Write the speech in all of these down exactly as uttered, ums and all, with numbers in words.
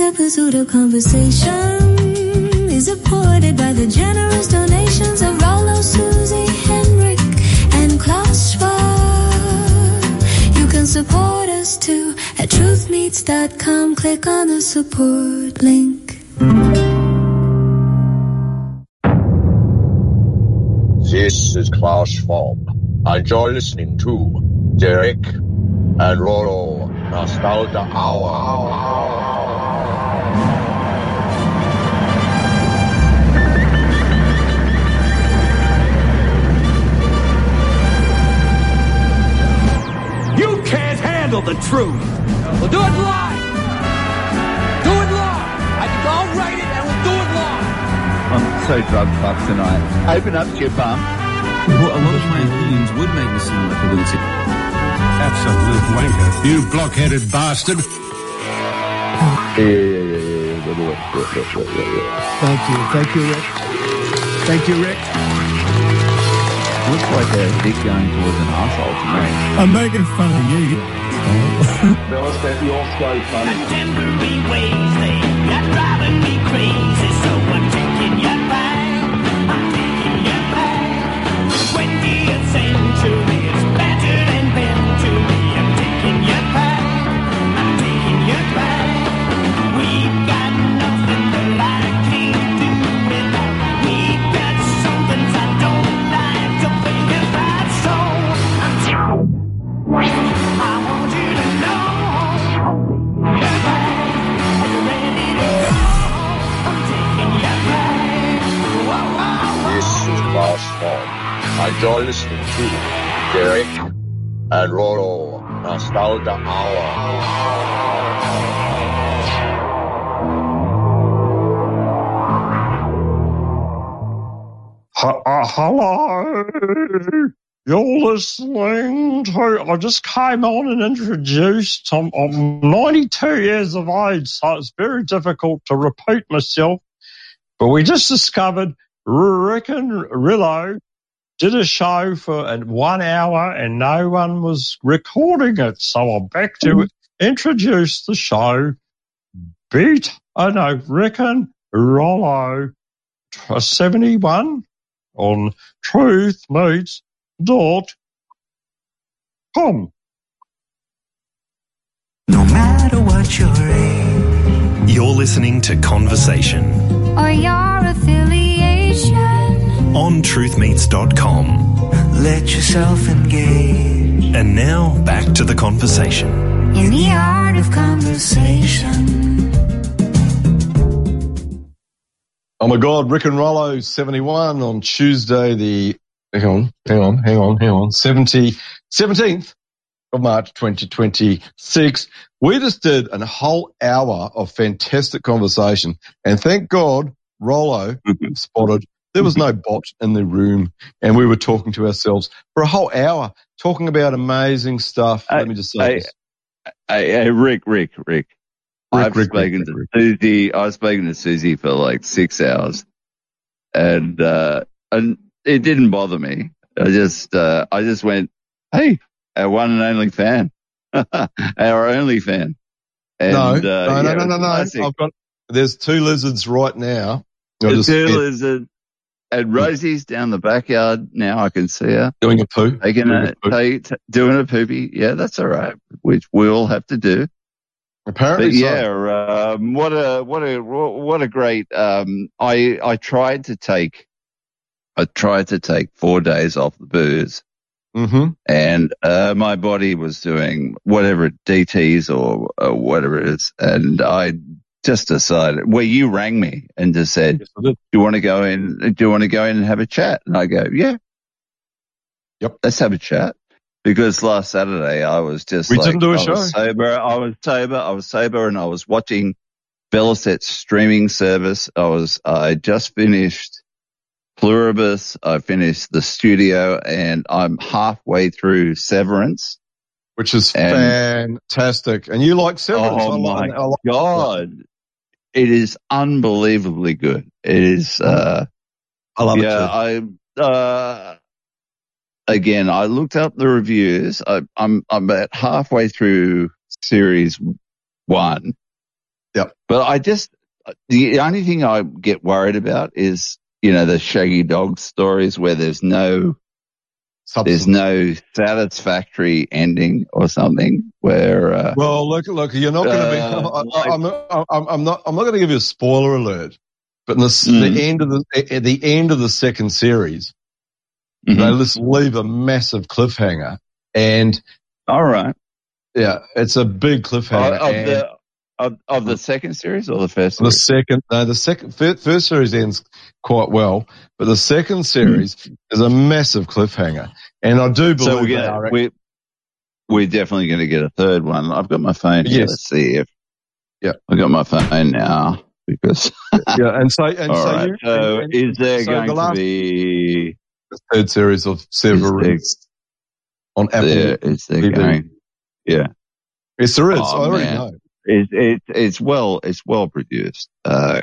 the pursuit of conversation is supported by the generous donations of Rollo, Susie, Henrik, and Klaus Schwab. You can support us too at truth meets dot com. Click on the support link. This is Klaus Schwab, and you're listening to Derek and Rollo Nostalgia Hour. You can't handle the truth. We'll do it live. Do it live. I can, I'll write it and we'll do it live. I'm so drug fucked tonight. Open up to your bum. Well, a lot of my opinions would make me sound like a lunatic. Absolute wanker. You blockheaded bastard. Yeah, yeah, yeah, yeah, yeah. Thank you. Thank you, Rick. Thank you, Rick. Looks like a dick going towards an arsehole to me. I'm making fun of you. Bella said you're so funny. Temporary ways, they are driving me crazy, so I'm taking you back. I'm taking you back. twentieth century is battered and bent to me. I'm taking you back. I'm taking you back. We've got nothing that I can't do without. We've got something I don't like to think about, so I'm taking I want you to know you're back. Are you ready to go? I'm taking you back. Whoa, whoa, whoa. This is Klaus Schwab, and you're listening to Derek and Rollo Nostalgia Hour. Uh, hello, you're listening to, I just came on and introduced, I'm, I'm ninety-two years of age, so it's very difficult to repeat myself, but we just discovered Rick and Rillo did a show for one hour and no one was recording it, so I'm back to introduce the show. Beat, I know, Rick and Rollo seventy-one on truth meets dot com. No matter what your age, you're listening to Conversation Or your affiliation. on truth meets dot com. let yourself engage And now back to the conversation. In the art of conversation. Oh my God, Rick and Rollo seventy-one on Tuesday the, hang on, hang on, hang on, hang on, seventy, seventeenth of March twenty twenty-six. We just did a whole hour of fantastic conversation, and thank God Rollo spotted there was no bot in the room, and we were talking to ourselves for a whole hour, talking about amazing stuff. Hey, Let me just say hey, this. Hey, hey, Rick, Rick, Rick. Rick, I've Rick, spoken Rick, to Rick, Susie. I've spoken to Susie for like six hours, and uh, and it didn't bother me. I just uh, I just went, hey, our one and only fan, our only fan. And, No, uh, no, yeah, no, no, no, no. classic. I've got, there's two lizards right now. I The just two fed- lizard, and Rosie's down the backyard now. I can see her doing a poo. taking doing a, a poo. take, t- doing a poopy. Yeah, that's all right, which we all have to do. Apparently But so. yeah, um, what a what a what a great. Um, I I tried to take, I tried to take four days off the booze, Mm-hmm. and uh, my body was doing whatever D Ts or, or whatever it is, and I just decided. Well, you rang me and just said, Yes, I did. "Do you want to go in? Do you want to go in and have a chat?" And I go, "Yeah, Yep. let's have a chat." Because last Saturday I was just We like, didn't do a I show. was sober. I was sober. I was sober, and I was watching Bellaset's streaming service. I was. I just finished Pluribus. I finished The Studio, and I'm halfway through Severance. Which is And- fantastic. And you like Severance. Oh I my like, I like God, it is unbelievably good. It is. Uh, I love yeah, it I. Uh, Again, I looked up the reviews. I, I'm I'm about halfway through series one, Yep. But I just, the only thing I get worried about is, you know, the Shaggy Dog stories where there's no, Substance. there's no satisfactory ending or something where, uh, Well, look, look, you're not going to be, uh, I, like- I'm, I'm, I'm not, I'm not going to give you a spoiler alert, but in the, Mm. the end of the, at the end of the second series, Mhm. they just leave a massive cliffhanger, and all right. yeah, it's a big cliffhanger. Of and the, of, of the second series or the first the series? second, no, the second, fir- first series ends quite well, but the second series is a massive cliffhanger, and I do believe So we're they gonna, are. we're, we're definitely going to get a third one. I've got my phone here. Yes. Let's see if Yeah. I've got my phone now because. Yeah, and so and All so, right. you, So and, and, is there so going the to last be the third series of is Severance on Apple there, is there T V? going? Yeah. Yes, there is. Oh, I already man. know. It, it, it's well, it's well produced. Uh,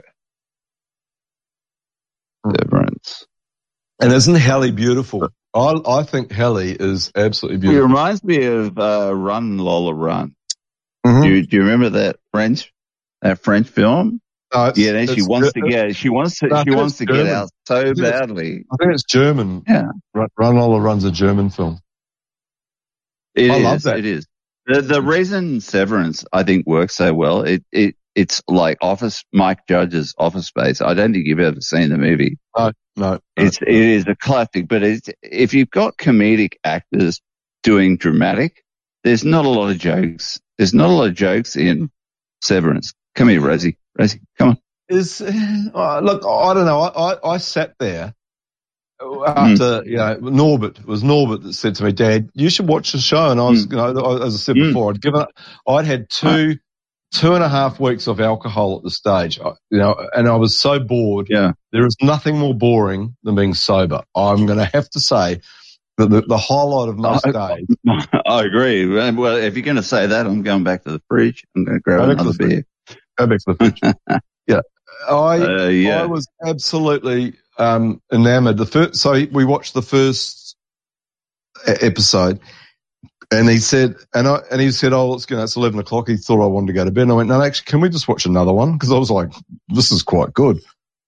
Severance. And isn't Halle beautiful? I I think Halle is absolutely It beautiful. reminds me of uh, Run Lola Run. Mhm. Do you, do you remember that French that French film? No, it's- Yeah, then she it's- wants to it- get she wants to No, I she think wants it's to get German. out so I think it's- badly. I think it's German. Yeah, Run, Run Lola Run's a German film. it I is. love that. It is. The the reason Severance I think works so well. It it it's like Office Mike Judge's Office Space. I don't think you've ever seen the movie. No, no. no. It's it is a classic, but it's, if you've got comedic actors doing dramatic, there's not a lot of jokes. There's not a lot of jokes in Severance. Come here, Rosie. Rosie, come on. Is uh, look, I don't know. I, I, I sat there after you know Norbert. It was Norbert that said to me, "Dad, you should watch the show." And I was, Mm. you know, as I said Mm. before, I'd given up. I'd had two, two and a half weeks of alcohol at the stage, I- you know, and I was so bored. Yeah. There is nothing more boring than being sober. I'm going to have to say that the, the highlight of most I- days. I agree. Well, if you're going to say that, I'm going back to the fridge. I'm going to grab Go back to another the fridge. beer. Go back to the fridge. yeah. I Uh, yeah. I was absolutely um, enamored. The first, so we watched the first e- episode, and he said, and I and he said, "Oh, it's you know, it's eleven o'clock." He thought I wanted to go to bed. And I went, "No, actually, can we just watch another one?" Because I was like, "This is quite good."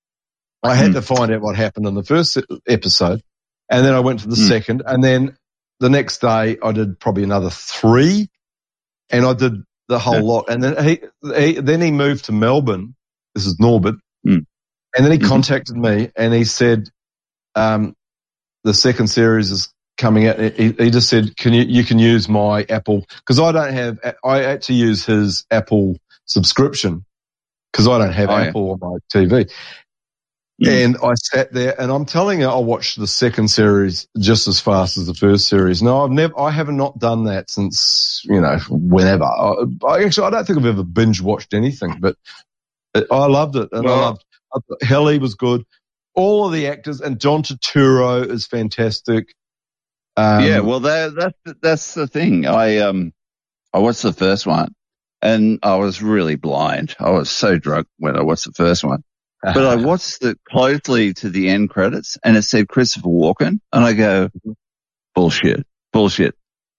I had Mm. to find out what happened in the first e- episode, and then I went to the Mm. second, and then the next day I did probably another three, and I did the whole Yeah. lot. And then he, he then he moved to Melbourne. This is Norbert. Mm. And then he Mhm. contacted me and he said, um, the second series is coming out. He, he just said, can you, you can use my Apple, cause I don't have, I had to use his Apple subscription cause I don't have Oh, yeah. Apple on my T V. Mm. And I sat there and I'm telling you, I watched the second series just as fast as the first series. No, I've never, I have not done that since, you know, whenever. I, I actually, I don't think I've ever binge watched anything, but I loved it. And Well- I loved, I thought Halle was good. All of the actors, and John Turturro is fantastic. Um, yeah, well, that, that's that's the thing. I um, I watched the first one, and I was really blind. I was so drunk when I watched the first one, but I watched it closely to the end credits, and it said Christopher Walken, and I go, bullshit, bullshit.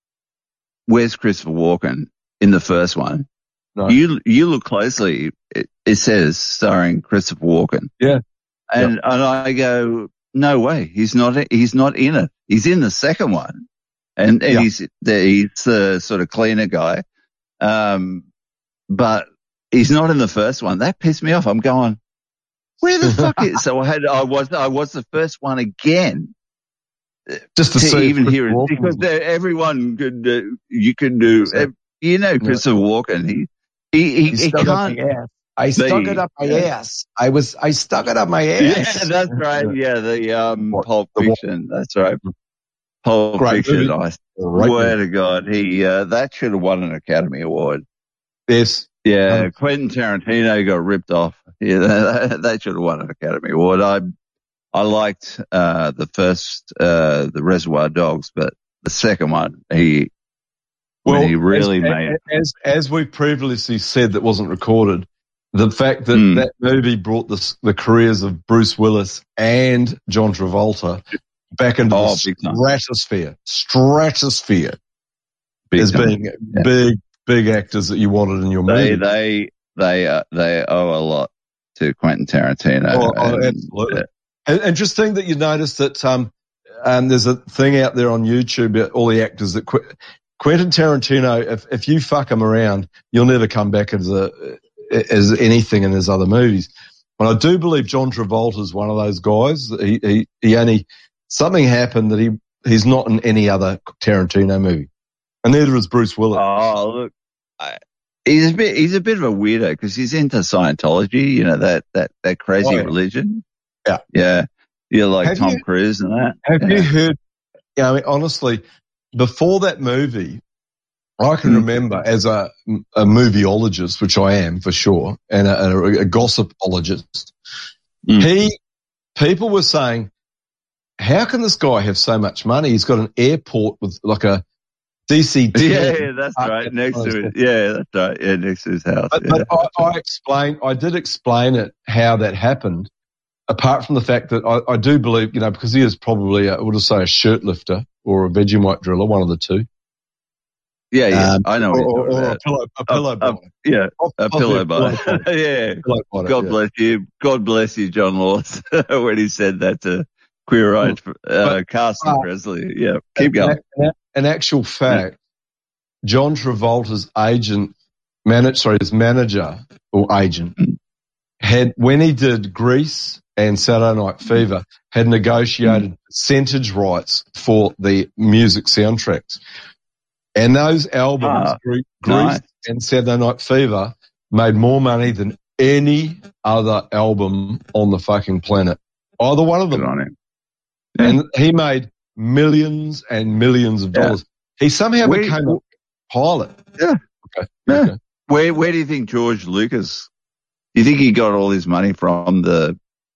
Where's Christopher Walken in the first one? No. You you look closely. It, it says starring Christopher Walken. Yeah. And yep. and I go, no way. He's not. He's not in it. He's in the second one, and, and Yeah. he's the, he's the sort of cleaner guy. Um, but he's not in the first one. That pissed me off. I'm going, where the fuck is? So I had I was I was the first one again. just to, To see even if hear it Walken because was- there- everyone could uh, you could do So- you know Christopher Walken he he he, He he stuck up can't my ass. I stuck be- it up my yeah. ass. I was, I stuck it up my yeah ass. that's right yeah the um What? Pulp The what? Fiction that's right Pulp Great Fiction movie. I Right swear there. to God he uh, that should have won an Academy Award Yes. yeah Um, Quentin Tarantino got ripped off yeah that, that should have won an Academy Award I I liked uh the first uh the Reservoir Dogs but the second one he when he really as, made as, as we've previously said that wasn't recorded, the fact that Mm. that movie brought the, the careers of Bruce Willis and John Travolta back into Oh, the big time. stratosphere, stratosphere big as time. being big, big actors that you wanted in your They movie. they they uh, they owe a lot to Quentin Tarantino. Oh, oh, and, absolutely. And, and just think that you notice that um, um, there's a thing out there on YouTube about all the actors that Qu- Quentin Tarantino, if, if you fuck him around, you'll never come back as a as anything in his other movies. And I do believe John Travolta is one of those guys. He he, he only something happened that he he's not in any other Tarantino movie, and neither is Bruce Willis. Oh, look, I, he's a bit he's a bit of a weirdo because he's into Scientology, you know, that that that crazy Oh, yeah. religion. Yeah, yeah, yeah, like Have Tom you- Cruise and that. Have yeah. you heard? Yeah, I mean, honestly, before that movie, I can Mm. remember as a, a movieologist, which I am for sure, and a, a, a gossipologist, Mm. he, people were saying, how can this guy have so much money? He's got an airport with like a D C ten. Yeah, yeah, that's right. Next to it. Yeah, that's right. Yeah, next to his house. But, yeah. but I, I explained, I did explain it, how that happened, apart from the fact that I, I do believe, you know, because he is probably, a, I would say, a shirt lifter or a Vegemite driller, one of the two. yeah, yeah. Um, I know or, what you're or, talking or a about. pillow, a pillow A- a- biter. yeah, Off- a off pillow their biter. pillow biter. yeah. Pillow biter, God yeah. bless you. God bless you, John Laws, when he said that to Queer Eye, uh, But- Carson but- Presley. Yeah, keep going. In, in actual fact, John Travolta's agent, manage, sorry, his manager or agent, had, when he did Grease and Saturday Night Fever, had negotiated percentage rights for the music soundtracks. And those albums, Ah, Gre- nice. Grease and Saturday Night Fever, made more money than any other album on the fucking planet. Either one of them. Good on him. And he made millions and millions of Yeah. dollars. He somehow Where- became a pilot. Yeah. Okay. Yeah. okay. Where where do you think George Lucas? Do you think he got all his money from the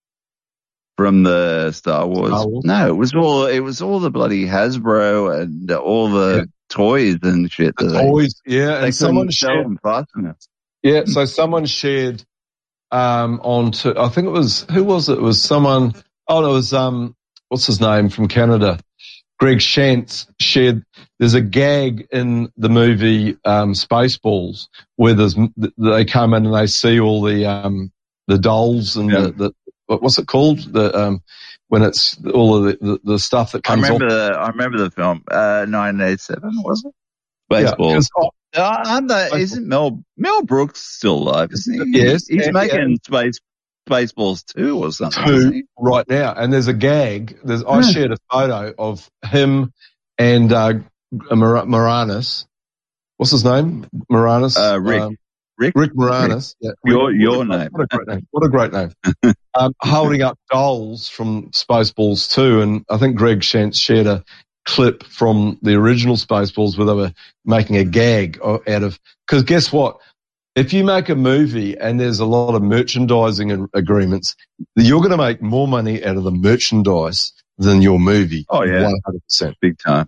from the Star Wars? Star Wars? No, it was all it was all the bloody Hasbro and all the Yeah. toys and shit. The that toys, yeah. they, they And couldn't someone sell shared, them fast enough. yeah, so someone shared, um, onto, I think it was, who was it? It was someone, oh, no, it was, um, what's his name from Canada? Greg Shantz shared, there's a gag in the movie, um, Spaceballs where there's, they come in and they see all the, um, the dolls and Yeah. the, the, what- what's it called? The, um, when it's all of the, the, the stuff that I comes remember off. the I remember the film uh, nineteen eighty-seven, was it? Yeah, Baseball. 'cause, oh, Uh, aren't they, isn't Mel Mel Brooks still alive? Isn't he? Yes, he's yeah, making space Spaceballs two or something. two isn't he? right now, and there's a gag. There's I Yeah. shared a photo of him and uh, Mar- Moranis. What's his name? Moranis. Uh, Rick. Um, Rick. Rick Moranis. Yeah, Your- Rick- your what a- name. What a great name. What a great name. um, holding up dolls from Spaceballs two, and I think Greg Shantz shared a clip from the original Spaceballs where they were making a gag o- out of. Because guess what? If you make a movie and there's a lot of merchandising ag- agreements, you're going to make more money out of the merchandise than your movie. Oh, yeah. one hundred percent. Big time.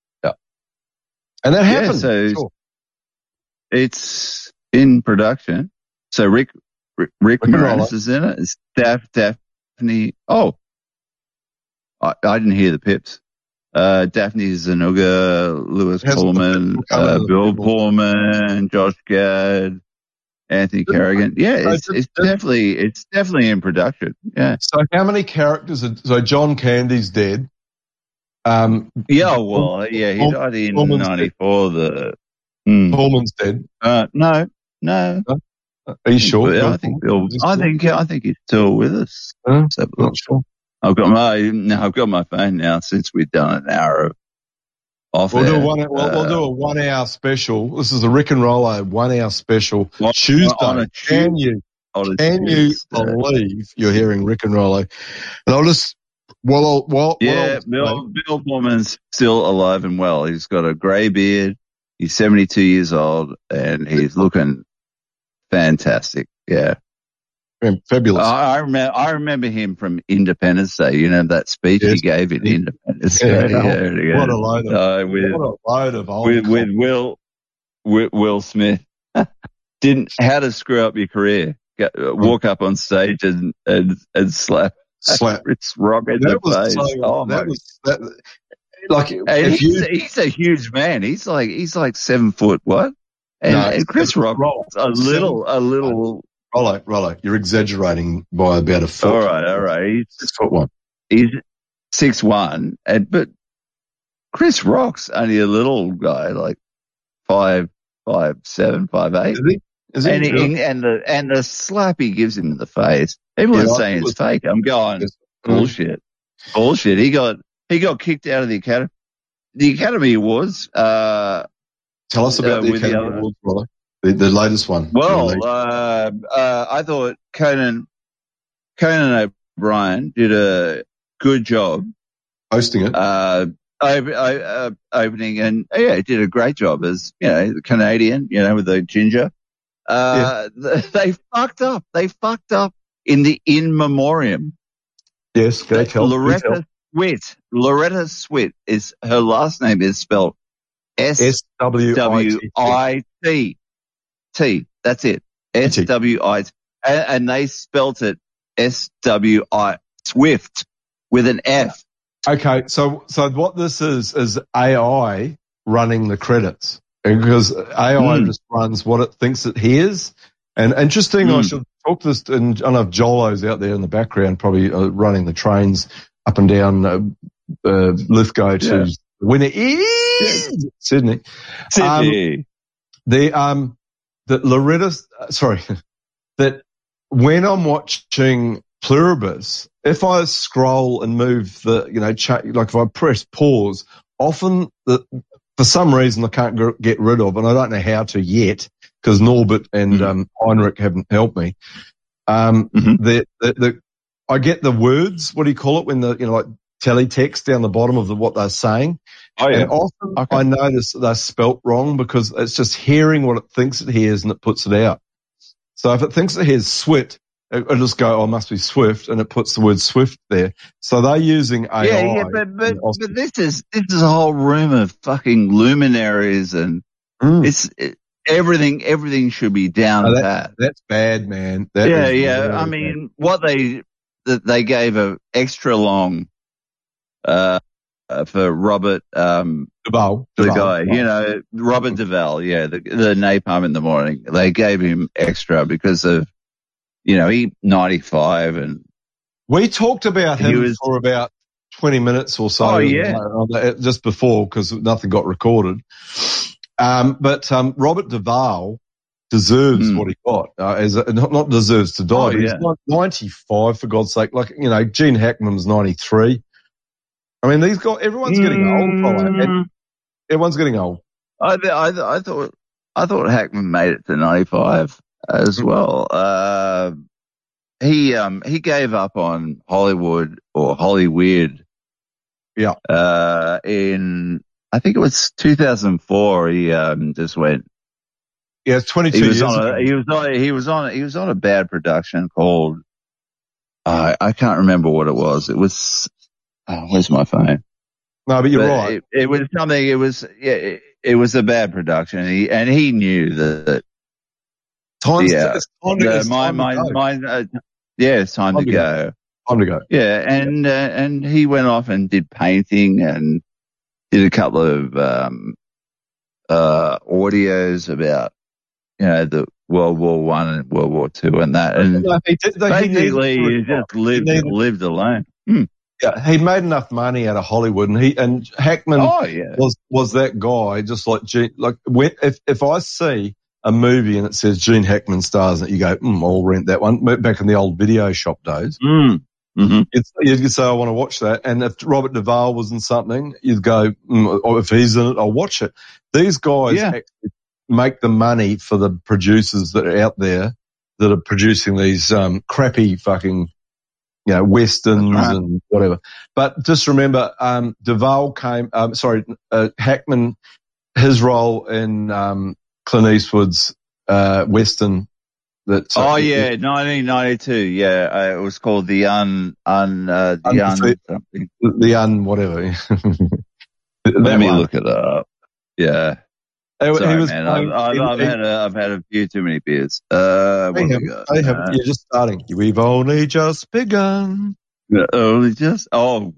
And that Yeah, happens. so- sure. It's in production. So Rick Rick, Rick Rick and Moranis Rollo. is in it. It's Daph, Daphne. Oh, I, I didn't hear the pips. Uh, Daphne Zanuga, Lewis Has- Pullman, uh, Bill Pullman, Josh Gad, Anthony Carrigan. Yeah, it's, it's definitely it's definitely in production. Yeah. So how many characters? Are, so John Candy's dead. Um, Yeah. Well, yeah, he died in Pullman's dead. ninety-four. The hmm. Pullman's dead. uh, no, no. Are you sure? But I think Bill. Is he I still- think I think he's still with us. Huh? Let's have a look. Not sure. I've got my no, I've got my phone now since we've done an hour of off We'll do, air. a one, we'll, we'll Uh, do a one hour special. This is a Rick and Rollo one hour special. Well, Tuesday. on a Can you, on a can you Tuesday. believe you're hearing Rick and Rollo? And I'll just, well, I'll, well, Yeah, well, Bill, Bill Pullman's still alive and well. He's got a grey beard. He's seventy-two years old and he's looking fantastic. Yeah. fabulous. I, I remember, I remember him from Independence Day. You know, that speech Yes. he gave in Independence Yeah, Day. Yeah, yeah. what a load of, Uh, with, what a load of old with, with cock. Will, with Will Smith. Didn't, how to screw up your career. Get, walk up on stage and, and, and slap, slap. Chris Rock in the That was face. so, oh my that was, that, like, And if he's, you, he's a huge man. He's like he's like seven foot what? And, No, and Chris Rock, a little, a little. Rollo, Rollo, you're exaggerating by about a foot. All right, all right. He's six foot one. He's six one, and but Chris Rock's only a little guy, like five, five, seven, five, eight. Is he? Is he? And, he, and the and the slap he gives him in the face. Everyone's Yeah, saying it's fake. I'm going Yes. bullshit, bullshit. He got he got kicked out of the academy. The Academy Awards. Uh, Tell us about uh, the with the Academy other- Awards, Rollo. The, the latest one. The Well, latest- uh, uh, I thought Conan Conan O'Brien did a good job hosting it. uh, op- uh, opening, and yeah, he did a great job as you know the Canadian, you know, with the ginger. Uh, they fucked up. They fucked up in the in memoriam. yes, go tell. do Loretta tell. Swit. Loretta Swit is her last name is spelled S S W W I T. I T. T. That's it. S W I T. And, and they spelt it S W I Swift with an F. Okay, so so what this is is A I running the credits, because A I Mm. just runs what it thinks it hears. And interesting, I Mm. should talk this. And I know Jolo's out there in the background, probably uh, running the trains up and down uh, uh, Lithgow to Yeah. when it is Sydney. Sydney. Um, the um that Loretta, uh, sorry, that when I'm watching Pluribus, if I scroll and move the, you know, cha- like if I press pause, often the, for some reason I can't gr- get rid of, and I don't know how to yet, because Norbert and Mm. um, Heinrich haven't helped me. Um, Mhm. the, the, the, I get the words, what do you call it, when the, you know, like teletext down the bottom of the, what they're saying. Oh yeah. And often Okay. I notice they're spelt wrong because it's just hearing what it thinks it hears and it puts it out. So if it thinks it hears swit, it- it'll just go, oh, it must be Swift, and it puts the word Swift there. So they're using A I. Yeah, yeah, but but, and also- but this is this is a whole room of fucking luminaries, and Mm. it's it, everything. Everything should be down Oh, that- pat. that's bad, man. That Yeah, is yeah. really I bad. mean, what they that they gave a extra long uh, uh for Robert um Duval, the Duval, guy, Duval. you know, Robert Duvall. Yeah, the the napalm in the morning. They gave him extra because of you know he ninety-five and We talked about He him was- for about twenty minutes or so. Oh, yeah. uh, Just before, because nothing got recorded. Um, but um, Robert Duvall deserves Mm. what he got. Uh, as a, not, not deserves to die, Oh, but yeah. he's not ninety-five, for God's sake. Like, you know, Gene Hackman's ninety-three. I mean, these guys, everyone's getting old, Rollo, and Mm. everyone's getting old. I, th- I, th- I thought I thought Hackman made it to ninety-five as well. Uh, he um he gave up on Hollywood or Hollyweird. Yeah. Uh, in I think it was two thousand four. He um just went. Yeah, it's twenty-two He was years on ago. a he was on he was on he was on a bad production called. Uh, I can't remember what it was. It was. Oh, where's my phone? No, but you're But right. It, it was something. It was yeah. It, it was a bad production. He and he knew that. Time's yeah, it's time to, the- it's my time my to go. my. Uh, yeah, it's time, Time to to go. Time to go. Yeah, and uh, and he went off and did painting and did a couple of um uh audios about you know the World War One and World War Two and that, and No, he did- he basically needed- he just lived he needed- lived alone. Hmm. Yeah, he made enough money out of Hollywood, and he and Hackman Oh yeah. was was that guy. Just like Gene, like when, if if I see a movie and it says Gene Hackman stars in it, you go, mm, I'll rent that one. Back in the old video shop days, Mm. Mm-hmm. you'd, you'd say I want to watch that. And if Robert Duvall was in something, you'd go, mm, or if he's in it, I'll watch it. These guys Yeah. actually make the money for the producers that are out there that are producing these um, crappy fucking, you know, westerns Right. and whatever. But just remember, um, Duvall came, um, sorry, uh, Hackman, his role in um, Clint Eastwood's uh, western. That uh, Oh yeah, nineteen ninety-two. Yeah, uh, it was called the un un uh, the un Undefeated. something. the un whatever. Let That me one. look it up. Yeah. He- Sorry, he was man. playing- I've, I've, he- I've he- had a, I've had a few too many beers. Uh, what They have we haven't. got? They haven't. Uh, You're just starting. We've only just begun. only just. Oh,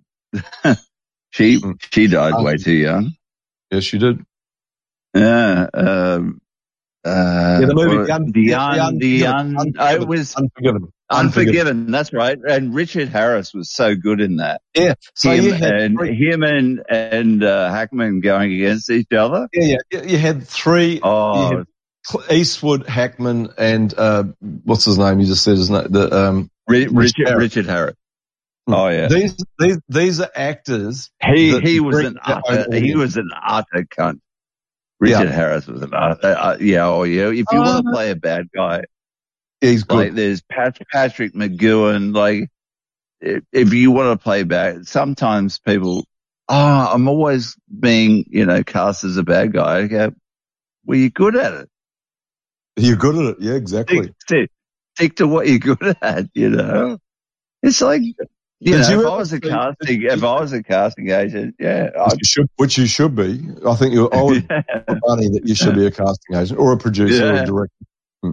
she she died Oh. way too young. Yes, you did. Yeah. Um, Uh, Yeah, the movie, or- The Un- the, yeah, The un, the un, Unforgiven. oh, it was Unforgiven. Unforgiven. That's right. And Richard Harris was so good in that. Yeah. So him you had and three, him and and uh, Hackman going against each other. yeah, yeah, you had three. You Oh, had Cl- Eastwood, Hackman, and uh, what's his name? You just said his name. The um, Ri- Richard Harris. Richard Harris. Oh yeah, These these these are actors. he that he was bring an their utter own he audience. was an utter cunt. Richard Yeah. Harris was an utter uh, yeah. Oh yeah. If you want to Uh, play a bad guy, He's good. like there's Pat, Patrick McGowan. Like if, if you want to play bad, sometimes people. Oh, I'm always being you know cast as a bad guy. I go, well, you're good at it. You're good at it. Yeah, exactly. Stick, stick, stick to what you're good at. You know, it's like you Did know, you if I ever was a see- casting, if I was a casting agent, yeah, Which you should, which you should be. I think you're. I would Yeah. put money that you should be a casting agent or a producer or Yeah. a director. Hmm.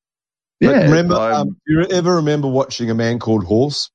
yeah. But remember, I'm- um, do you ever remember watching A Man Called Horse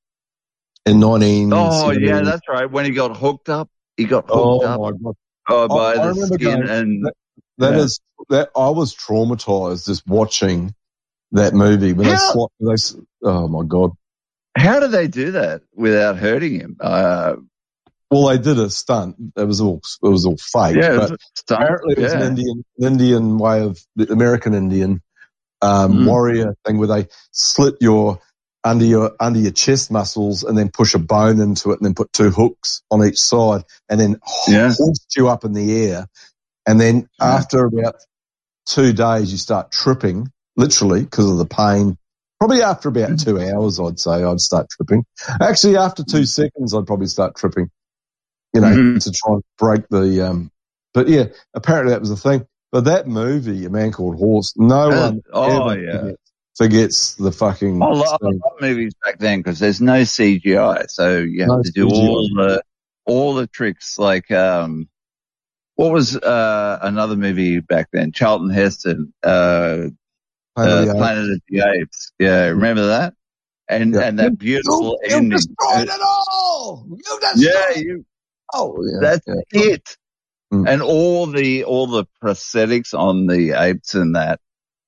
in nineteen? oh yeah, that's right. When he got hooked up, he got hooked Oh up my god! uh, by I- I the remember skin, going- and That Yeah. is that I was traumatized just watching that movie when they, How- swa- they s- oh my god. how do they do that without hurting him? Uh, Well, they did a stunt. It was all it was all fake. yeah, it was but a stunt. apparently it was yeah. an Indian an Indian way of the American Indian um, Mm. warrior thing where they slit your under your under your chest muscles and then push a bone into it and then put two hooks on each side and then Yeah. hoist you up in the air. And then after about two days, you start tripping, literally, because of the pain. Probably after about two hours, I'd say, I'd start tripping. Actually, after two seconds, I'd probably start tripping, you know, Mhm. to try and break the, um, but yeah, apparently that was the thing. But that movie, A Man Called Horse, no Uh, one oh, ever yeah. forgets, forgets the fucking I love, I scene. love movies back then because there's no C G I, so you have No to do C G I. all the all the tricks. Like, um, what was uh, another movie back then? Charlton Heston, uh, Planet of uh, the Apes. Planet of the Apes. Yeah, remember that? And Yeah. and that beautiful You, you ending. destroyed it all! You destroyed Yeah, it you. all! Yeah, That's yeah. it. Mm. And all the all the prosthetics on the apes and that.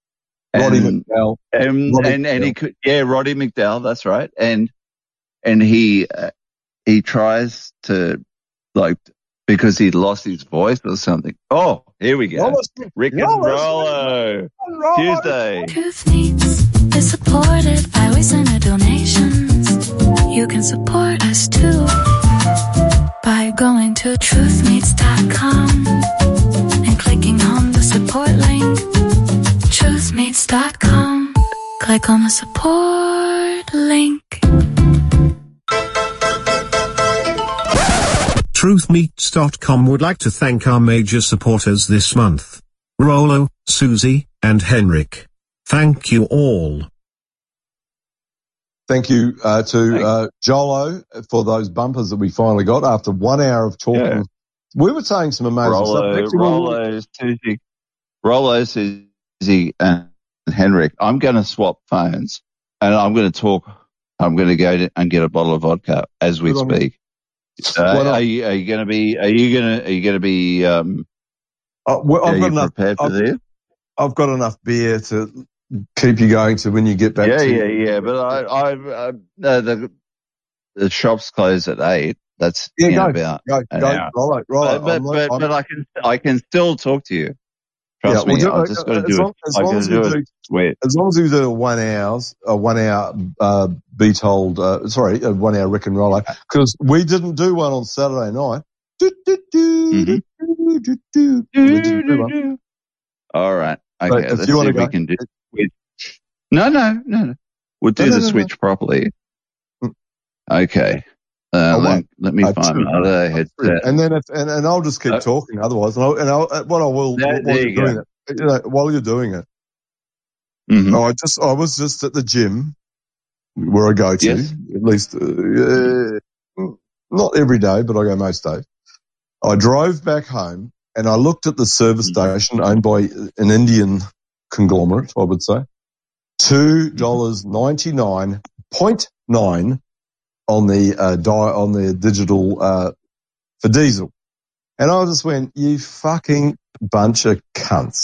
Roddy And- McDowell. And Roddy and, and he McDowell. could, yeah, Roddy McDowell, that's right. And and he uh, he tries to like because he lost his voice or something. Oh, here we go. Rick and Rollo, Tuesday. Truth Meets is supported by listener donations. You can support us too by going to truth meets dot com and clicking on the support link. truth meets dot com. Click on the support link. truth meets dot com would like to thank our major supporters this month. Rollo, Susie, and Henrik. Thank you all. Thank you uh, to uh, Jolo for those bumpers that we finally got after one hour of talking. Yeah. We were saying some amazing Rollo, stuff. Actually, we were- Rollo, Susie, Rollo, Susie, and Henrik. I'm going to swap phones, and I'm going to talk. I'm going to go to, and get a bottle of vodka as we Good on you. speak. Uh, Why not? are you are you going to be? Are you going to are you going to be? Um, Uh, well, are I've got you enough. prepared for I've, this? I've got enough beer to keep you going to when you get back. Yeah, to yeah, yeah. But I, I've uh, no, the the shops close at eight. That's Yeah, in go, about go, an go, hour. Rollo, Rollo. But but, I'm not- but, I'm- but I can I can still talk to you. Trust Yeah, me. well, do- I've just got to as do long- it. as I long got as to do we it. do- Sweet. As long as we do a one hour, a one hour, uh, be told, uh, sorry, a one hour Rick and Rollo, because we didn't do one on Saturday night. Do, do, do, Mhm. do, do, do, do. We didn't do one. All right. But Okay. if Let's you see wanna if we go- can do switch. No, no, no, no. We'll do No, no, the no, no. switch properly. Mm. Okay. Uh, Oh, let, what? let me Uh, find two. another headset. And then, if, and, and I'll just keep Uh, talking otherwise. And, I'll, and I'll, uh, what I will, There- while there you're you doing go. it, you know, while you're doing it, Mhm. oh, I just, I was just at the gym where I go to, Yes. at least, uh, uh, not every day, but I go most days. I drove back home and I looked at the service Mhm. station owned by an Indian conglomerate, I would say. two dollars ninety-nine point nine on the, uh, di- on the digital, uh, for diesel. And I just went, you fucking bunch of cunts.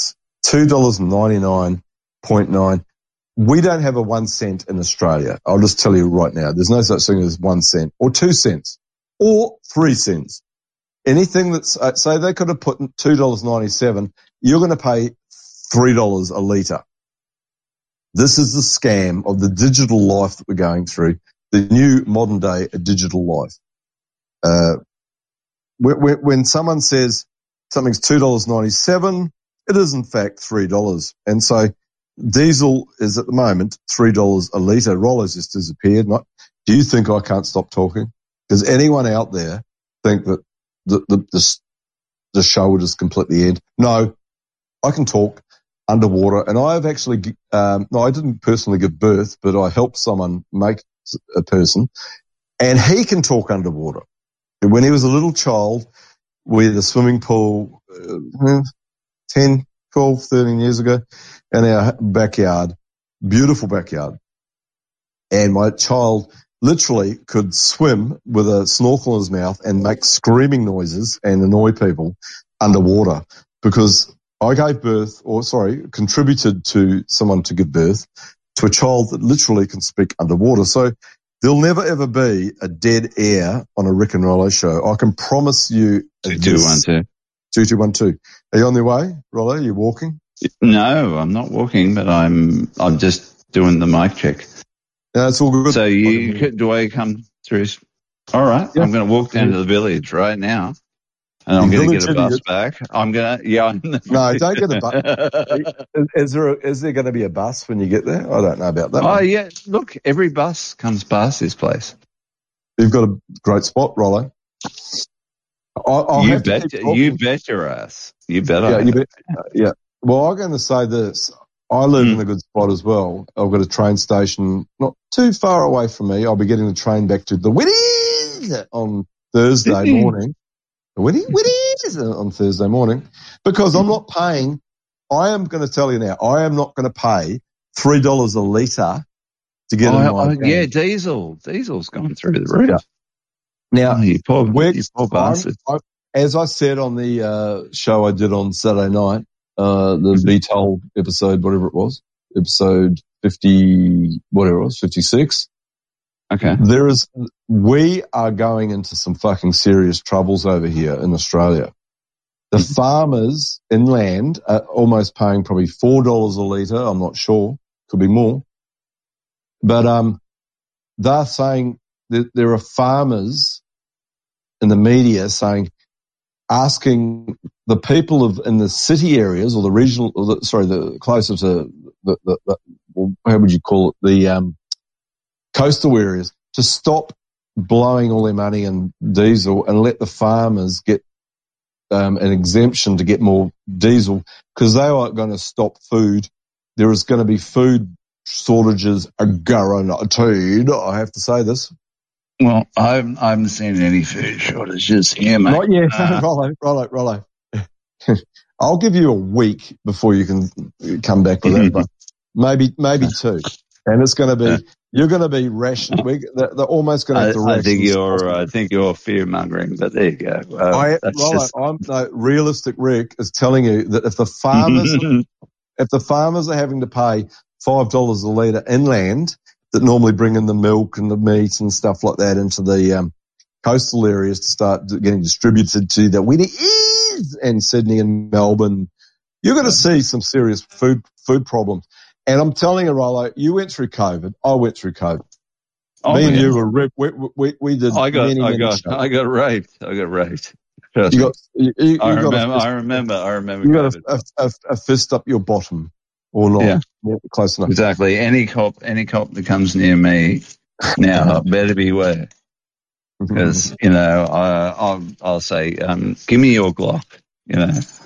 two dollars ninety-nine point nine. We don't have a one cent in Australia. I'll just tell you right now. There's no such thing as one cent or two cents or three cents. Anything that's, uh, say they could have put two dollars ninety-seven, you're going to pay three dollars a litre. This is the scam of the digital life that we're going through, the new modern day digital life. Uh, when, when someone says something's two dollars ninety-seven, it is in fact three dollars. And so diesel is at the moment three dollars a litre. Rollo's just disappeared. Not, do you think I can't stop talking? Does anyone out there think that the, the, the, the show will just completely end? No, I can talk underwater. And I have actually, um, no, I didn't personally give birth, but I helped someone make a person, and he can talk underwater. When he was a little child, with a swimming pool, uh, ten, twelve, thirteen years ago, in our backyard, beautiful backyard. And my child literally could swim with a snorkel in his mouth and make screaming noises and annoy people underwater, because I gave birth, or sorry, contributed to someone to give birth to a child that literally can speak underwater. So there'll never ever be a dead air on a Rick and Rollo show. I can promise you. Two, two, one, two. Two, two, one, two. Are you on the way, Rollo? Are you walking? No, I'm not walking, but I'm I'm just doing the mic check. Yeah, it's all good. So you do I come through? All right, yeah. I'm going to walk down to the village right now, and I'm going to get a bus back. I'm going to, yeah. No, don't get a bus. Is, is there a, is there going to be a bus when you get there? I don't know about that. Oh one. yeah, look, every bus comes past this place. You've got a great spot, Rollo. I'll, I'll you have bet, to keep you bet your ass. You bet. Yeah, I you bet. Uh, yeah. Well, I'm going to say this. I live mm. in a good spot as well. I've got a train station not too far away from me. I'll be getting the train back to the Whitties on Thursday morning. The Whitties, Whitties on Thursday morning, because I'm not paying. I am going to tell you now, I am not going to pay three dollars a litre to get oh, in my oh, Yeah, diesel. Diesel's gone through the roof. Yeah. Now, oh, you poor, you poor bastard. I, as I said on the uh, show I did on Saturday night, uh, the Be Told episode, whatever it was, episode fifty, whatever it was, fifty-six. Okay. There is, we are going into some fucking serious troubles over here in Australia. The mm-hmm. farmers inland are almost paying probably four dollars a litre. I'm not sure. Could be more. But, um, they're saying that there are farmers in the media saying, asking the people of in the city areas or the regional, or the, sorry, the closer to the, the, the, how would you call it, the um, coastal areas, to stop blowing all their money in diesel and let the farmers get um, an exemption to get more diesel, because they are going to stop food. There is going to be food shortages, are guaranteed. I have to say this. Well, I haven't, I haven't seen any food shortages here, mate. Not yet. Uh, Rollo, Rollo, Rollo. I'll give you a week before you can come back with that, but maybe, maybe two. And it's going to be, you're going to be ration. We're, they're, they're almost going to have to I, ration. I think you're, I think you're fear mongering, but there you go. Well, I, that's Rollo, just... I'm, no, realistic Rick is telling you that if the farmers, if the farmers are having to pay five dollars a litre inland, that normally bring in the milk and the meat and stuff like that into the um, coastal areas to start getting distributed to the Whitties and Sydney and Melbourne, you're going to see some serious food food problems. And I'm telling you, Rollo, you went through COVID. I went through COVID. Oh, Me and yeah. you were ripped. We, we, we did I got, many, I many got, shows. I got raped. I got raped. Trust You me. got, you, you, I, you got remember, a fist, I remember. I remember. You got COVID. a, a, a, a fist up your bottom, or not? Yeah. Yeah, close enough. Exactly. Any cop, any cop that comes near me now better beware, because you know I, I'll, I'll say, um, "Give me your Glock." You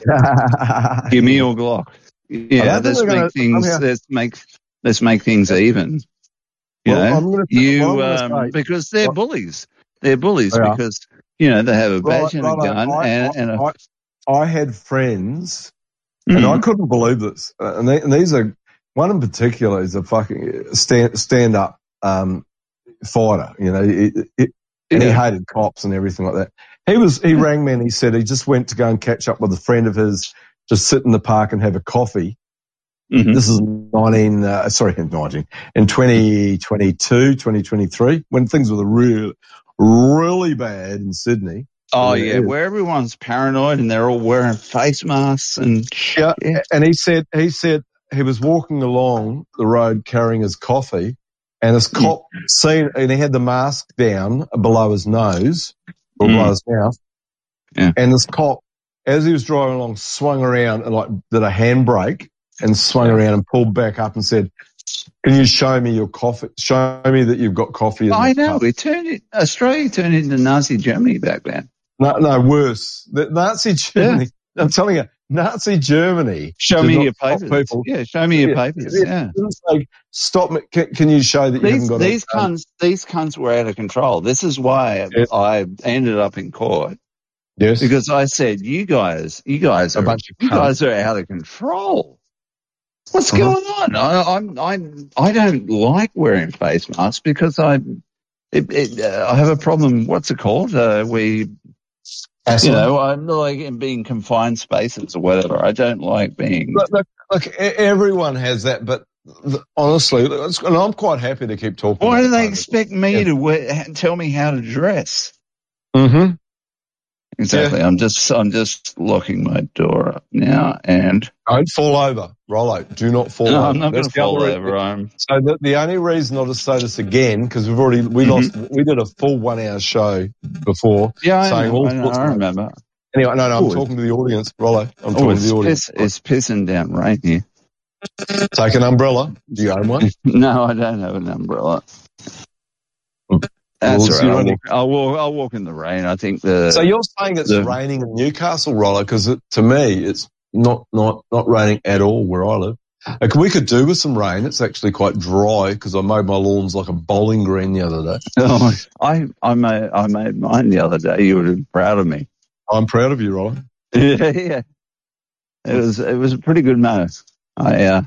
know, give me your Glock. Yeah, let's make gonna, things. Let's make let's make things even. You well, know, I'm gonna, you I'm um, say, because they're what? bullies. They're bullies they because you know they have a badge right, and a right, gun I, and, I, and a. I, I had friends, Mm-hmm. and I couldn't believe this. Uh, and, they, and these are one in particular is a fucking stand stand up um, fighter. You know, it, it, and Yeah. he hated cops and everything like that. He was he rang me and he said he just went to go and catch up with a friend of his just sit in the park and have a coffee. Mm-hmm. This is nineteen, uh, sorry, nineteen, in twenty twenty-two, twenty twenty-three, when things were really, really bad in Sydney. Oh, Where it yeah, is. where everyone's paranoid and they're all wearing face masks and Yeah, yeah. and he said, he said he was walking along the road carrying his coffee, and this cop seen, and he had the mask down below his nose, or Mm. below his mouth, Yeah. and this cop, as he was driving along, swung around and like did a handbrake and swung around and pulled back up and said, "Can you show me your coffee? Show me that you've got coffee in I the know. cup." We turned it, Australia turned into Nazi Germany back then. No, no, worse. The Nazi Germany. I'm telling you, Nazi Germany. Show did me not your stop papers. people. Yeah, show me your Yeah, papers. yeah, Yeah. it didn't say, stop me. Can, can you show that you These, haven't got these a, um, cunts, these cunts were out of control. This is why Yeah. I ended up in court yes, because I said, "You guys, you guys a are, bunch of you cunts. guys are out of control. What's Uh-huh. going on? I, I'm, I'm, I don't like wearing face masks because I, it, it, uh, I have a problem. What's it called? Uh, we, Asshole. you know, I'm like in being confined spaces or whatever. I don't like being. Look, look, look, e- everyone has that, but th- honestly, it's- and I'm quite happy to keep talking. Why about do they COVID. expect me Yeah. to wear, tell me how to dress? Mm-hmm. Exactly. I'm just, I'm just locking my door up now, and Don't fall over, Rollo. Do not fall no, over. I'm not going That's to the fall other- over. I'm. So the, the only reason I'll just say this again, because we've already, we Mhm. lost, we did a full one hour show before. Yeah, I saying know. all I, know, sorts I of- remember. Anyway, no, no, I'm Oh, talking to the audience, Rollo. I'm Oh, talking to it's, the audience. piss, it's pissing down rain here. Take an umbrella. Do you own one? No, I don't have an umbrella. Well, That's it's all right. I'll your walk, I'll walk. I'll walk in the rain. I think the. So you're saying it's the- raining in Newcastle, Rollo? Because it, to me, it's not, not, not raining at all where I live. Like, we could do with some rain. It's actually quite dry because I mowed my lawns like a bowling green the other day. Oh, I I made I made mine the other day. You would have been proud of me. I'm proud of you, Rollo. Yeah, yeah. It was it was a pretty good mow. I uh,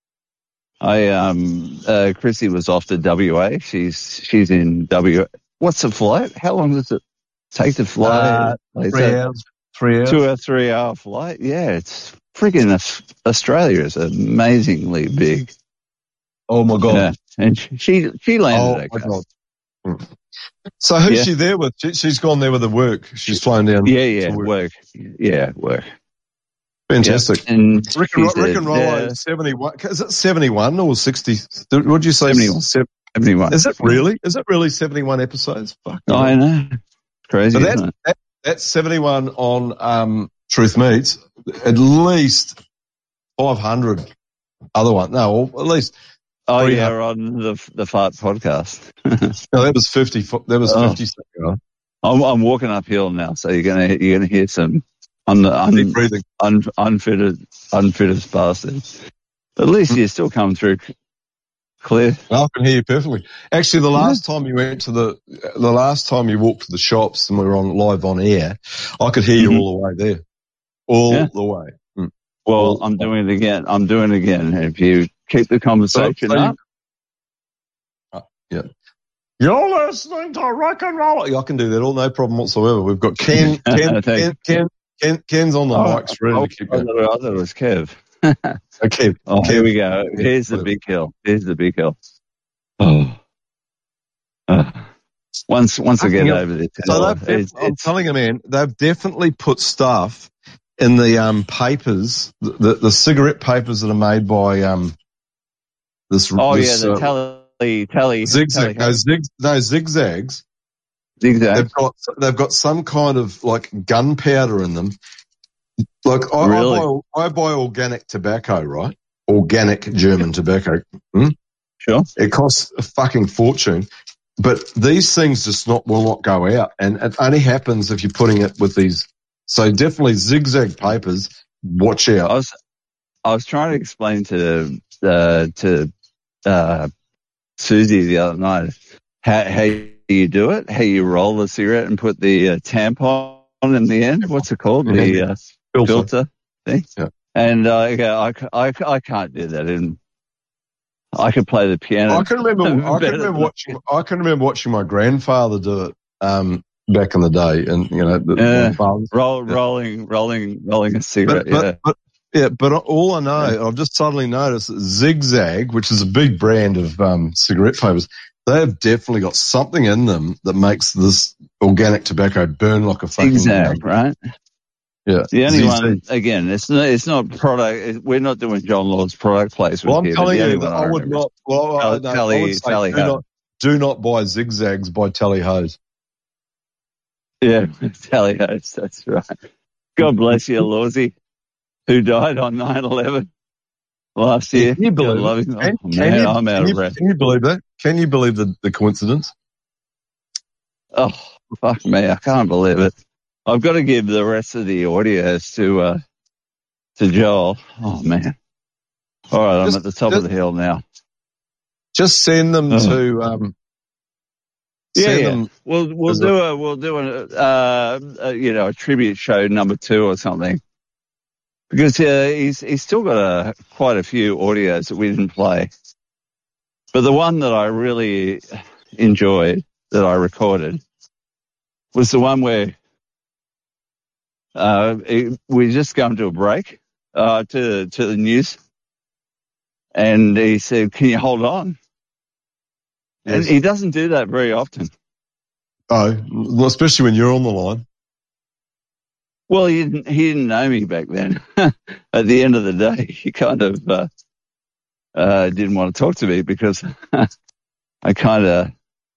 I um uh, Chrissy was off to W A. She's she's in W. What's the flight? How long does it take to fly? Uh, Like, three so- hours. Three hours. Two or three hour flight. Yeah, it's freaking Australia is amazingly big. Oh my God. Yeah. And she she Oh landed my okay. God. Mm. So who's Yeah. she there with? She, she's gone there with her work. She's flown down. Yeah, yeah, to work. work. Yeah, work. Fantastic. Yep. And Rick she and, said, Rick and Rollo, uh, seventy-one. Is it seventy-one or sixty? What did you say? seventy-one. Se- seventy-one. Is it really? Is it really seventy-one episodes? Fuck. Oh, I know. Crazy, So that's, isn't it? that, that's seventy-one on um, Truth Meets. At least five hundred other one. No, or at least. Oh, three yeah, hundred. on the the fart podcast. No, that was fifty. fo- That was Oh. fifty. Second. I'm, I'm walking uphill now, so you're gonna you're gonna hear some un, un, Deep breathing. un, unfitted unfitted bastards. At least you're still coming through clear. I can hear you perfectly. Actually, the last time you went to the, the last time you walked to the shops and we were on live on air, I could hear you Mhm. all the way there, all Yeah. the way. Mm. Well, All I'm the way. doing it again. I'm doing it again. If you keep the conversation So- so you- up, Yeah. You're listening to Rock and Roll. I can do that all, no problem whatsoever. We've got Ken, Ken, Ken, Thanks. Ken, Ken, Ken's on the Oh, mics ready I to keep thought going. it- I thought it was Kev. Okay. Oh, Kev. here we go. Here's the big hill. Here's the big hill. Oh. Uh, once once I get Fucking hell. over this, So hill, they've def- it's, I'm it's, telling you, man, they've definitely put stuff in the um, papers, the, the, the cigarette papers that are made by um, this. oh this, yeah, the uh, tally tally zigzag, tally- no, zig, no zigzags. zigzag. They've got they've got some kind of like gunpowder in them. Like I, Really? I, buy, I buy organic tobacco, right? Organic German tobacco. Hmm? Sure. It costs a fucking fortune, but these things just not will not go out, and it only happens if you're putting it with these. So definitely zigzag papers. Watch I out. was I was trying to explain to uh, to uh, Susie the other night how how you do it, how you roll the cigarette and put the uh, tampon in the end. What's it called? The uh, Filter. filter thing. Yeah. And uh, I go, I, c- I, c- I can't do that. And I could play the piano. I can remember. I better can remember than- watching. I can remember watching my grandfather do it um, back in the day, and you know, the, Yeah. my father- Roll, rolling, rolling, rolling a But, cigarette. but, yeah. but Yeah, but all I know, I've just suddenly noticed that Zigzag, which is a big brand of um, cigarette papers, they have definitely got something in them that makes this organic tobacco burn like a fucking Zigzag, right? Yeah. The only Z Z. one, again, it's not, it's not product, we're not doing John Lord's product placement Well, I'm here, but telling the only you that one I would remember not, well, I, Tally- no, I Tally- would say Tally do Ho. not, do not buy Zigzags by Tally Hose. Yeah, Tally Ho's, that's right. God bless you, Lawsy, who died on nine eleven last year. Can you God believe love it? him. Can, Oh, can man, you, I'm out can, of you, breath. can you believe that? Can you believe the, the coincidence? Oh, fuck me, I can't believe it. I've got to give the rest of the audios to, uh, to Joel. Oh, man. All right, Just- I'm at the top just- of the hill now. Just send them Oh. to, um, Yeah, send yeah. them, We'll we'll as do a we'll do a, uh, a you know a tribute show number two or something, because uh, he's he's still got a quite a few audios that we didn't play, but the one that I really enjoyed that I recorded was the one where uh, it, we just come to a break uh, to to the news, and he said, "Can you hold on?" And Yes. he doesn't do that very often. oh, well, especially when you're on the line. Well, he didn't, he didn't know me back then. At the end of the day, he kind of uh, uh, didn't want to talk to me because I kind of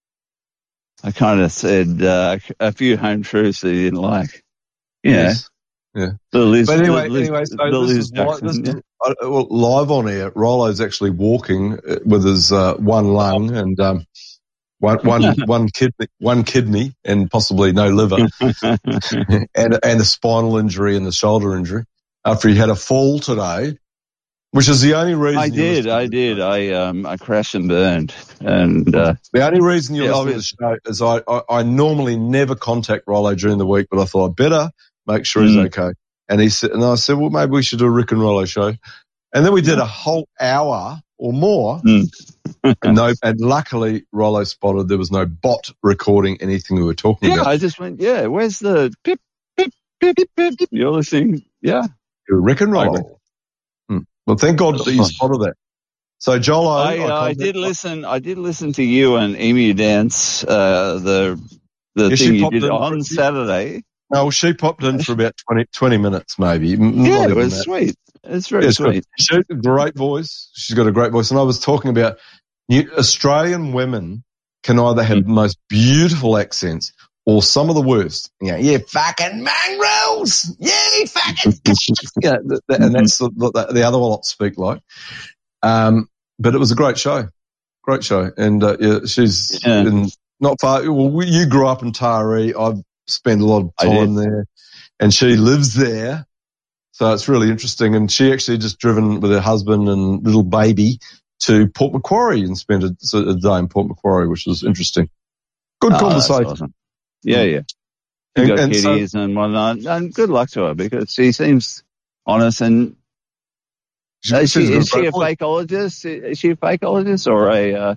I kind of said uh, a few home truths that he didn't like. You Yes. Yeah. know, the Liz, But anyway, the Liz, anyway, so the this Liz is, li- Jackson, this yeah. is uh, well, live on air. Rollo's actually walking uh, with his uh, one lung and um, one, one, one kidney, one kidney, and possibly no liver, and and a spinal injury and the shoulder injury after he had a fall today, which is the only reason I you did, listen I to the did. show. I um I crashed and burned, and uh, The only reason you Yeah, listen to the show is I, I, I normally never contact Rollo during the week, but I thought I'd better make sure he's Mm. okay. And he said, and I said, well, maybe we should do a Rick and Rollo show. And then we did a whole hour or more. Mm. and no, and luckily Rollo spotted there was no bot recording anything we were talking yeah, about. I just went, yeah. Where's the pip pip pip pip? pip? You're listening, yeah. Rick and I Rollo. Hmm. Well, thank God that you spotted that. So Joel, I, I, uh, I did listen. I did listen to you and Emu Dance, uh, the the Yeah, she thing you popped did in on for- Saturday. No, she popped in for about twenty, twenty minutes, maybe. M- Yeah, not it even was that. sweet. It's very Yeah, she's got- sweet. She's got a great voice. She's got a great voice. And I was talking about new, Australian women can either have the most beautiful accents or some of the worst. You know, yeah, fucking mongrels. Yeah, fucking. yeah, th- th- and that's the, the, the other lot speak like. Um, but it was a great show. Great show. And uh, yeah, she's Yeah. in, not far. Well, we, you grew up in Taree. I've spent a lot of I time did. there. And she lives there. So it's really interesting. And she actually just driven with her husband and little baby to Port Macquarie and spent a, a day in Port Macquarie, which was interesting. Good Oh, that's conversation. awesome. Yeah, yeah. And- She got and so- kitties and whatnot. And good luck to her because she seems honest. And She- is she, she's got a is she great a voice. fakeologist? Is she a fakeologist or a? Uh,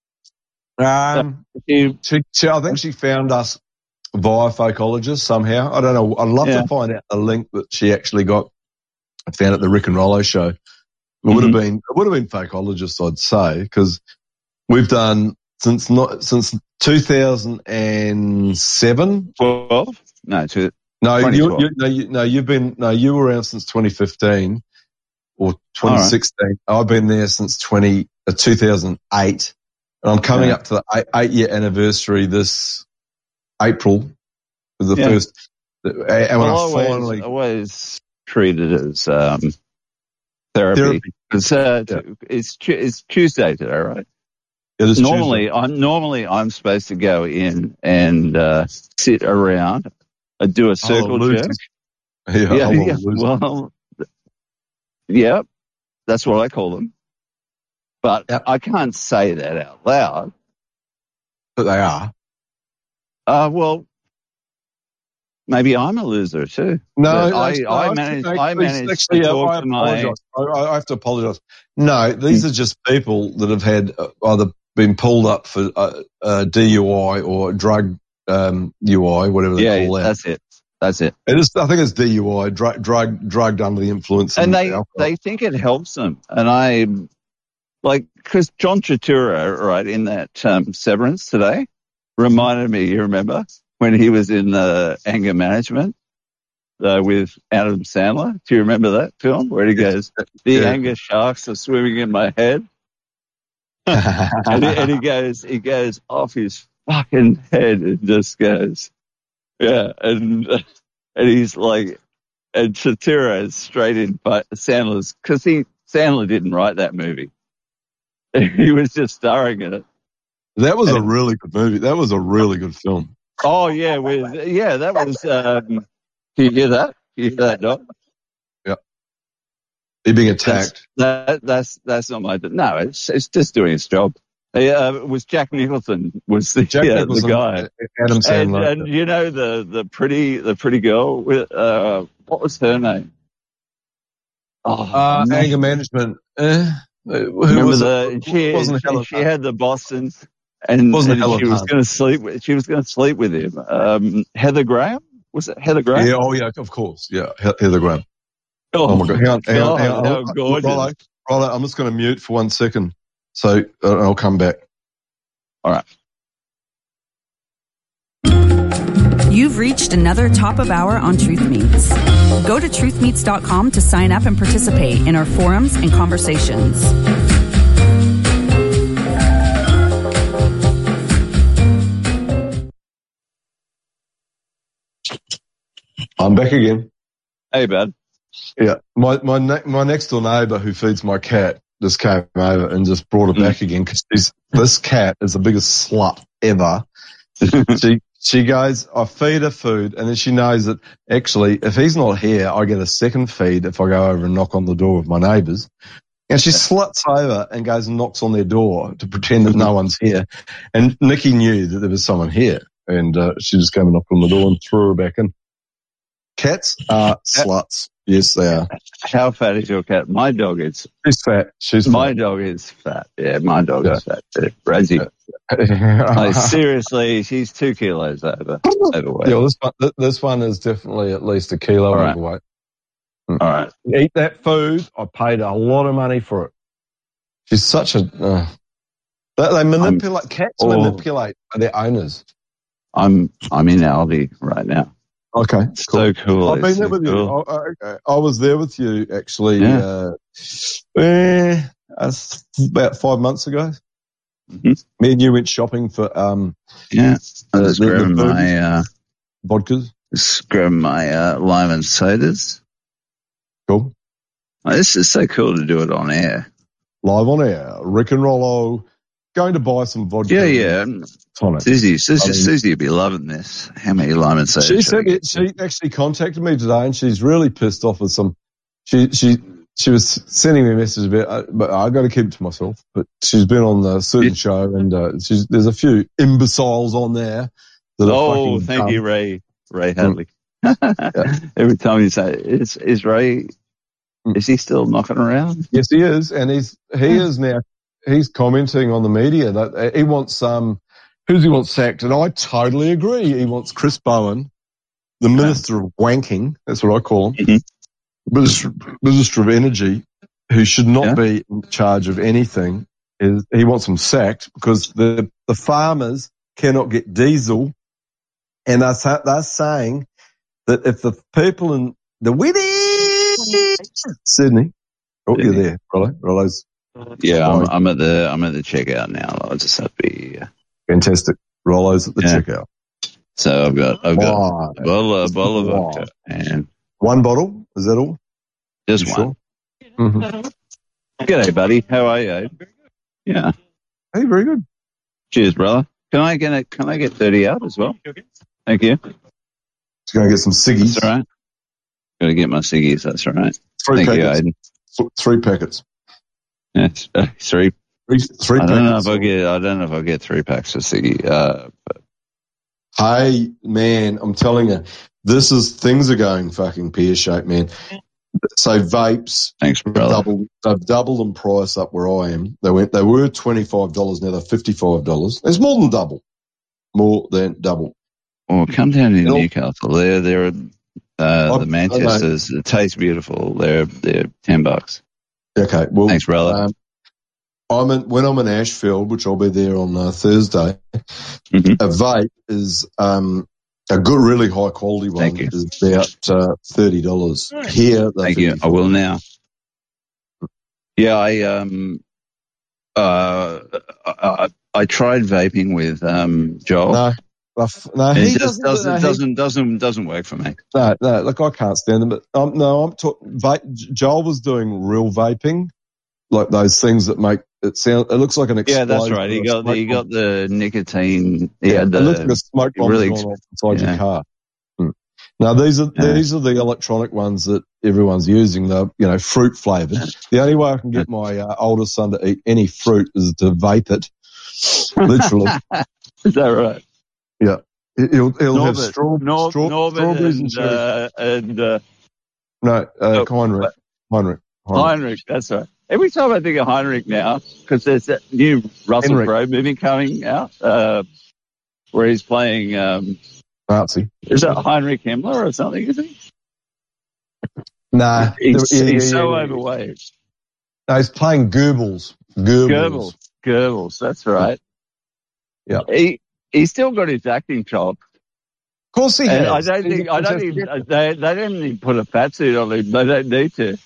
Um, she, she, she, I think she found us via Fakeologist somehow. I don't know. I'd love Yeah. to find out the link that she actually got. I found at the Rick and Rollo show. It would have Mhm. been, it would have been Fakeologist, I'd say, because we've done since not since two thousand seven. twelve? No, to No, twenty you, twelve. you, no, you, no, you've been, no, you were around since twenty fifteen or twenty sixteen. I've been there since twenty, uh, two thousand eight. And I'm coming Yeah. up to the eight, eight year anniversary this April for the Yeah. first, and when well, I always, finally, always treated as um, therapy. Therapy. It's, uh, Yeah. it's Tu- it's Tuesday today, right? it is Normally, I'm normally I'm supposed to go in and uh, sit around, uh, do a circle Hallelujah. jerk. Tuesday. Yeah, Yeah, yeah. hallelujah. Well, yeah, that's what I call them. But Yep. I can't say that out loud. But they are. Uh, well, maybe I'm a loser too. No, But I, actually, I actually, managed. actually, I managed actually, to yeah, talk I to my. apologise. I, I have to apologise. No, these are just people that have had uh, either been pulled up for uh, uh, D U I or drug um, U I, whatever they Yeah, call that. that's it. That's it. It is, I think it's D U I, drug, drug, drugged under the influence. And of they, alcohol. they think it helps them. And I, like, because John Turturro, right, in that um, Severance today, reminded me, you remember, when he was in uh, Anger Management uh, with Adam Sandler. Do you remember that film where he goes, the Yeah. anger sharks are swimming in my head? and, he, and he goes, he goes off his fucking head and just goes, yeah, and and he's like, and Turturro is straight in but Sandler's, because he Sandler didn't write that movie. He was just starring in it. That was and, a really good movie. That was a really good film. Oh yeah, with yeah, that was. Um, can you hear that? Can you hear that, Doc? Yeah. They're being attacked. That's, that, that's that's not my. No, it's it's just doing its job. Uh, it was Jack Nicholson was the, Jack yeah, Nicholson, the guy. Adam Sandler. And, and you know the the pretty the pretty girl with uh, what was her name? Oh, Uh, anger management. Eh, who remember was the it? she Wasn't she, Helen she Hunt. had the Boston and, Wasn't and Helen she was Hunt. going to sleep with she was going to sleep with him. Um, Heather Graham, was it Heather Graham? Yeah, oh yeah, of course. Yeah, He- Heather Graham. Oh, Oh my God. Hang on, hang on, hang on. God, how I'll- gorgeous. Rollo, Rollo, I'm just going to mute for one second. So uh, I'll come back. All right. You've reached another top of hour on Truth Meets. Go to truth meets dot com to sign up and participate in our forums and conversations. I'm back again. Hey, bud. Yeah, my my ne- my next door neighbour who feeds my cat just came over and just brought it Mm. back again because this cat is the biggest slut ever. she she goes, I feed her food, and then she knows that actually if he's not here, I get a second feed if I go over and knock on the door of my neighbours. And she sluts over and goes and knocks on their door to pretend that no one's here. And Nikki knew that there was someone here, and uh, she just came and knocked on the door and threw her back in. Cats are sluts. Yes, they are. How fat is your cat? My dog is. She's fat. She's my fat. dog is fat. Yeah, my dog Yeah. is fat too. Rosie. Like, seriously, she's two kilos over overweight. Yeah, well, this one, this one is definitely at least a kilo All right. overweight. All right. Eat that food. I paid a lot of money for it. She's such a. Uh, they, they manipulate. Cats oh. manipulate their owners. I'm I'm in Aldi right now. Okay, So cool. I've been It's there so with cool. you. I, I, I was there with you actually. Yeah. Uh, eh, uh, about five months ago. Mm-hmm. Me and you went shopping for um. Yeah. I was the- the grabbing burgers, my uh, vodkas. just grabbing my uh, lime and sodas. Cool. Oh, this is so cool to do it on air. Live on air. Rick and Rollo going to buy some vodka. Yeah, yeah. Tonic. Susie, Susie, I mean- Susie would be loving this. How many lime and sodas? She should I said get? it, she actually contacted me today, and she's really pissed off with some. She she she was sending me a message about, uh, but I got to keep it to myself. But she's been on a certain Yeah. show, and uh, she's there's a few imbeciles on there. That are Oh, fucking thank dumb. you, Ray. Ray Hadley. Every time you say, is, is Ray, is he still knocking around? Yes, he is, and he's he is now. He's commenting on the media that uh, he wants um who's he wants sacked, and I totally agree. He wants Chris Bowen, the Minister of Wanking. That's what I call him. Mhm. Minister, Minister of Energy, who should not Yeah. be in charge of anything. Is he wants him sacked because the the farmers cannot get diesel, and they're, sa- they're saying that if the people in the Whitty Sydney, oh, you're Sydney. there, Rollo, Rollo's Yeah, I'm, Fine. I'm at the, I'm at the checkout now. I just have to be, uh, fantastic. Rollo's at the Yeah. checkout. so I've got, I've got Wow. a bottle, a bottle of Wow. vodka and One bottle, is that all? just You one. sure? Mm-hmm. G'day, buddy. How are you? Yeah. Hey, very good. Cheers, brother. Can I get a, can I get thirty out as well? Thank you. Just going to get some ciggies. That's all right. Got to get my ciggies. That's all right. Three Thank you, packets. Aiden. Th- Three packets. Yes, uh, three. Three, three I don't know packets. if I get. I don't know if I get three packs of ciggy. Uh, but Hey, man, I'm telling you, this is, things are going fucking pear-shaped, man. So vapes, thanks, they've brother. doubled, they've doubled in price up where I am. They went, they were twenty-five dollars, now they're fifty-five dollars. It's more than double. More than double. Or come down to It'll- Newcastle. They're they're uh, I- the Manchesters. It tastes beautiful. They're they're ten bucks. Okay, well, Thanks, brother. Um, I'm in, when I'm in Ashfield, which I'll be there on uh, Thursday. Mm-hmm. A vape is um, a good, really high quality one. Thank you. Is about uh, thirty dollars here. they're Thank you. fifty. I will now. Yeah, I um uh I, I tried vaping with um Joel. No, Well, no, And he it just doesn't. doesn't no, he- doesn't doesn't doesn't work for me. No, no, look, I can't stand them. But um, no, I'm talking. Va- Joel was doing real vaping, like those things that make it sound. It looks like an Yeah, explosion. that's right. He or a got the, smoke he bomb. got the nicotine. He Yeah, had it looks like a the smoke bomb really going off inside yeah. your car. Hmm. Now these are Yeah. these are the electronic ones that everyone's using. The you know fruit flavored. The only way I can get my uh, oldest son to eat any fruit is to vape it. Literally. Is that right? Yeah. He'll, he'll have Norbert, straw, Nor- straw, Norbert strawberries and, and cherries. uh, and uh, No, uh, oh, Heinrich. Heinrich. Heinrich. Heinrich. That's right. Every time I think of Heinrich now, because there's that new Russell Henrik. Crowe movie coming out uh, where he's playing. Um, Nazi. is that Heinrich Himmler or something? Is he? Nah. He's, Yeah, yeah, he's yeah, so yeah. overweight. No, he's playing Goebbels. Goebbels. Goebbels. Goebbels. That's right. Yeah. He he's still got his acting job. Of course he And has. I don't He's think a I don't fantastic even they they didn't even put a fat suit on him. They don't need to.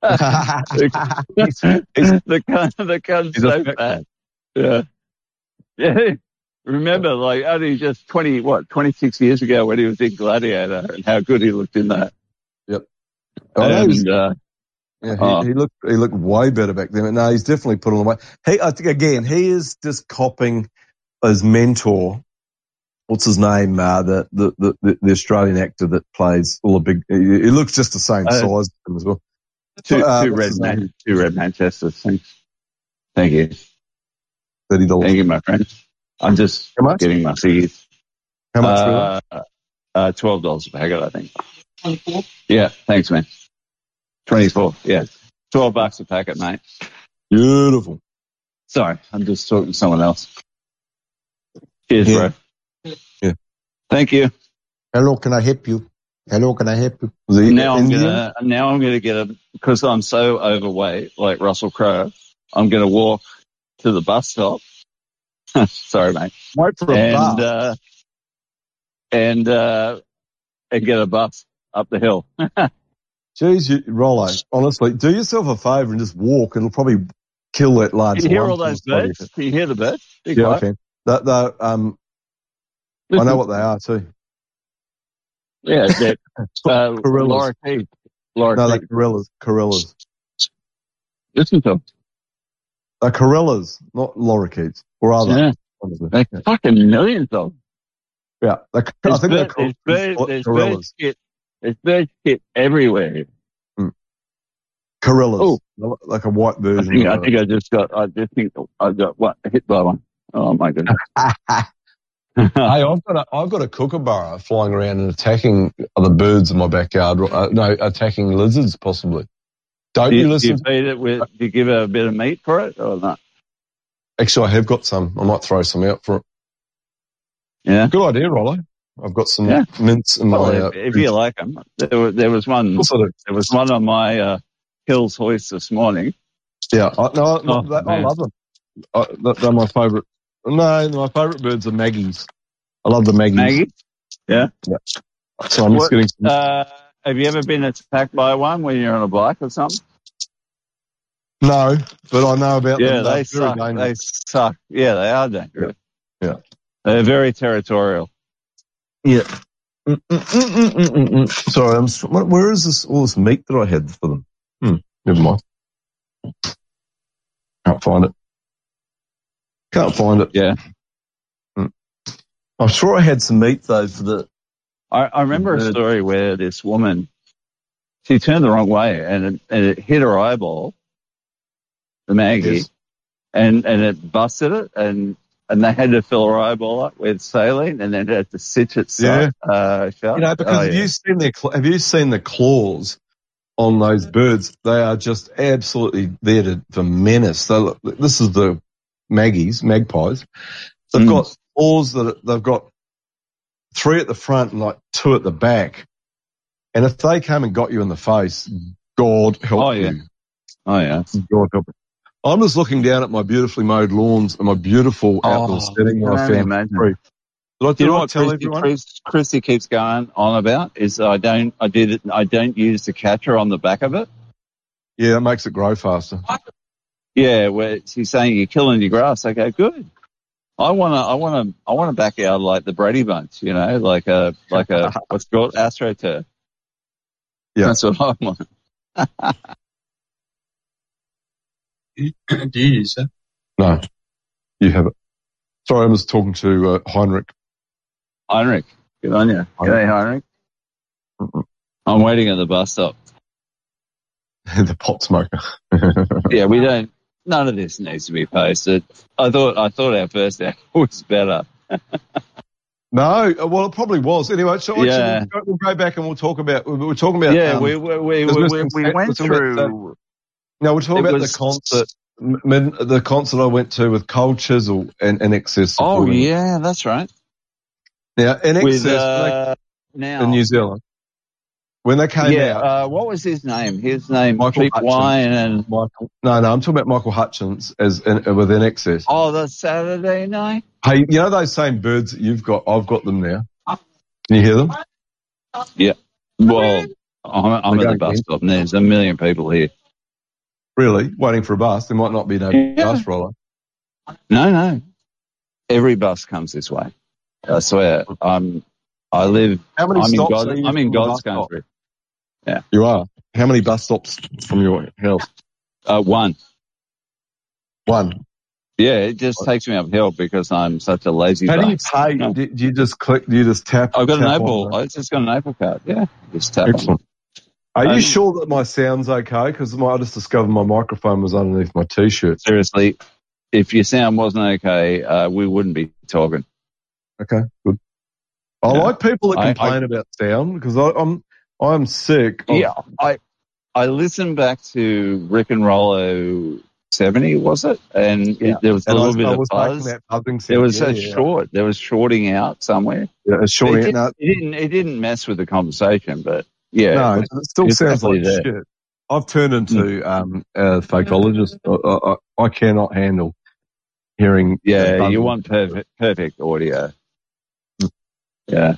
the the cunt the cunt's He's a so fat fat. Yeah. Yeah. Remember, like only just twenty what twenty six years ago when he was in Gladiator and how good he looked in that. Yep. Oh, no, he was- And uh, Yeah, he, Oh. he looked he looked way better back then. No, he's definitely put on the weight. He, I think again, he is just copying his mentor. What's his name? Uh, the, the the the Australian actor that plays all the big. He, he looks just the same Uh, size as him as well. two Uh, two what's red his name? man two red Manchesters. Thanks. Thank you. Thirty dollars. Thank you, my friend. I'm just How much? getting my fees. How much? Uh, uh, twelve dollars a packet, I think. Twenty-four. Yeah, thanks, man. Twenty-four. Yeah, twelve bucks a packet, mate. Beautiful. Sorry, I'm just talking to someone else. Cheers, Yeah. bro. Yeah. Thank you. Hello, can I help you? Hello, can I help you? The Now I'm Indian? gonna now I'm gonna get a because I'm so overweight, like Russell Crowe. I'm gonna walk to the bus stop. Sorry, mate. Wait for a and bus. uh, and uh, and get a bus up the hill. Jeez, you, Rollo, honestly, do yourself a favour and just walk. It'll probably kill that large. Can you hear lump all those inside your birds? head. Can you hear the birds? Be Yeah, I quiet. can. That, that, um, I know what they are too. Yeah, they're, uh, Gorillas. Laura Keith. Laura No, Keith. they're gorillas. Gorillas. Listen to them. They're gorillas, not lorikeets. Or are they? Yeah. Honestly. They're fucking millions of them. Yeah, they're, I There's, think they're bird, called there's, bird, there's bird gorillas. shit. There's bird shit everywhere. Gorillas. Oh. Like a white I version. think, I of think I just got, I just think I got what, hit by one. Oh my goodness. Hey, I've got a I've got a kookaburra flying around and attacking other birds in my backyard. Uh, no, attacking lizards possibly. Don't do you, you, do listen? you feed it with, do you give it a bit of meat for it or not? Actually, I have got some. I might throw some out for it. Yeah. Good idea, Rollo. I've got some Yeah. mints in my. Well, uh, if, if you like them, there, was- there was one. Of course I do. There was one on my uh, Hills hoist this morning. Yeah, I, no, Oh, that, I man. love them. I, that, they're my favourite. No, my favourite birds are Maggies. I love the Maggies. Maggie. Yeah. So I'm just What- getting some. Uh, have you ever been attacked by one when you're on a bike or something? No, but I know about Yeah, them. they They're very suck. They dangerous. suck. Yeah, they are dangerous. Yeah. They're very territorial. Yeah. Mm, mm, mm, mm, mm, mm, mm. Sorry, I'm. s- what- Where is this? All this meat that I had for them? Hmm. Never mind. Can't find it. Can't find it. Yeah. I'm sure I had some meat though for the. I, I remember a Bird. story where this woman, she turned the wrong way and it, and it hit her eyeball, the Maggie, Yes. and, and it busted it and, and they had to fill her eyeball up with saline and then had to stitch it shut. Uh, shut. You know, because Oh, have yeah. you seen their cl- have you seen the claws on those birds? They are just absolutely there to, to menace. They look, this is the Maggies, magpies. They've Mm. got claws that are- they've got three at the front and like two at the back. And if they came and got you in the face, God help Oh, yeah. you. Oh, yeah. God help you. I'm just looking down at my beautifully mowed lawns and my beautiful outdoor Oh, setting I where I can only found imagine. free. Did I, Do did you know I what tell Christy, everyone? Chris, Christy keeps going on about is I don't, I did it, I don't use the catcher on the back of it. Yeah, that makes it grow faster. Yeah, where she's saying you're killing your grass. I go, good. I wanna, I wanna, I wanna back out like the Brady Bunch, you know, like a, like a what's it called AstroTurf. Yeah, that's what I want. Do you use that? No, you haven't. Sorry, I was talking to uh, Heinrich. Heinrich, good on you. G'day, Heinrich. I'm waiting at the bus stop. The pot smoker. Yeah, we don't. None of this needs to be posted. I thought, I thought our first hour was better. No, well, it probably was. Anyway, so actually Yeah. we'll, go, we'll go back and we'll talk about. We were talking about. Yeah, um, we we we, there's we, we, misconception- we we're went talking about, through. uh, no, we're talking It about was- the concert. Mid, the concert I went to with Cold Chisel and N X S. Oh supporting it. yeah, that's right. Now N X S With uh, now in New Zealand when they came yeah, out. uh, what was his name? His name, Michael Cheap Hutchins. Wine, and Michael. No, no, I'm talking about Michael Hutchins as in, with N X S. oh, the Saturday night. Hey, you know those same birds that you've got? I've got them now. Can you hear them? Yeah. Well, I'm, I'm They're at the going bus in. stop, and there's a million people here. Really? Waiting for a bus? There might not be no Yeah. bus roller. No, no. Every bus comes this way. I swear. I'm. I live. How many I'm in stops God. are you I'm in from the God's bus stop? country. Yeah. You are. How many bus stops from your house? Uh, one. One. Yeah, it just takes me uphill because I'm such a lazy. How do you bus. pay? No. Do, do you just click? Do you just tap? I've got an tap Apple. on the- I just got an Apple card. Yeah, just tap on Excellent. it. Are you Um, sure that my sound's okay? Because I just discovered my microphone was underneath my t-shirt. Seriously, if your sound wasn't okay, uh, we wouldn't be talking. Okay, good. I Yeah. like people that I- complain I- about sound because I'm I'm sick. Of, Yeah, I I listened back to Rick and Rollo seventy, was it? And Yeah. it, there was a And I little was- bit I of was making buzz. that buzzing sound. There was Yeah, a yeah. short. There was shorting out somewhere. Yeah, it's short. It, did, No, it didn't. It didn't mess with the conversation, but yeah, no, it, it was, still it was sounds like definitely there. shit. I've turned into um, a fakeologist. I, I, I cannot handle hearing. Yeah, uh, you buzzing. want perfect perfect audio. Yeah,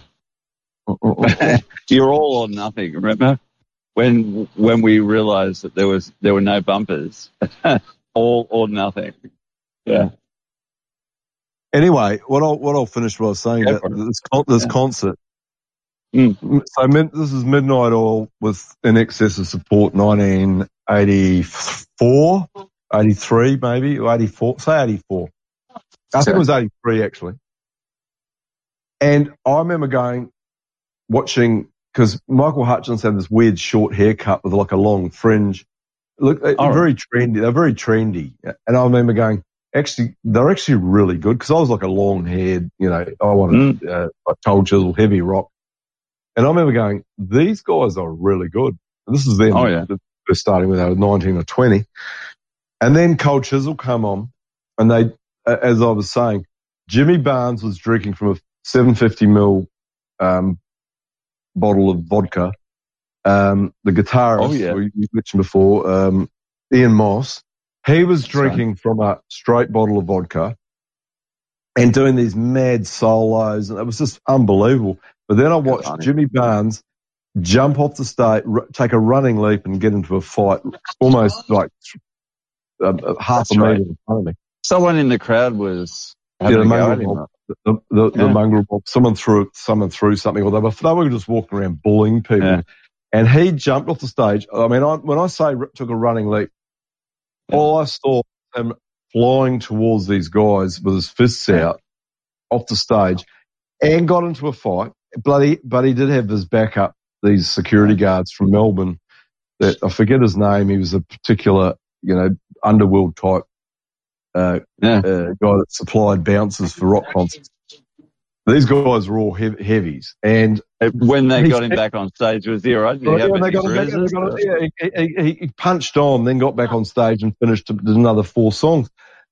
you're all or nothing. Remember when when we realised that there was there were no bumpers, all or nothing. Yeah. Anyway, what I'll what I'll finish what I was saying Go about for it. this con- this Yeah. concert. Mm. So mid, this is Midnight Oil with In Excess of Support, nineteen eighty-four, eighty-three maybe, or eighty-four. Say eighty-four. I think it was eighty-three actually. And I remember going watching because Michael Hutchins had this weird short haircut with like a long fringe. Look, they're Oh. very trendy. They're very trendy. And I remember going, actually, they're actually really good because I was like a long haired, you know, I wanted Mm. uh, like Cold Chisel, heavy rock. And I remember going, these guys are really good. And this is them. Oh, yeah. They're starting with, they were nineteen or twenty. And then Cold Chisel come on and they, uh, as I was saying, Jimmy Barnes was drinking from a seven fifty milliliter um, bottle of vodka. Um, the guitarist, Oh, yeah. we you mentioned before, um, Ian Moss, he was drinking from a straight bottle of vodka and doing these mad solos, and it was just unbelievable. But then I watched on him. Jimmy Barnes jump off the stage, r- take a running leap, and get into a fight, almost like uh, uh, half That's a metre right. in front of me. Someone in the crowd was Yeah, having the a go at mongrel him. mob. The, the, the Yeah. mongrel mob. Someone threw someone threw something, or they were, they were just walking around bullying people. Yeah. And he jumped off the stage. I mean, I, when I say r- took a running leap, Yeah. all I saw him flying towards these guys with his fists out off the stage, and got into a fight. Bloody, but he did have his backup. These security guards from Melbourne. That I forget his name. He was a particular, you know, underworld type uh, Yeah. uh, guy that supplied bouncers for rock concerts. These guys were all hev- heavies, and When they He got him said- back on stage, was he all right? Did he Oh, have yeah, they any got him back, they bruises? got him, yeah, he, he, he he punched on, then got back on stage and finished did another four songs.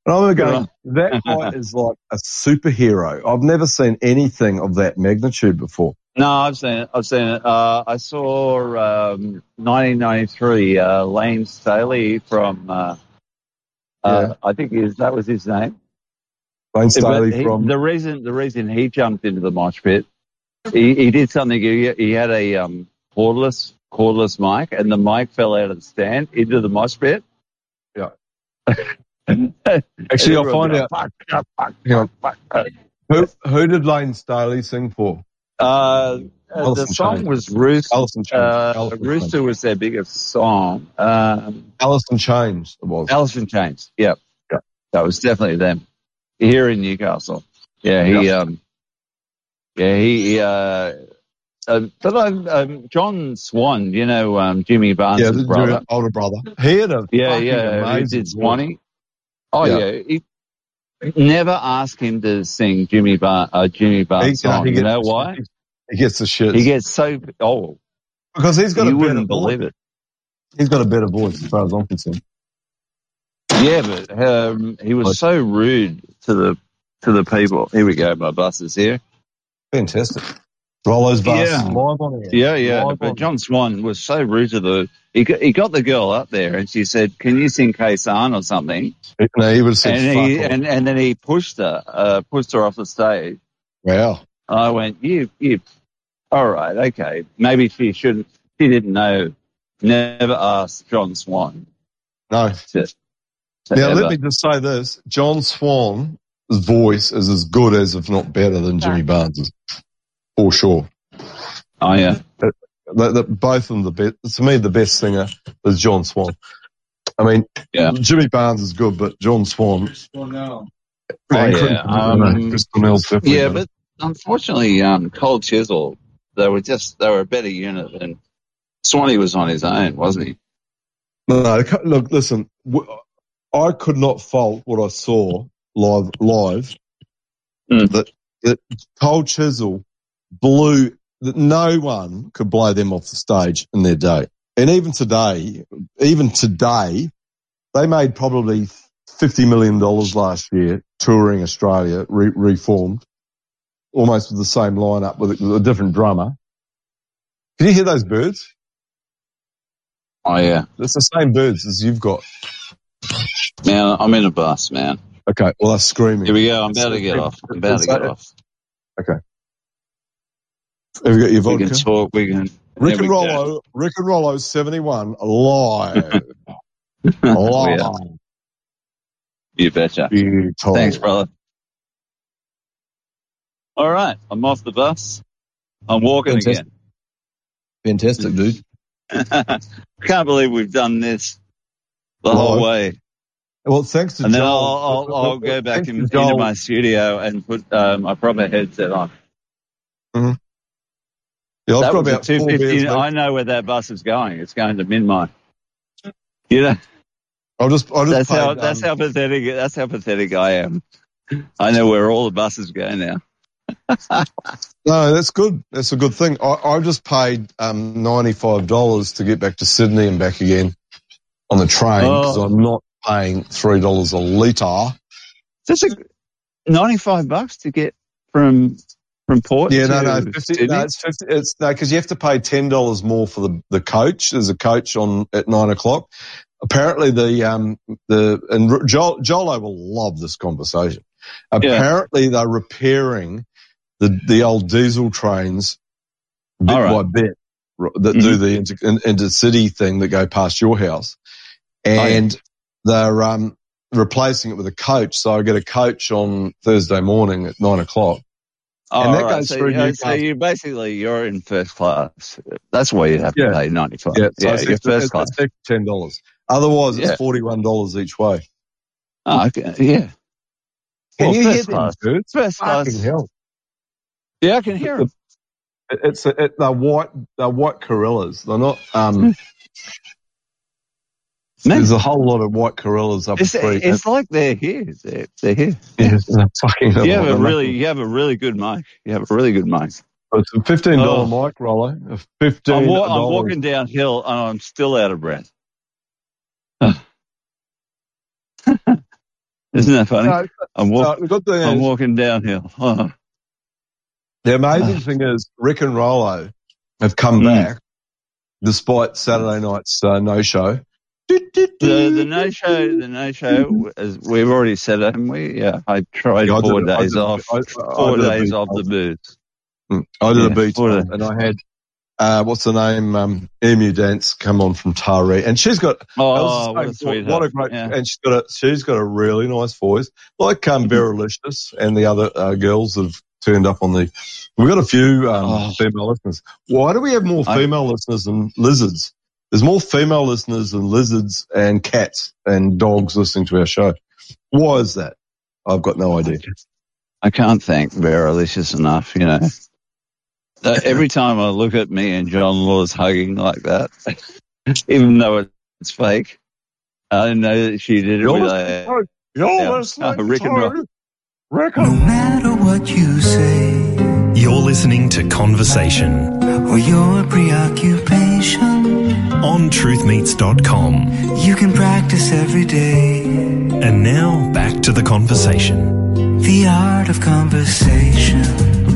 And I'm going, that guy is like a superhero. I've never seen anything of that magnitude before. No, I've seen it. I've seen it. Uh, I saw um, nineteen ninety-three uh, Lane Staley from, uh, Yeah. uh, I think his, that was his name. Lane But Staley he, from, the reason the reason he jumped into the mosh pit, he, he did something. He, he had a um, cordless cordless mic, and the mic fell out of the stand into the mosh pit. yeah. And Actually, I'll everyone find go, out. "Fuck, fuck, fuck, Hang on. fuck, fuck." Who, who did Lane Staley sing for? Uh, uh, the Alison song Chains. was Rooster. Alison Chains. Uh, Alison Rooster Chains. was their biggest song. Um, Alice in Chains, it was. Alice in Chains. Yep. Yeah. That was definitely them. Here in Newcastle. Yeah, he, Yeah. um, yeah, he, he uh, uh, but um, um, John Swan, you know, um, Jimmy Barnes' Yeah, the brother. older brother. He had a Yeah, fucking yeah, he amazing did Swanee. Oh, Yeah. yeah. He, never ask him to sing Jimmy Bar, uh, Jimmy Barnes' He- uh, song. he You gets know the why? shit. He gets the shit. He gets so, oh, because he's got you a better wouldn't believe voice. it. He's got a better voice as far as I'm concerned. Yeah, but um, he was so rude to the to the people. Here we go, my bus is here. Fantastic. Rollo's bus Yeah. live on air. Yeah, yeah. Live But on- John Swan was so rude to the. He got, he got the girl up there, and she said, "Can you sing Kaysan or something?" No, he would have said, And fuck he off. and, and then he pushed her, uh, pushed her off the stage. Wow. I went, "You, you, all right, okay. Maybe she shouldn't. She didn't know. Never asked John Swan." No. To, to Now, ever. let me just say this. John Swan's voice is as good as, if not better, than Jimmy Barnes's. For sure. Oh, yeah. The, the, both of them, the best. To me, the best singer is John Swan. I mean, Yeah. Jimmy Barnes is good, but John Swan. Oh, Man, yeah. Chris- Um, Chris Cornell's definitely Yeah, better. but unfortunately, um, Cold Chisel, they were just, they were a better unit than Swanee was on his own, wasn't he? No, no, look, listen. w- I could not fault what I saw live. Live, Mm. that that Cold Chisel blew. That no one could blow them off the stage in their day, and even today, even today, they made probably fifty million dollars last year touring Australia, re- reformed, almost with the same lineup with a, with a different drummer. Can you hear those birds? Oh, yeah. It's the same birds as you've got. Man, I'm in a bus, man. Okay, well, that's screaming. Here we go. I'm about to get off. I'm about to get off. Okay. Have you got your We vodka? can talk. We can. Rick there and we go. Rollo, Rick and Rollo seventy-one, live. Oh, yeah. live. You betcha. Beautiful. Thanks, brother. All right. I'm off the bus. I'm walking Fantastic. Fantastic, dude. again. Can't believe we've done this the whole Live. way. Well, thanks to And then Joel. I'll, I'll, I'll go back Thanks in, to into Joel. my studio and put um, my proper headset on. Mhm. Yeah, I've That got was a about four two fifty. beers I left. know where that bus is going. It's going to Minmai. You know, I'll just, I'll just that's paid, how that's um, how pathetic that's how pathetic I am. I know where all the buses go now. No, that's good. That's a good thing. I, I just paid um, ninety-five dollars to get back to Sydney and back again on the train because Oh. I'm not paying three dollars a litre. That's a ninety-five bucks to get from from Port. Yeah, to no, no, fifty, Sydney? no, it's fifty. It's no, because you have to pay ten dollars more for the, the coach. There's a coach on at nine o'clock. Apparently, the um the and Joel Jolo will love this conversation. Apparently, they're repairing the the old diesel trains bit All right. by bit r- that do the inter, in, intercity thing that go past your house, and they're um replacing it with a coach. So I get a coach on Thursday morning at nine o'clock. Oh, and that all right. goes so, through uh, Newcastle. so you basically you're in first class. That's why you'd have to Yeah. pay ninety-five. Yeah, so yeah, it's you're extra, first it's, class. it's extra ten dollars. Otherwise, Yeah. it's forty-one dollars each way. Oh, okay. Yeah. Can Well, you hear first them class. birds? First Fucking class. hell! Yeah, I can hear them. It- It's a, it, they're white. They're white gorillas. They're not. Um, Man. there's a whole lot of white gorillas up It's, the street. it's like they're here. They're, they're here. yeah, they're fucking hell. You have a They're really, nothing. you have a really good mic. You have a really good mic. It's a fifteen dollar Oh. mic roller. A Fifteen. I'm, wa- I'm dollars. walking downhill and I'm still out of breath. Isn't that funny? No, I'm, walk- no, the good thing I'm is- walking downhill. Oh. The amazing thing is Rick and Rollo have come Mm. back despite Saturday night's uh, no-show. The, the no show, the no show, as we've already said it, haven't we? Yeah, I tried Yeah, I four did a- I days did a- off, I- I four did a days beat off off. the booze. Mm. I did Yeah, a beat what a- on, and I had uh, what's the name? Um, Emu Dance come on from Tari, and she's got Oh, I was just what a saying, sweetheart. what a great, Yeah. and she's got a she's got a really nice voice, like um, Vera Licious and the other uh, girls have turned up on the. We've got a few um, Oh. female listeners. Why do we have more I- female listeners than lizards? There's more female listeners than lizards and cats and dogs listening to our show. Why is that? I've got no idea. I can't thank Vera Licious enough, you know. Uh, every time I look at me and John Laws hugging like that, even though it's fake, I know that she did it You're with listening a, to, you're yeah, listening uh, Rick and Roll. to Rick No and matter what you say You're listening to Conversation or your preoccupation, on truth meets dot com. you can practice every day And now back to the conversation. the art of conversation.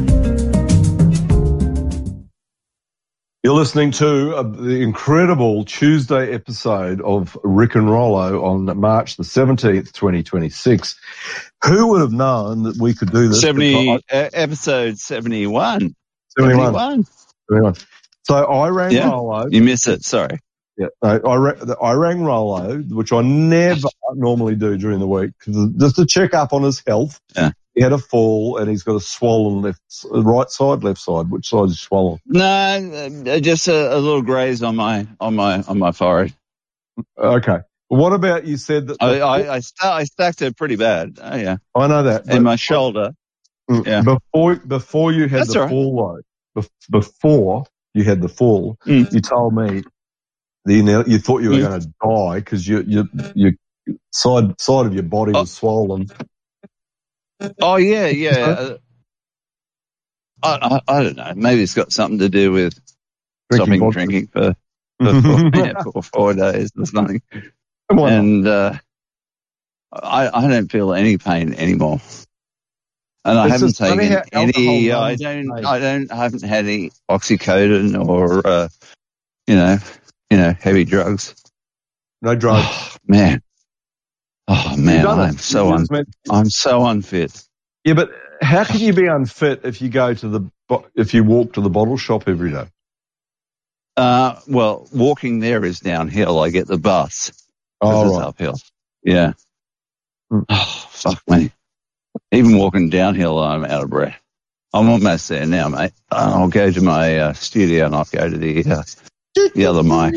You're listening to uh, the incredible Tuesday episode of Rick and Rollo on March the seventeenth, twenty twenty-six. Who would have known that we could do this? seventy, uh, episode seventy-one. seventy-one. seventy-one. seventy-one. So I rang Yeah. Rollo. You miss it, sorry. Yeah, I, I, ra- I rang Rollo, which I never normally do during the week, 'cause just to check up on his health. Yeah. He had a fall and he's got a swollen left, right side, left side. Which side is swollen? No, uh, just a, a little graze on my on my on my forehead. Okay. What about you said that? I the- I I, sta- I stacked it pretty bad. Oh yeah, I know that. and my shoulder. Mm, Yeah. Before before you had That's the all right. fall though, bef- before you had the fall, Mm. you told me that you, know, you thought you were Mm. going to die because your your your side side of your body was swollen. Oh yeah, yeah. Uh, I, I I don't know. Maybe it's got something to do with Drinking stopping vodka. drinking for for four, yeah, for four days or something. Come on. And uh, I I don't feel any pain anymore. And I It's haven't just funny taken how any. alcohol I numbs don't. pain. I don't. I haven't had any oxycodone or uh, you know, you know, heavy drugs. No drugs. Oh, man. Oh You've man, done it. I'm so You un- just meant- I'm so unfit. Yeah, but how can you be unfit if you go to the bo- if you walk to the bottle shop every day? Uh, well, walking there is downhill. I get the bus. Oh, This is right. uphill. Yeah. Mm. Oh, fuck me. Even walking downhill, I'm out of breath. I'm almost there now, mate. Uh, I'll go to my uh, studio and I'll go to the uh, the other mic.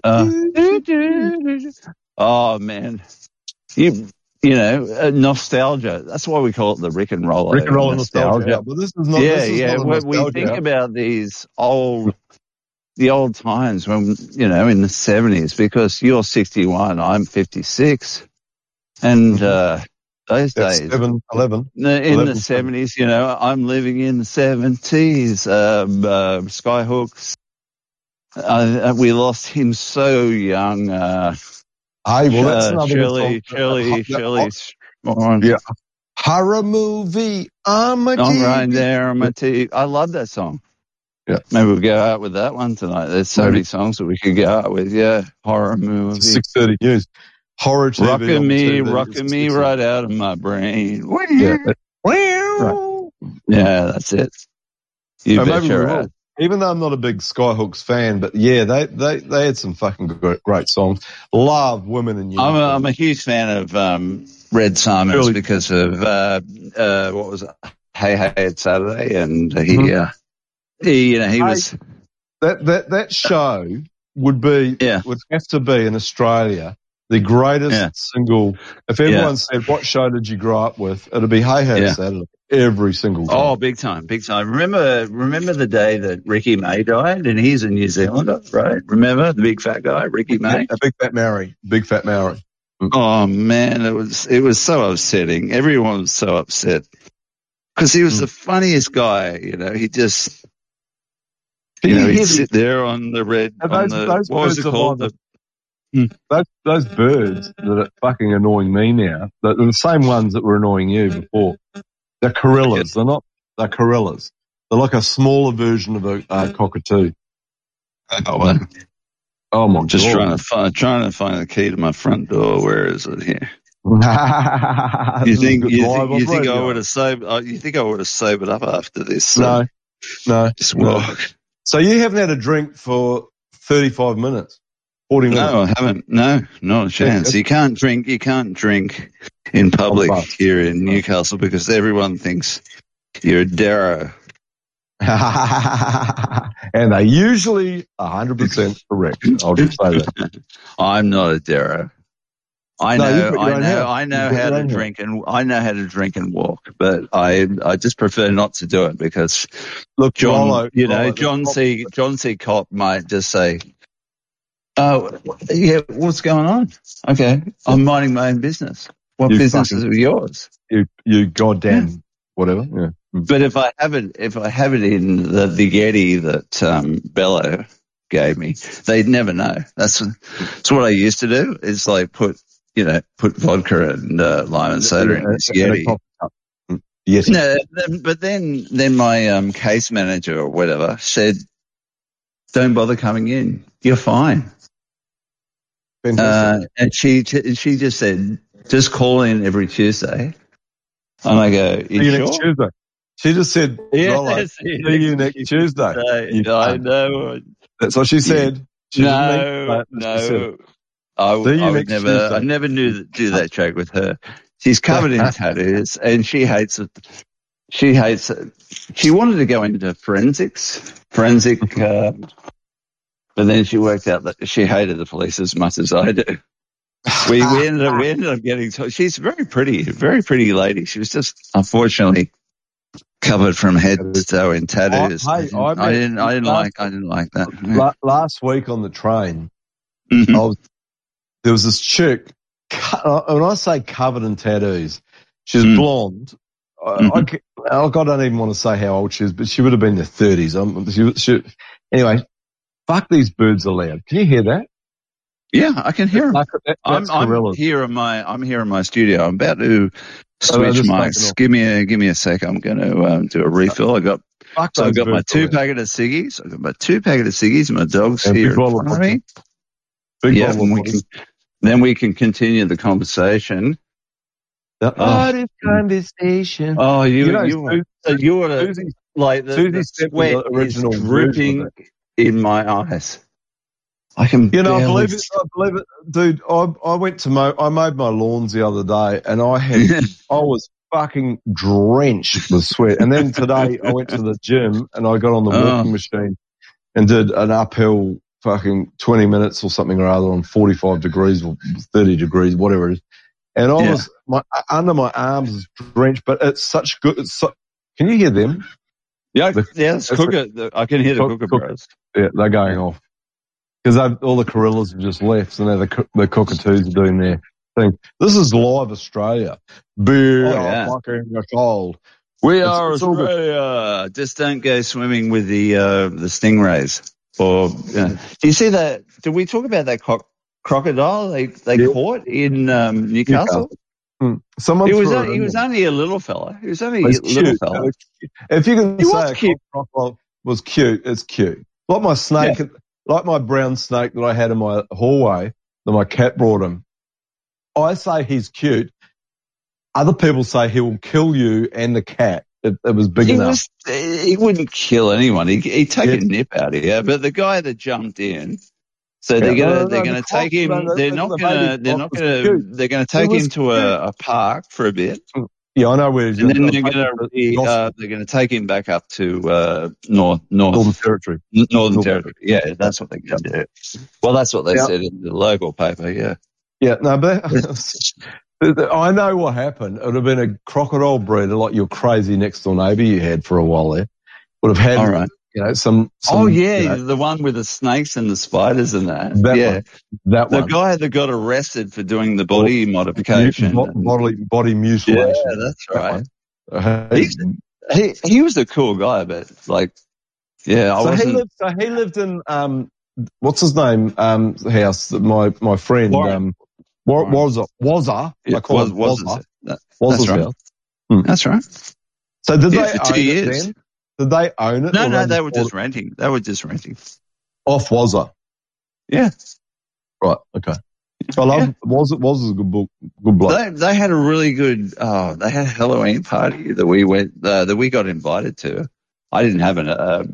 Uh, oh man, you you know uh, nostalgia. That's why we call it the Rick and Roll. Rick and Roll nostalgia. Yeah, but this is not. yeah, this is yeah. Not a When we nostalgia. think about these old, the old times when you know in the seventies, because you're sixty-one, I'm fifty-six, and uh, those That's days, seven, eleven. in the eleven, seventies, you know, I'm living in the seventies. Um, uh, Skyhooks. Uh, we lost him so young. Uh, Hey, well, that's uh, another Shirley, song. Shirley, Uh, Shirley. Yeah. Horror movie. I'm a I'm T V. right there on my T V. I love that song. Yeah. Maybe we'll go out with that one tonight. There's so Maybe. many songs that we could go out with. Yeah. Horror movie. Six thirty news. Horror T V. on Rocking me, T V. rocking me It's- right out of my brain. Yeah. Right. Yeah, that's it. You So bet maybe we you're will. right. Even though I'm not a big Skyhooks fan, but yeah, they they, they had some fucking great, great songs. Love Women in Uniform. I'm a, I'm a huge fan of um, Red Simons Really? because of uh, uh, what was it? Hey Hey It's Saturday, and he, Mhm. uh, he, you know, he Hey, was that that that show would be Yeah. would have to be in Australia the greatest Yeah. single. If everyone Yeah. said what show did you grow up with, it'd be Hey Hey Yeah. Saturday every single time. oh, big time, big time. Remember, remember the day that Ricky May died, and he's a New Zealander, right? Remember the big fat guy, Ricky May? a big fat Maori, big fat Maori. Oh man, it was it was so upsetting. Everyone was so upset because he was Mm. the funniest guy. You know, he just, Did you know, you he'd hear sit there on the red, And on those- the those what was birds it of called? London- Mm. Those those birds that are fucking annoying me now, they're the same ones that were annoying you before. They're corellas. They're not. They're corellas. They're like a smaller version of a uh, cockatoo. Oh, well. Oh my Just god! trying to find trying to find the key to my front door. Where is it here? you think you, think, you think I would have saved? Uh, you think I would have sobered up after this? No, Uh, no. this walk. No. So you haven't had a drink for thirty-five minutes, forty minutes. No, I haven't. No, not a chance. You can't drink. You can't drink in public here in Newcastle because everyone thinks you're a Darrow. And they're usually one hundred percent correct. I'll just say that. I'm not a Darrow. I No, know, you've got I your own know, house. I know You've got how your to own house. drink and I know how to drink and walk, but I, I just prefer not to do it because, look, John, Rollo, you know, Rollo, John C. John C. Cop might just say, "Oh, yeah, what's going on? Okay, I'm minding my own business. What You business fucking- is yours? You, you goddamn whatever. Yeah. But if I have it, if I have it in the, the Yeti that um, Bello gave me, they'd never know. That's that's what I used to do. Is like put you know put vodka and uh, lime and soda in this Yeti. Yes. No, then, but then then my um, case manager or whatever said, "Don't bother coming in. You're fine." Uh, and she she just said, "Just call in every Tuesday." And I go, "You See you sure?" next Tuesday. She just said, Yes, Rollo, see you next Tuesday. You I cunt. know. That's what she said. She didn't mean No, that, but she said no. it. I, See you I would next never, Tuesday. I never knew that, do that joke with her. She's covered in tattoos and she hates it. She hates it. She wanted to go into forensics, forensic, uh, but then she worked out that she hated the police as much as I do. We, we ended up, we ended up getting, to, she's very pretty, very pretty lady. She was just unfortunately covered from head to toe in tattoos. I, hey, I, I didn't, I didn't last, like, I didn't like that. la- last week on the train, Mm-hmm. I was, there was this chick, co- when I say covered in tattoos, she's Mm. blonde. I, Mm-hmm. I, ca- look, I don't even want to say how old she is, but she would have been in her thirties. Um, she, she, anyway, fuck these birds are loud. Can you hear that? Yeah, I can hear them. That- that- I'm, that's I'm gorillas. here in my, I'm here in my studio. I'm about to Oh, they're switch just mics. taking off. Give me a, give me a sec. I'm going to um, do a refill. I got, Fuck so I those got my birds are two loud. packet of ciggies. I got my two packet of ciggies. My dog's And here big in bottle of front of me. Big Yeah, bottle and of we can, then we can continue the conversation. The Oh. artist conversation. Oh, you, You know, you, Su- so you were the, Susie, like the, Susie the sent me sweat the original is version dripping of in my eyes. I can You know, I barely believe it. I believe it, dude. I I went to mow. I mowed my lawns the other day, and I had I was fucking drenched with sweat. And then today I went to the gym and I got on the Oh. walking machine and did an uphill fucking twenty minutes or something or other on forty-five degrees or thirty degrees, whatever it is. And I Yeah. was my under my arms is drenched, but it's such good. It's so, can you hear them? Yeah, The- yeah, it's that's cooker. the- I can hear the Cook- cooker cook- bros. Yeah, they're going off. Because all the gorillas have just left, so now the, co- the cockatoos are doing their thing. This is live Australia. Be Oh, yeah. fucking cold. We It's- are it's all good. Australia. Just don't go swimming with the uh, the stingrays. Or uh, do you see that? Did we talk about that cock, crocodile they they Yeah. caught in um, Newcastle? Hmm. Someone He was threw a, it he in was them. only a little fella. He was only It's a little cute. fella. If you can He was say a cute. crocodile was cute, it's cute. Like my snake, like my brown snake that I had in my hallway that my cat brought him. I say he's cute. Other people say he will kill you and the cat. It, it was big He enough. was he wouldn't kill anyone. He he'd take Yeah. a nip out of here. But the guy that jumped in. So Yeah, they're no, gonna no, they're no, gonna the croc- take him. no, no, they're the- not the gonna baby they're croc not was gonna cute. they're gonna It take was him to a, a park for a bit, Yeah, I know where he's and then going. they're gonna re, uh, they're gonna take him back up to uh, north north Northern Territory. N- Northern North- Territory. Yeah, that's what they're gonna do. Well, that's what they Yeah. said in the local paper. Yeah. Yeah, no, but I know what happened. It would have been a crocodile breeder like your crazy next door neighbour you had for a while there. Would have had, All right. you know, some. some Oh yeah, you know, the one with the snakes and the spiders and that. that yeah. one. That The one. guy that got arrested for doing the body modification. Bo- bodily body Yeah, mutilation. that's That right. one. Uh, He's, he he was a cool guy, but like, yeah, I so he wasn't. lived. So he lived in um what's his name, um, house, my, my friend, Warren. um, Wa- Wazza, Wazza, Yeah, I call was, him was, Wazza, that, Wazza's that's right. house. Hmm. That's right. So did Yeah, they for two own it years. then? Did they own it? No, or no, they just were bought just it renting. They were just renting. off Wazza? Yeah. Right, okay. I love, Yeah. Wazza, Wazza's a good book, good bloke. They they had a really good. Oh, they had a Halloween party that we went uh, that we got invited to. I didn't have an uh,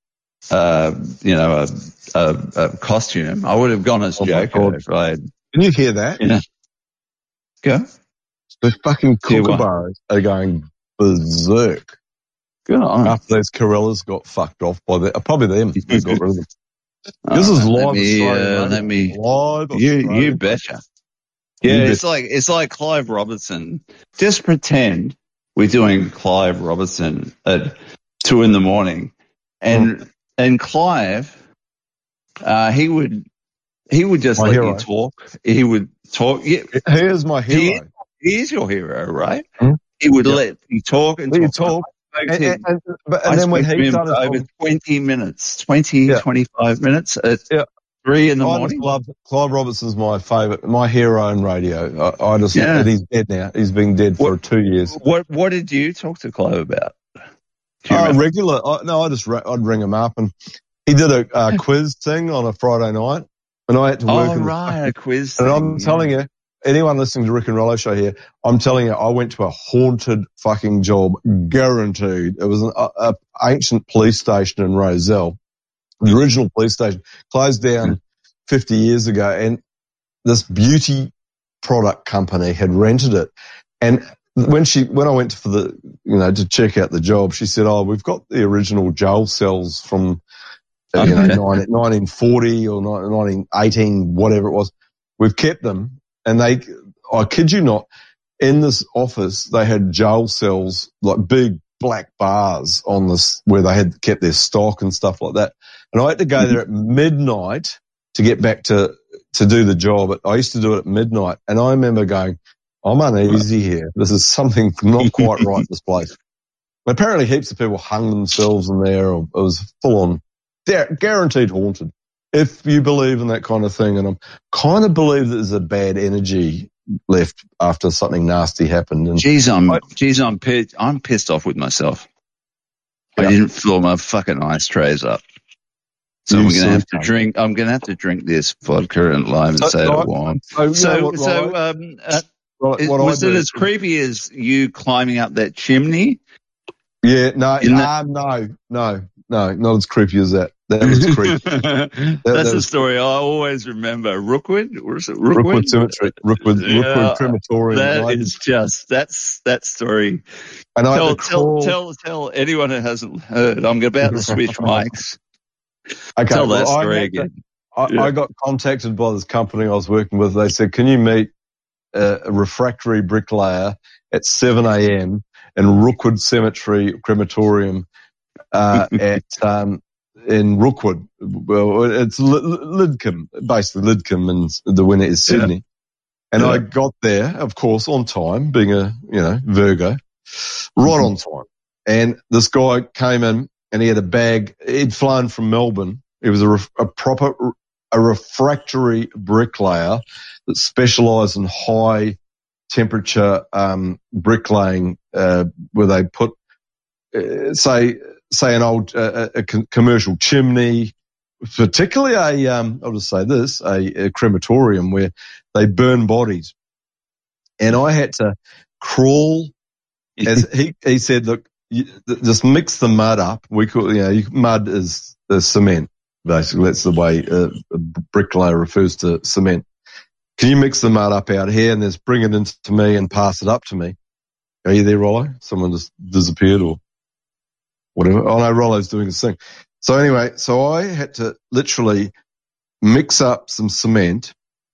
uh, you know a, a, a costume. I would have gone as Oh my Joker God. if I had. Can you hear that? You know, go. The fucking Hear what? kookaburras are going berserk Good on. after those Corellas got fucked off by the, uh, probably them. They got rid of them. All This is right, live let me, Australian uh, radio. let me. Live You Australian you betcha. Yeah, You it's like it's like Clive Robertson. Just pretend we're doing Clive Robertson at two in the morning, and Mm. and Clive, uh, he would he would just My let hero. you talk. He would talk. Yeah, Here's my he, hero. he is your hero, right? Hmm? He would Yep. let you talk and Let you talk. talk. I spoke And, to and, him, and, but, and I then when spoke to he him started for over talking, twenty minutes, twenty, Yeah. twenty-five minutes at Yeah. three in the I morning. just love Clive Robertson's my favourite, my hero in radio. I, I just, Yeah. and he's dead now. He's been dead for What- two years. What what did you talk to Clive about? Do you Uh, remember? regular. I, no, I just, ra- I'd ring him up and he did a uh, quiz thing on a Friday night and I had to work Oh, in the right, a quiz And thing. I'm telling you, anyone listening to Rick and Rollo show here, I'm telling you, I went to a haunted fucking job, guaranteed. It was an a, a ancient police station in Rozelle. The original police station closed down fifty years ago, and this beauty product company had rented it. And when she, when I went for the, you know, to check out the job, she said, "Oh, we've got the original jail cells from, uh, you know, nineteen forty or nineteen eighteen, whatever it was. We've kept them." And they, I kid you not, in this office, they had jail cells, like big black bars on this, where they had kept their stock and stuff like that. And I had to go there at midnight to get back to, to do the job. I used to do it at midnight. And I remember going, I'm uneasy here. This is something not quite right in this place. And apparently heaps of people hung themselves in there. Or it was full on, guaranteed haunted. If you believe in that kind of thing, and I'm kind of believe that there's a bad energy left after something nasty happened. And Geez, I'm I- geez, I'm pissed. I'm pissed off with myself. Yeah. I didn't fill my fucking ice trays up, so You I'm gonna have to silly cunt. drink. I'm gonna have to drink this vodka and lime and So, say right, it warm. so, you know So, what, so Rollo? um, uh, What- it- what I was it do- as creepy as you climbing up that chimney? Yeah, no, In that- um, no, no, no, not as creepy as that. That was creepy. That's that a was- story I always remember. Rookwood, or is it Rookwood Rookwood? Cemetery, Rookwood, Yeah, Rookwood Crematorium. That and I, is just that's that story. and I Tell, had to tell, crawl. tell, tell anyone who hasn't heard. I'm about to switch mics. Okay, Tell that well, I story had to- again. I, Yeah. I got contacted by this company I was working with. They said, "Can you meet a, a refractory bricklayer at seven a.m. in Rookwood Cemetery Crematorium uh, at um, in Rookwood? Well, it's L- L- Lidcombe, basically Lidcombe, and the winner is Sydney." And Yeah. I got there, of course, on time, being a you know Virgo, right on time. And this guy came in and he had a bag. He'd flown from Melbourne. He was a, ref, a proper a refractory bricklayer that specialised in high temperature um, bricklaying, uh, where they put uh, say say an old uh, a con- commercial chimney, particularly a um, I'll just say this a, a crematorium where they burn bodies. And I had to crawl, as he he said, look, you, just mix the mud up. We call you know you, mud is, is cement. Basically, that's the way uh, a bricklayer refers to cement. Can you mix the mud up out here and just bring it into me and pass it up to me? Are you there, Rollo? Someone just disappeared or whatever. Oh no, Rollo's doing his thing. So anyway, so I had to literally mix up some cement,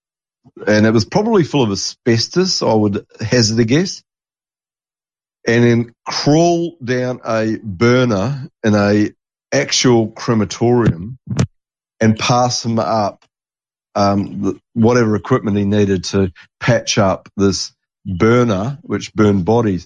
and it was probably full of asbestos, I would hazard a guess, and then crawl down a burner in a actual crematorium and pass him up um, the, whatever equipment he needed to patch up this burner, which burned bodies.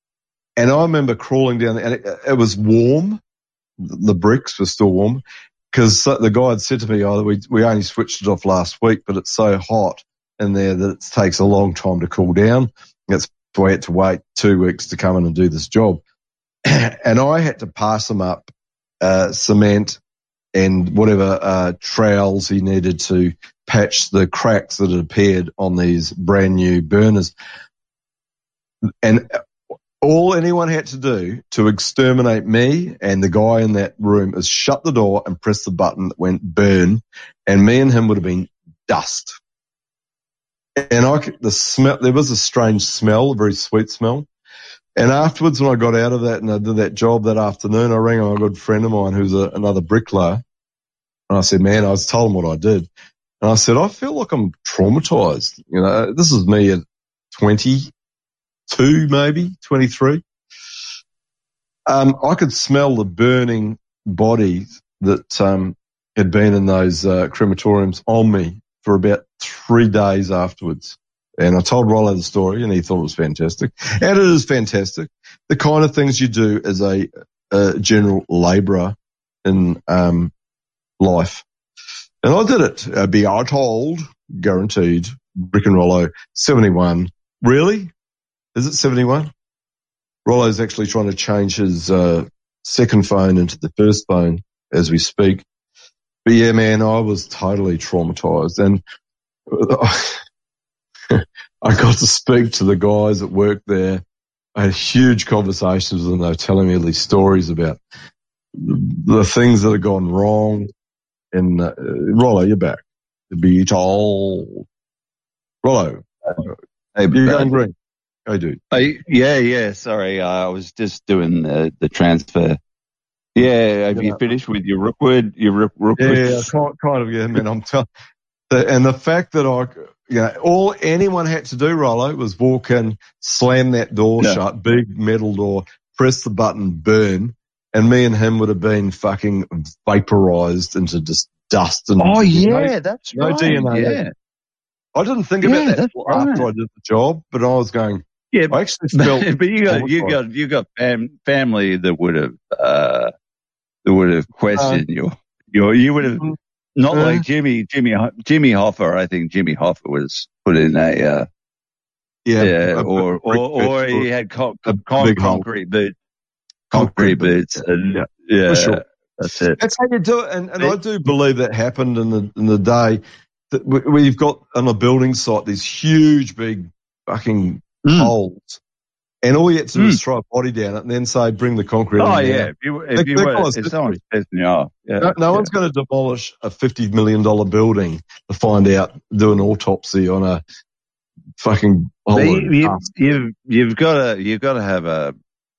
And I remember crawling down there, and it, it was warm. The bricks were still warm. because the guy had said to me, oh, we, we only switched it off last week, but it's so hot in there that it takes a long time to cool down. That's why I had to wait two weeks to come in and do this job. And I had to pass him up uh, cement and whatever uh, trowels he needed to patch the cracks that had appeared on these brand new burners. And all anyone had to do to exterminate me and the guy in that room is shut the door and press the button that went burn, and me and him would have been dust. And I could, the smell, there was a strange smell, a very sweet smell. And afterwards, when I got out of that and I did that job that afternoon, I rang a good friend of mine who's a, another bricklayer, and I said, man, I was told him what I did. And I said, I feel like I'm traumatized. You know, this is me at twenty-two, maybe twenty-three. Um, I could smell the burning bodies that um, had been in those uh, crematoriums on me for about three days afterwards. And I told Rollo the story, and he thought it was fantastic. And it is fantastic. The kind of things you do as a, a general labourer in um, life. And I did it. Uh, be I told, guaranteed, Rick and Rollo, seventy-one. Really? Is it seventy-one? Rollo's actually trying to change his uh, second phone into the first phone as we speak. But yeah, man, I was totally traumatized. And I got to speak to the guys that worked there. I had huge conversations with them. They were telling me these stories about the things that had gone wrong. And uh, Rollo, you're back. To be told. Rollo, Hey, you're uh, going green. I do. I, yeah, yeah. Sorry, uh, I was just doing the, the transfer. Yeah, have Yeah. you finished with your Rookwood? Your Rook, Rookwood? Yeah, kind, kind of, yeah, man. I'm telling. And the fact that I, you know, all anyone had to do, Rollo, was walk in, slam that door Yeah. shut, big metal door, press the button, burn, and me and him would have been fucking vaporized into just dust. And Oh, no- yeah, that's no right. D N A. Yeah, I didn't think Yeah, about that that's after right. I did the job, but I was going, yeah. I actually felt. But you got you got you got fam, family that would have uh, that would have questioned you. You you would have not Uh, like Jimmy Jimmy Jimmy Hoffa. I think Jimmy Hoffa was put in a uh, yeah, yeah, a- a or brick or or bed he for had con- a con- big hole. concrete boots, Concrete concrete boots, boots, and yeah, yeah, for sure. that's it. That's how you do it, and, and I do believe that happened in the in the day that we, we've got on a building site these huge big fucking Mm. holes, and all you have to do Mm. is throw a body down it, and then say bring the concrete. Oh in yeah, now. if you if That- you that were guy's if history. someone's pissing you off, yeah, No, no yeah. one's going to demolish a fifty million dollar building to find out, do an autopsy on a fucking hole. But in you, you, dust. you've you've got to you've got to have a,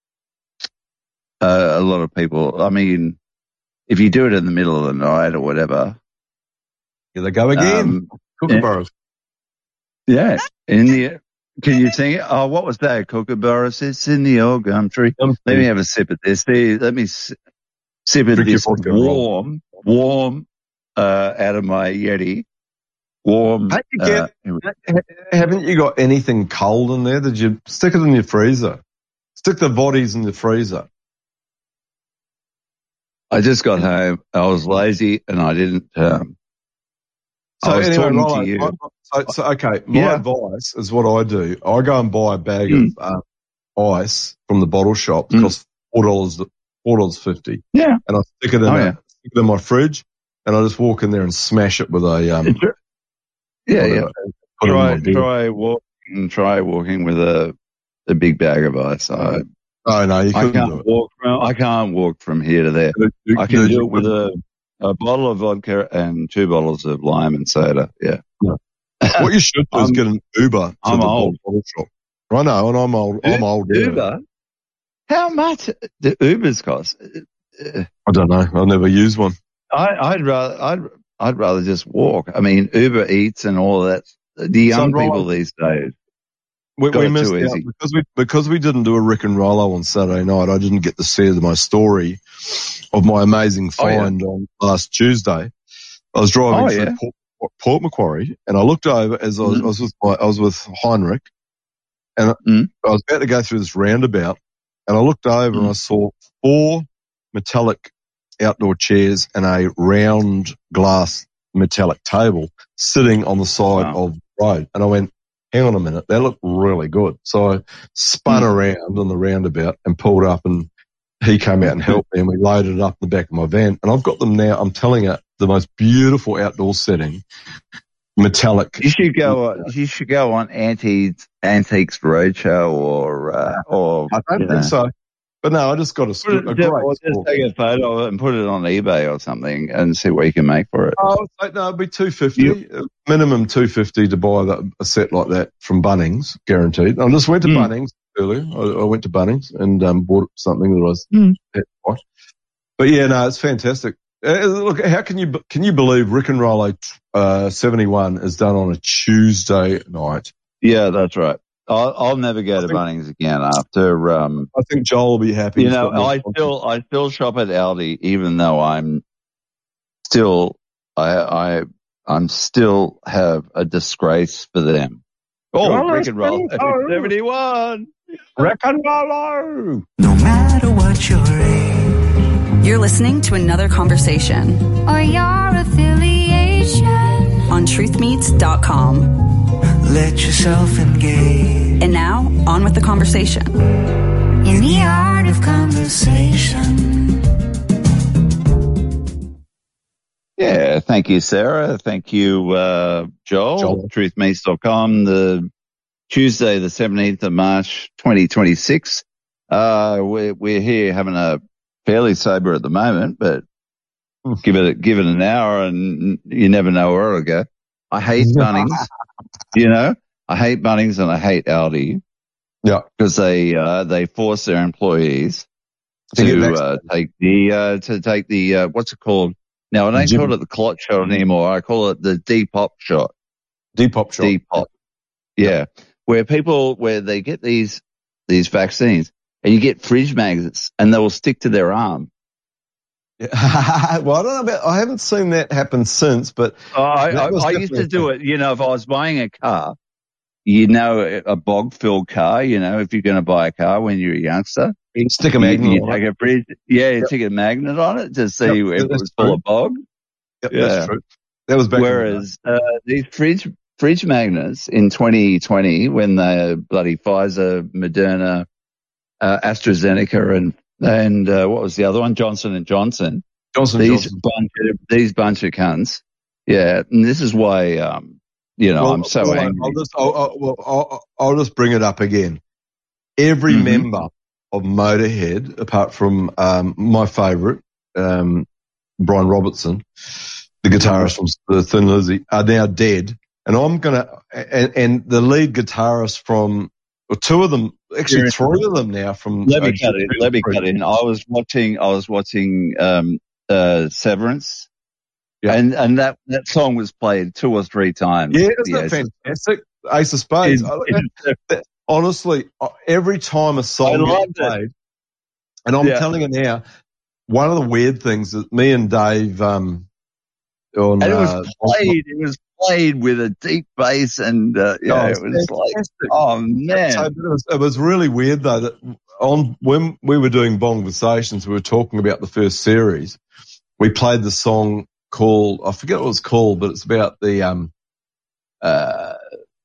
a a lot of people. I mean, if you do it in the middle of the night or whatever, Here they go again. um, Kookaburras. yeah. In the can you sing it? Oh, what was that? Kookaburra sits in the old gum tree. Gum Let tree. me have a sip of this. See, let me s- sip of Drink your this vodka, Rob. warm, warm uh, out of my Yeti. Warm. Hey, you Uh, get, ha- haven't you got anything cold in there? Did you stick it in your freezer? Stick the bodies in the freezer. I just got home. I was lazy and I didn't. Um, So I was anyway, talking Rollo, to you. my- so, so okay, my Yeah. advice is what I do. I go and buy a bag Mm. of uh, ice from the bottle shop. It Mm. costs four dollars, four dollars fifty. Yeah. And I stick it in, Oh, a, yeah. stick it in my fridge, and I just walk in there and smash it with a um. Yeah, whatever, yeah. and Put it in Try, my beer. try walking. Try walking with a a big bag of ice. I, Oh no, you I couldn't do can't it. walk from. I can't walk from here to there. You- I can you- do you it with a a bottle of vodka and two bottles of lime and soda. Yeah. What you should do is I'm- get an Uber to I'm the old. bottle shop. I know, and I'm old. I'm old. yeah. Uber. How much do Ubers cost? Uh, I don't know. I'll never use one. I, I'd rather I'd I'd rather just walk. I mean, Uber Eats and all that. The young So, Rollo, people these days. We, Got we it missed too out easy. because we because we didn't do a Rick and Rollo on Saturday night. I didn't get to see my story of my amazing Oh, yeah. find on last Tuesday. I was driving Oh, through yeah. Port, Port Macquarie, and I looked over as I was, Mm. I was with my, I was with Heinrich, and Mm. I was about to go through this roundabout, and I looked over and Mm. I saw four metallic outdoor chairs and a round glass metallic table sitting on the side Wow. of the road. And I went, hang on a minute, they look really good. So I spun Mm. around on the roundabout and pulled up, and he came out and helped me, and we loaded it up in the back of my van. And I've got them now, I'm telling you, the most beautiful outdoor setting, metallic. You should go. You should go on Antiques Antiques Roadshow or uh, or. I don't you think know. so. But no, I just got a, Put it, a just, great or just score. take a photo of it and put it on eBay or something and see what you can make for it. Oh, no, it'd be two fifty, uh, minimum two fifty to buy that, a set like that from Bunnings, guaranteed. I just went to Mm. Bunnings earlier. I, I went to Bunnings and um, bought something that I was. Mm. But yeah, no, it's fantastic. Uh, look, how can you can you believe Rick and Rollo uh, seventy-one is done on a Tuesday night? Yeah, that's right. I'll, I'll never go I to think- Bunnings again after. Um, I think Joel will be happy. you He's know, got more I content. still I still shop at Aldi, even though I'm still I I I'm still have a disgrace for them. Oh, Rollo Rick and Roll seventy-one. seventy-one. Rick and Rollo. No matter what your age, You're listening to another conversation Or your affiliation. on truth meets dot com. let yourself engage And now, on with the conversation. In the art of conversation. Yeah, thank you, Sarah. Thank you, uh, Joel. Joel. truth meets dot com, the Tuesday, the seventeenth of March, twenty twenty-six. Uh, we're, we're here having a fairly sober at the moment, but give it, give it an hour and you never know where it'll go. I hate Bunnings, you know, I hate Bunnings and I hate Aldi Yeah. because they, uh, they force their employees To get to, vaccinated. uh, take the, uh, to take the, uh, what's it called? Now, I don't Jim- call it the clot shot anymore. I call it the Depop shot. Depop shot. Depop. Yeah. Where people, where they get these, these vaccines and you get fridge magnets and they will stick to their arm. Yeah. Well, I don't know about, I haven't seen that happen since, but Oh, I, That I, was I used to definitely do it. You know, if I was buying a car, you know, a bog filled car, you know, if you're going to buy a car when you're a youngster, you can stick a you, magnet you on take it. a fridge, yeah, you Yep. stick a magnet on it to see Yep, if it that's was full true. of bog. Yep, Yeah. that's true. That was back in the day. Whereas uh, these fridge fridge magnets in twenty twenty, when the bloody Pfizer, Moderna, uh, AstraZeneca, and and uh, what was the other one, Johnson and Johnson, Johnson these Johnson. bunch of, these bunch of cunts, yeah, and this is why um, you know Well, I'm so well, angry. I'll just, I'll, I'll, well, I'll, I'll just bring it up again. Every Mhm. member of Motorhead, apart from um, my favourite, um, Brian Robertson, the guitarist from the Thin Lizzy, are now dead. And I'm gonna, and, and the lead guitarist from, well, two of them, actually Yeah. three of them now from. Let me uh, cut in. Let me Judas cut in. I was watching. I was watching um, uh, Severance, Yeah. and and that that song was played two or three times. Yeah, at isn't the that Aces. fantastic? Ace of Spades. It's- I- it's- that- that- honestly, uh, every time a I song loved gets it. played, and I'm Yeah. telling you now, one of the weird things that me and Dave, um, on, And it was uh, played. It was played with a deep bass, and uh, yeah, Oh, it was like, fantastic. oh So, man, but it, was, it was really weird though that on when we were doing Bonversations, we were talking about the first series. We played the song called, I forget what it was called, but it's about the um uh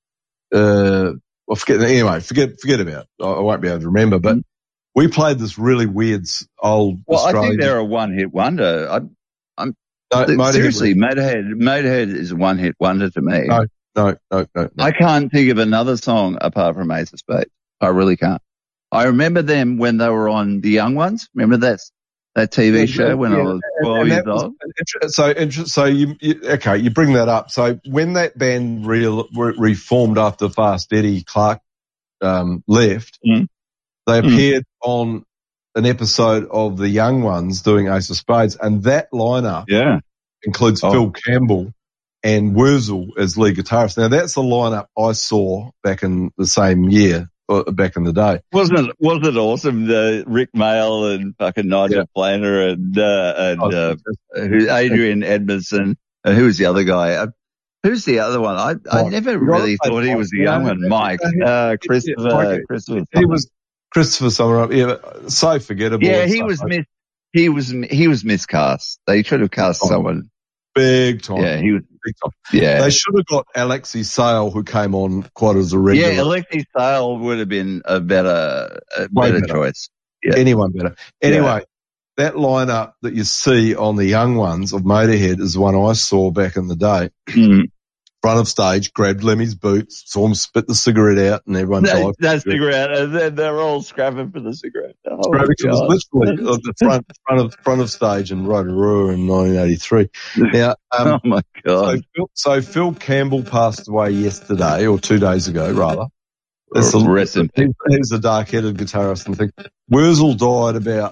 uh I forget anyway. Forget forget about it. I, I won't be able to remember. But we played this really weird s- old well, I Australian. think they're a one-hit wonder. I, I'm no, Motorhead seriously, was- Motorhead. Motorhead is a one-hit wonder to me. No, no, no, no, no. I can't think of another song apart from Ace of Spades. I really can't. I remember them when they were on The Young Ones. Remember that that T V Yeah, show when I yeah, was and- twelve and years that was old? an inter- So, inter- so you, you, okay, you bring that up. So when that band re- re- reformed after Fast Eddie Clark um, left, Mm. they Mm. appeared on an episode of The Young Ones doing Ace of Spades, and that lineup Yeah. includes Oh. Phil Campbell and Wurzel as lead guitarist. Now that's the lineup I saw back in the same year, uh, back in the day. Wasn't it, wasn't it awesome? The Rick Mail and fucking Nigel Yeah. Planer and, uh, and, Oh, uh, fantastic. who, Adrian Edmondson. Uh, who was the other guy? Uh, who's the other one? I, I Mike. never You really gotta thought say he Mike. was the Yeah, young one. yeah, Mike, yeah, uh, yeah, Christopher, Mike. Christopher. He was Christopher Summerup. Yeah, so forgettable. Yeah, and he stuff was like- Miss, he was he was miscast. They should have cast Oh. someone. Big time. Yeah, he was. Big time. Yeah, They should have got Alexi Sale, who came on quite as a regular. yeah. Alexi Sale would have been a better, a Way better, better. choice. Yeah. Anyone better. Anyway, that lineup that you see on the young ones of Motorhead is the one I saw back in the day. Mm. Front of stage, grabbed Lemmy's boots, saw him spit the cigarette out, and everyone That, dived. that cigarette, and then they're all scrapping for the cigarette. Oh, Grabbing it was God. literally at the front, front of front of stage in Rotorua in nineteen eighty-three. Now, um, Oh my so, God! Phil, so Phil Campbell passed away yesterday, or two days ago, rather. That's Oh, the, rest in he, he's a dark-headed guitarist and thing. Wurzel died about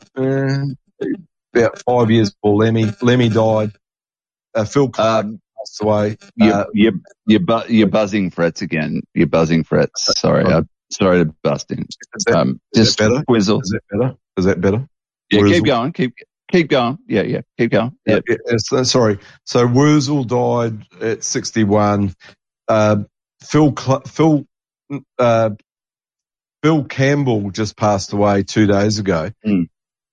uh, about five years before Lemmy. Lemmy died. Uh, Phil Clark Um, passed away. You're, Uh, you're, you're, bu- you're buzzing frets again. You're buzzing frets. Sorry, I'm sorry to bust in. is that, Um, is just that better? Quizzle. Is that better? Is that better? Yeah, Wurzel? keep going. Keep keep going. Yeah, yeah. Keep going. Yeah. Yeah, yeah, so- sorry. So Wurzel died at sixty-one. Uh, Phil Cl- Phil uh, Phil Campbell just passed away two days ago, Mm.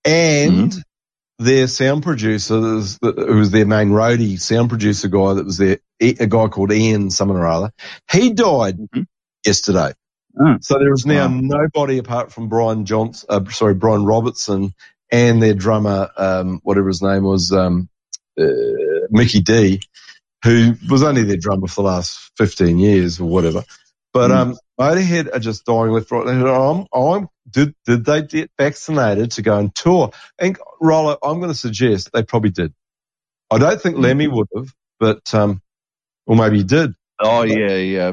and Mhm. their sound producer, who was their main roadie sound producer guy, that was there, a guy called Ian something or other, he died Mhm. yesterday. Oh. So there is now Wow. nobody apart from Brian Johnson, uh, sorry, Brian Robertson, and their drummer, um, whatever his name was, um, uh, Mickey D, who was only their drummer for the last fifteen years or whatever. But Mm. um, Motorhead are just dying left, right, and I'm, I'm, did did they get vaccinated to go and tour? And Rollo, I'm going to suggest they probably did. I don't think Lemmy would have, but um, or maybe he did. Oh yeah, yeah.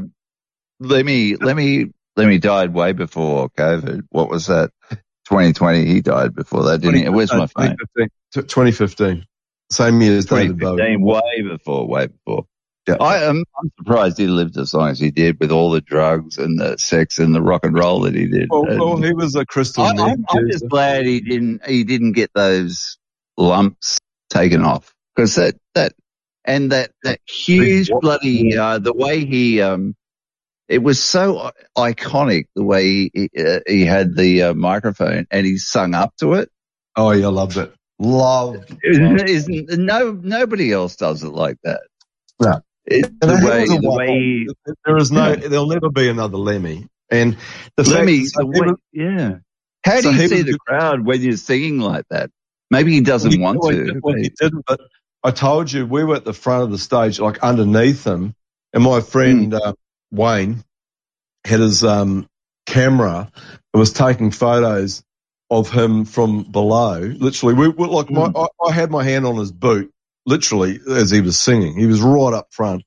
Let me let me let me died way before COVID. What was that? twenty twenty. He died before that, didn't he? Where's my phone? twenty fifteen. Same year as David twenty Bowie. fifteen. Way before. Way before. Yeah. I am. I'm surprised he lived as long as he did, with all the drugs and the sex and the rock and roll that he did. Well, And well, he was a crystal I, meth I'm, I'm user. just glad he didn't. He didn't get those lumps taken off, because that that and that that huge what? bloody uh, the way he um it was so iconic, the way he uh, he had the uh, microphone and he sung up to it. Oh, yeah, loved it. Loved. Isn't, isn't no nobody else does it like that. No. It's And the he way, was a the one-off. way There is no, Yeah. there'll never be another Lemmy. And the Lemmy, fact, so the he way- was- yeah. How so do you he see was the the- crowd when you're singing like that? Maybe he doesn't Well, he- want well, he to. did- well, he didn't, but I told you we were at the front of the stage, like underneath him, and my friend uh, Wayne had his um, camera and was taking photos of him from below. Literally, we were like, my, I, I had my hand on his boot, literally as he was singing. He was right up front.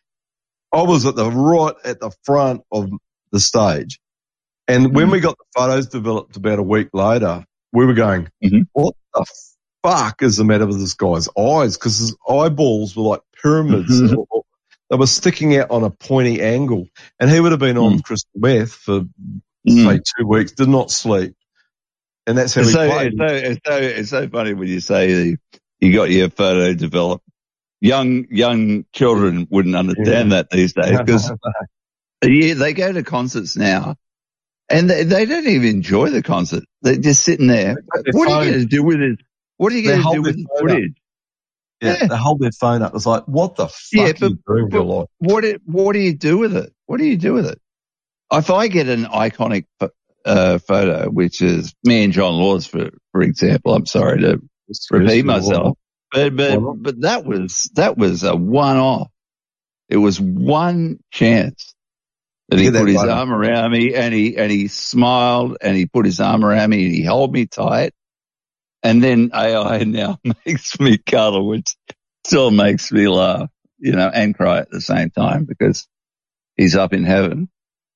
I was at the right at the front of the stage, and when we got the photos developed about a week later, we were going, Mhm. what the fuck is the matter with this guy's eyes? Because his eyeballs were like pyramids. Mhm. Or- or- They were sticking out on a pointy angle. And he would have been on crystal meth for, Mm. say, two weeks, did not sleep. And that's how It's he so, played. it's, so, it's, so, it's so funny when you say that you got your photo developed. Young young children wouldn't understand that these days, because yeah, they go to concerts now and they, they don't even enjoy the concert. They're just sitting there. their What are you phone. going to do with it? What are you They going to hold do their with the phone up. footage? yeah, yeah. they hold their phone up. It's like, what the fuck Yeah, are but, you doing with your but life? what do, what do you do with it? What do you do with it? If I get an iconic uh, photo, which is me and John Laws, for for example, I'm sorry to repeat myself, but but Why not? but that was that was a one off. It was one chance that he Get that put his button. arm around me and he and he smiled and he put his arm around me and he held me tight. And then A I now makes me cuddle, which still makes me laugh, you know, and cry at the same time, because he's up in heaven.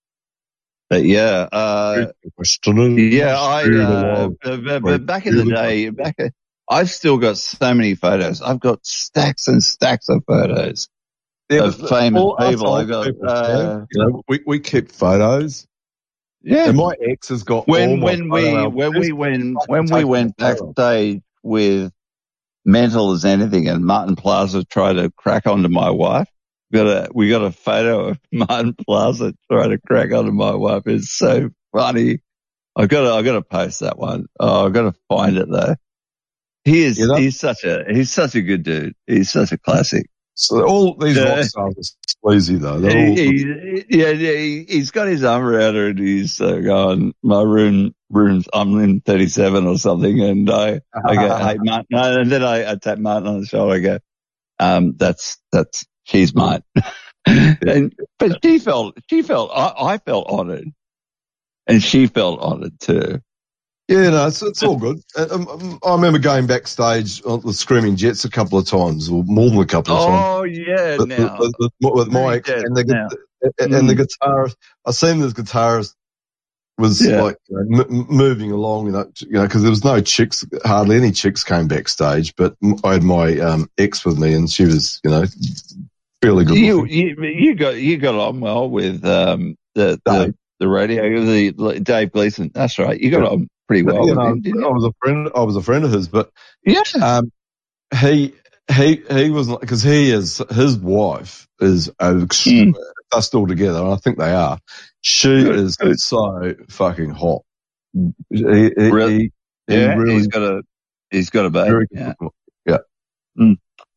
But yeah, uh, yeah, I, uh, but, but back in the day, back, I've still got so many photos. I've got stacks and stacks of photos Yeah, of but famous all us people. I old got, people, uh, you know, we, we keep photos. yeah. And my ex has got all When, my when we, photo when we albums. went, Fucking when we taking went a photo. backstage with Mental as Anything and Martin Plaza tried to crack onto my wife, we got a, we got a photo of Martin Plaza trying to crack onto my wife. It's so funny. I got to, I got to post that one. Oh, I got to find it though. He is. You know? He's such a. He's such a good dude. He's such a classic. So all these Yeah. rock stars are sleazy though. They're all, He, he, yeah, yeah. He, he's got his arm around her, and he's uh, going, "My room, rooms. I'm in thirty-seven or something." And I, I go, "Hey, Martin," and then I, I tap Martin on the shoulder. I go, um, "That's that's she's mine." and but she felt, she felt, I, I felt honoured, and she felt honoured too. Yeah, no, it's, it's all good. Um, I remember going backstage on the Screaming Jets a couple of times, or more than a couple of times. Oh yeah, with, now with, with, with my ex and the, now. and Mm. the guitarist. I seen this guitarist was Yeah. like you know, m- moving along, you know, you know, because there was no chicks, hardly any chicks came backstage. But I had my um, ex with me, and she was, you know, fairly good. You, looking. you you got you got on well with um the the, the radio the Dave Gleason. That's right. You got on pretty well You with know, him, didn't I you? was a friend. I was a friend of his, but Yeah. um, he he he was not because he is his wife is uh, Mm. they're still together, and I think they are. She Good, is good. so fucking hot. He, he, Really? he, he Yeah, really he's got a he's got a baby. very Yeah. good. Yeah. Mm.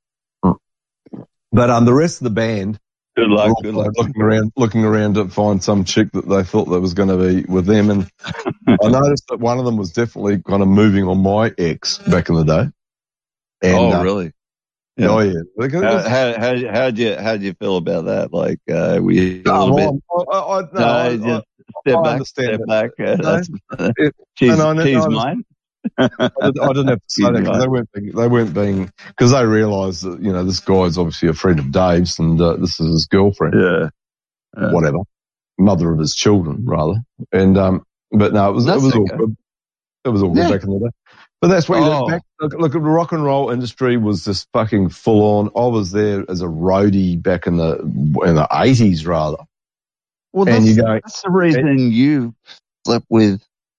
But um, the rest of the band Good were luck. also Good luck. looking around, looking around to find some chick that they thought that was going to be with them, and I noticed that one of them was definitely kind of moving on my ex back in the day. And, oh, uh, really? Oh yeah. Like, it How was- how how how'd you how'd you feel about that? Like, uh, were you a No, little well, bit? I, I, I, no, No, I, just I, step I back, understand step that. back. Uh, No, that's it- she's and I know- she's I was- mine. I didn't, I didn't have to say He's that because right. they weren't being, they weren't being because they realised that you know this guy's obviously a friend of Dave's and uh, this is his girlfriend, Yeah. Yeah. whatever, mother of his children rather. And um, but no, it was That's it was all okay. good. It was all good Yeah. back in the day. But that's what you Oh. look back. Look, look, the rock and roll industry was just fucking full on. I was there as a roadie back in the in the eighties rather. Well, And that's, you go- that's the reason you slept with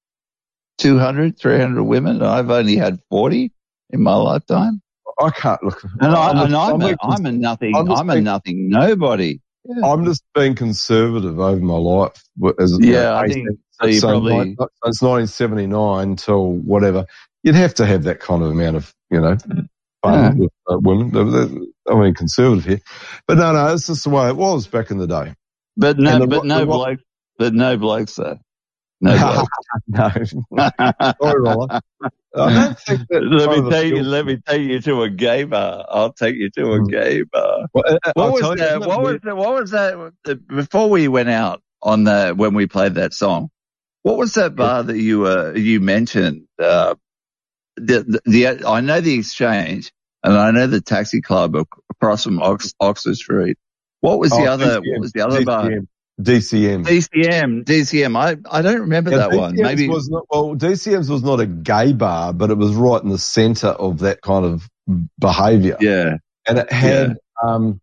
two hundred, three hundred women. I've only had forty in my lifetime. I can't look. And, I, I'm and just- I'm, I'm a, just- I'm a nothing, I'm just I'm a being- nothing nobody. Yeah. I'm just being conservative over my life. As, Yeah, you know, I think so. You so probably, nine- since nineteen seventy-nine till whatever, you'd have to have that kind of amount of, you know, fun Yeah. with uh, women. They're- they're- I mean, conservative here, but no, no, it's just the way it was back in the day. but no, And the but rock- no the rock- blokes, but no blokes though. No blokes. no, sorry, Roller. I don't think that. let kind of me a take you. skill- Let me take you to a gay bar. I'll take you to a Mm. gay bar. Well, uh, What I'll was tell you, that? isn't it What was weird? that? What was that? Before we went out on the when we played that song, what was that bar that you uh, you mentioned? Uh, the, the the I know the Exchange and I know the Taxi Club ac- across from Ox, Oxford Street. What was the Oh, other? D C M, What was the other bar? D C M. D C M. D C M. I I don't remember Yeah, that one. D C M's Maybe. was not, well, D C M's was not a gay bar, but it was right in the centre of that kind of behaviour. Yeah. And it had, um,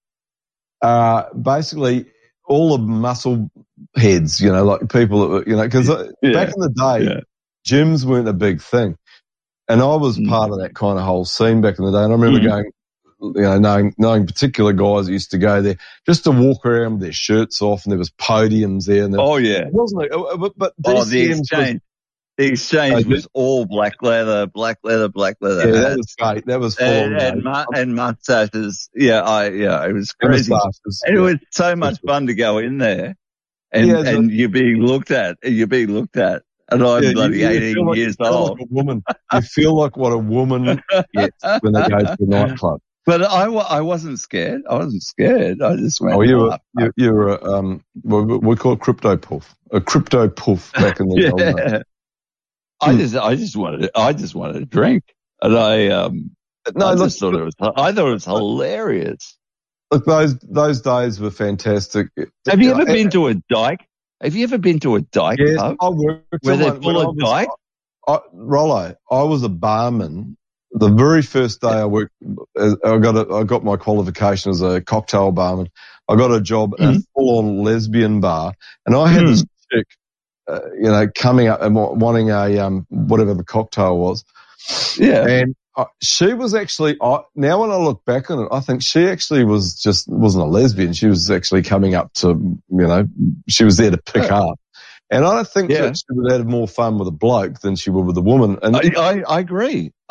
uh, basically all the muscle heads, you know, like people that were, you know, cause Yeah. back in the day, Yeah. gyms weren't a big thing. And I was Mm. part of that kind of whole scene back in the day. And I remember Mm. going, you know, knowing, knowing particular guys that used to go there just to walk around with their shirts off and there was podiums there. And there, Oh yeah. it wasn't, it, but, but Oh, the D C M's was- Exchange. The Exchange Oh, was all black leather, black leather, black leather. yeah, that hats. was great. That was full and on. and, mate. mu- and mustaches. Yeah, I yeah, it was And crazy. moustaches, And it yeah. was so much fun to go in there, and Yeah, so- and you're being looked at, and you're being looked at, and I'm Yeah, you- bloody you eighteen feel like- years you feel old. Like a woman. You feel like what a woman gets when they go to the nightclub. But I, wa- I wasn't scared. I wasn't scared. I just went. Oh, you "Oh, were you, you were a, um what we we call it crypto puff, a crypto puff back in the old days. yeah. I just I just wanted I just wanted a drink, and I um No, I look, just thought it was I thought it was hilarious. look, those those days were fantastic. Have you ever Uh, been to a dyke? Have you ever been to a dyke Yes, pub I worked where at they're one- full when I of was- dyke? I, Rollo, I was a barman. The very first day I worked, uh, I got a, I got my qualification as a cocktail barman. I got a job at a full-on lesbian bar, and I had Mm. this chick, uh, you know, coming up and wa- wanting a um whatever the cocktail was. Yeah. And uh, she was actually, I, now when I look back on it, I think she actually was just, wasn't a lesbian. She was actually coming up to, you know, she was there to pick up. And I don't think Yeah. that she would have had more fun with a bloke than she would with a woman. And I, I, I agree.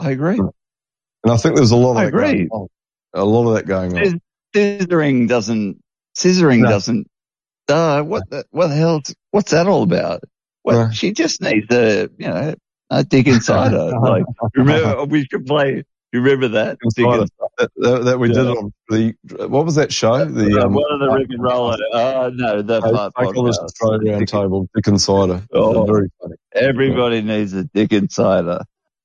I agree. And I think there's a lot of I that agree. going on. A lot of that going on. Scissoring doesn't, scissoring No. doesn't, uh, what the, what the hell, what's that all about? What, No. she just needs a, you know, a dick inside her. Like, remember, we should play, you remember that? Dick Inside inside. that, that, that we Yeah. did on the, what was that show? The, Uh, um, one of the Rick and Roller, uh, no, the Hey, Fart take on this Podcast. Australia round table, Dick Insider. Oh. Very funny. Everybody needs a dick insider.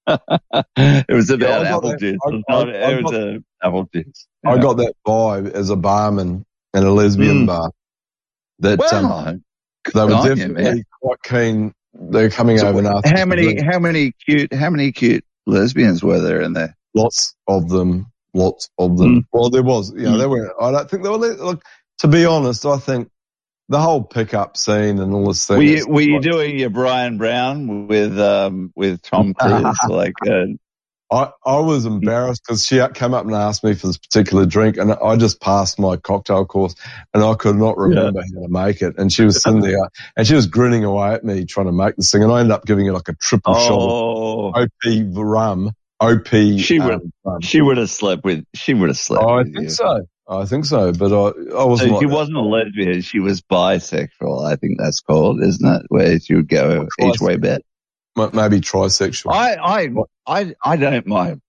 It was about Yeah, I got apple that- juice. I- It was, I- not- I it was got- a apple juice. I Yeah. got that vibe as a barman in a lesbian Mm. bar. That um, Wow. they were on you, definitely man. quite keen. They're coming So over and asking how for many, drinks. how many cute, how many cute lesbians were there in there? Lots of them. Lots of them. Well, there was. You know, Mm. they were. I don't think they were. Look, to be honest, I think the whole pickup scene and all this thing. Were is you, were you like- doing your Brian Brown with, um, with Tom Cruise? like, uh, I, I was embarrassed because she came up and asked me for this particular drink, and I just passed my cocktail course, and I could not remember how to make it. And she was sitting there, and she was grinning away at me trying to make this thing, and I ended up giving her like a triple shot oh, of O P rum. O P. she would, um, rum. she would have slept with, she would have slept Oh, I with think you. so. I think so, but I, I wasn't. So like she that. wasn't a lesbian, she was bisexual, I think that's called, isn't it? Where she would go each way back. M- Maybe trisexual. I, I, I, I don't mind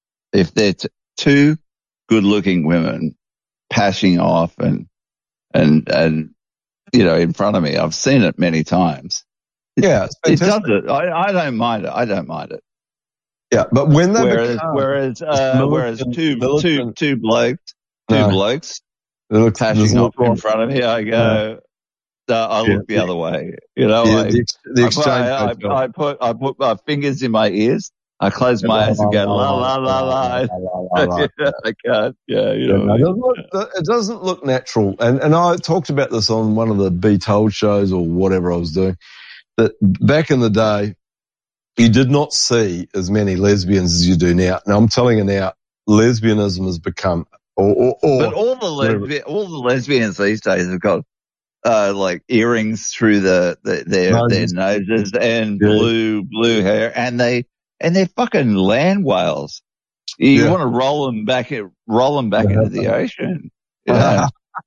if they're t- two good-looking women passing off and and and you know in front of me. I've seen it many times. Yeah, it's It fantastic. does it. I, I don't mind it. I don't mind it. Yeah, but when they Whereas, become whereas, uh, whereas militant- two, two, militant- two blokes, two No. blokes it looks, passing doesn't off look in right. front of me, I go. Uh, I Yeah, look the the- other way. You know, Yeah, I, the, ex- the I, exchange. put, I, hotel. I, I put I put my fingers in my ears. I close my eyes and go la la la la. la. I can't. Yeah, you Yeah, know. no, it, doesn't look, it doesn't look natural. And and I talked about this on one of the Be Told shows or whatever I was doing, that back in the day, you did not see as many lesbians as you do now. Now, I'm telling you now, lesbianism has become, or, or, or But all the lesbi- all the lesbians these days have got uh, like earrings through the, the their Noses. their noses and Yeah. blue blue hair, and they and they're fucking land whales. You Yeah. want to roll them back, roll them back into the ocean. You know?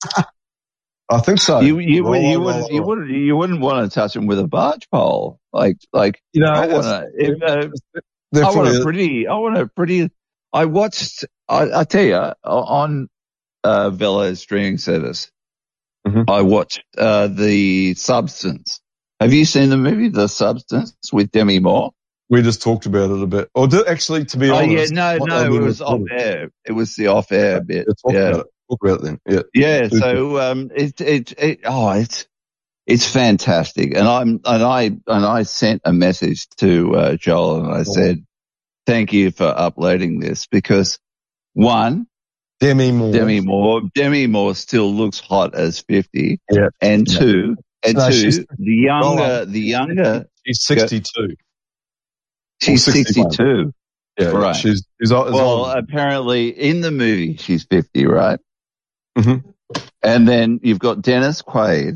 I think so. You you Roll, would you roll, would roll, you roll. wouldn't you wouldn't want to touch them with a barge pole, like like You know, I want it's- to. If, uh, they're I want probably- a pretty. I want a pretty. I watched. I, I tell you on uh, Velo's streaming service. Mhm. I watched uh, The Substance. Have you seen the movie The Substance with Demi Moore? We just talked about it a bit. Or do, actually, to be Oh honest. yeah, no, what no, I it mean was is- off air. It was the off air bit. Yeah, talk Yeah. about it. Talk about it then. Yeah. Yeah, Super. so um, it it it oh it's it's fantastic, and I'm and I and I sent a message to uh, Joel, and I said, "Thank you for uploading this because one, Demi Moore. Demi Moore, Demi Moore still looks hot as fifty, Yeah. and Yeah. two, and No, two, she's- the younger, well, the younger, She's sixty-two. she's or sixty-one. sixty-two, Yeah. right? She's, she's, al- as Well, old. apparently in the movie she's fifty, right? Mhm. And then you've got Dennis Quaid.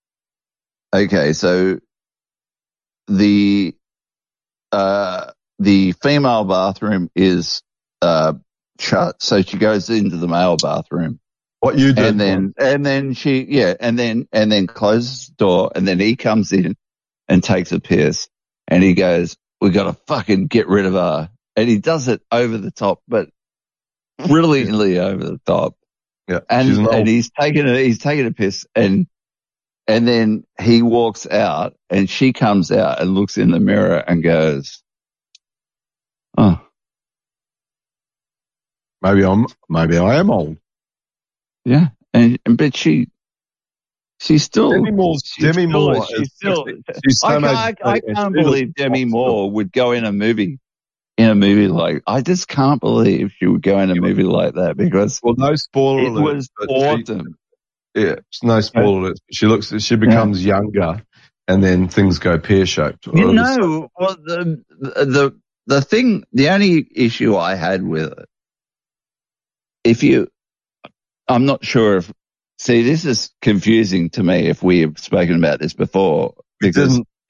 Okay, so the uh the female bathroom is uh shut, so she goes into the male bathroom. What you did. And then and then she yeah, and then and then closes the door, and then he comes in and takes a piss, and he goes, "We gotta fucking get rid of her." And he does it over the top, but brilliantly over the top. Yeah. And she's an old- and he's taking a he's taking a piss, and and then he walks out, and she comes out and looks in the mirror and goes, "Oh, maybe I'm, maybe I am old. yeah." And, and but she she's still Demi Moore's, she's Demi still, Moore. she's is still sixty. She's so I, much- can't, I, I and can't she looks believe Demi hot Moore would go in a movie in a movie like I just can't believe she would go in a movie like that because still. Well, no spoiler it alert, was but she- awesome. Yeah, it's no spoiler alert. She looks, she becomes younger, and then things go pear shaped. You know, well, the the the thing, the only issue I had with it, if you, I'm not sure if, see, this is confusing to me if we have spoken about this before because didn't.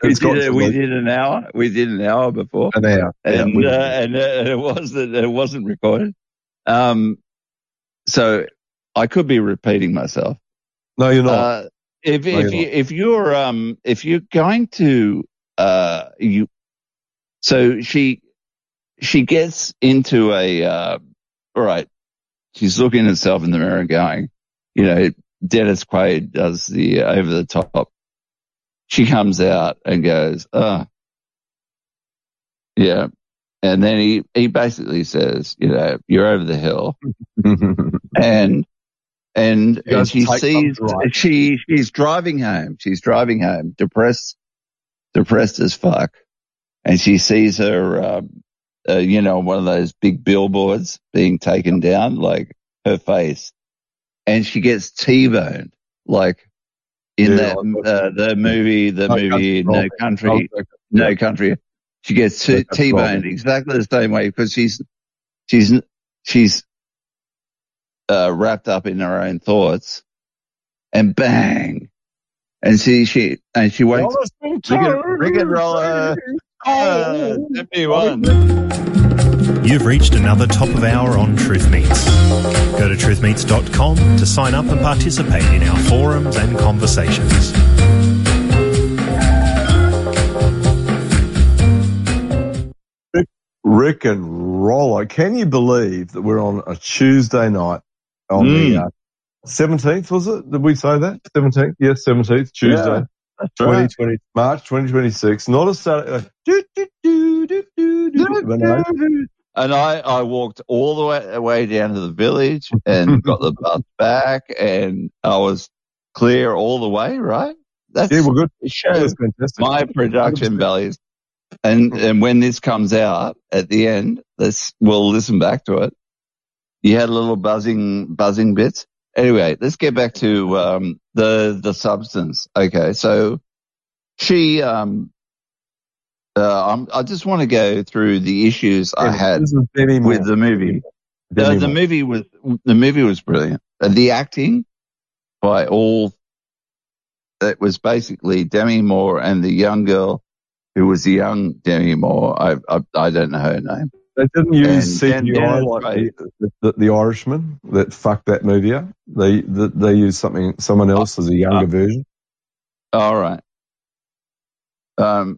we, It's got did, to we be. did an hour. We did an hour before, An hour. and Yeah, uh, and, uh, and it wasn't it wasn't recorded. Um, so I could be repeating myself. No, you're not. Uh, if No, if you're you not. if you're um if you're going to uh you so she she gets into a uh all right, she's looking at herself in the mirror and going, you know, Dennis Quaid does the uh, over the top. She comes out and goes, oh, yeah. And then he, he basically says, you know, you're over the hill. and, and, and she sees, she, she's driving home. She's driving home, depressed, depressed as fuck. And she sees her, um, uh, you know, one of those big billboards being taken down, like her face. And she gets T-boned, like, in Yeah, that, uh, the movie, the No movie, Country No for Country, Old Men. No Yeah. Country. She gets No t- Country for Old T-boned Men. exactly the same way because she's, she's, she's, uh, wrapped up in her own thoughts and bang. And see, she, and she wakes, rig and roller, uh, one. You've reached another top of hour on Truth Meets. Go to truth meets dot com to sign up and participate in our forums and conversations. Rick, Rick and Roller, can you believe that we're on a Tuesday night on Mm. the uh, seventeenth, was it? Did we say that? seventeenth? Yes, seventeenth, Tuesday. Yeah, that's twenty right. twenty, March twenty twenty-six. Not a Saturday. Uh, do, do, do, do, do, do, but no. And I, I walked all the way, way down to the village and got the bus back, and I was clear all the way, right? That's, Yeah, we're good. it shows That's fantastic. my production one hundred percent. values. And, and when this comes out at the end, let's, we'll listen back to it. You had a little buzzing, buzzing bits. Anyway, let's get back to, um, the, the substance. Okay. So she, um, uh, I'm, I just want to go through the issues I had This is Demi Moore. with the movie. Demi Uh, the Moore. movie was, the movie was brilliant. Uh, the acting by all, it was basically Demi Moore and the young girl who was the young Demi Moore. I, I, I don't know her name. They didn't use And- C G I and- like right. the, the, the Irishman that fucked that movie up. They the, they used something someone else as a younger Uh, version. All right. Um,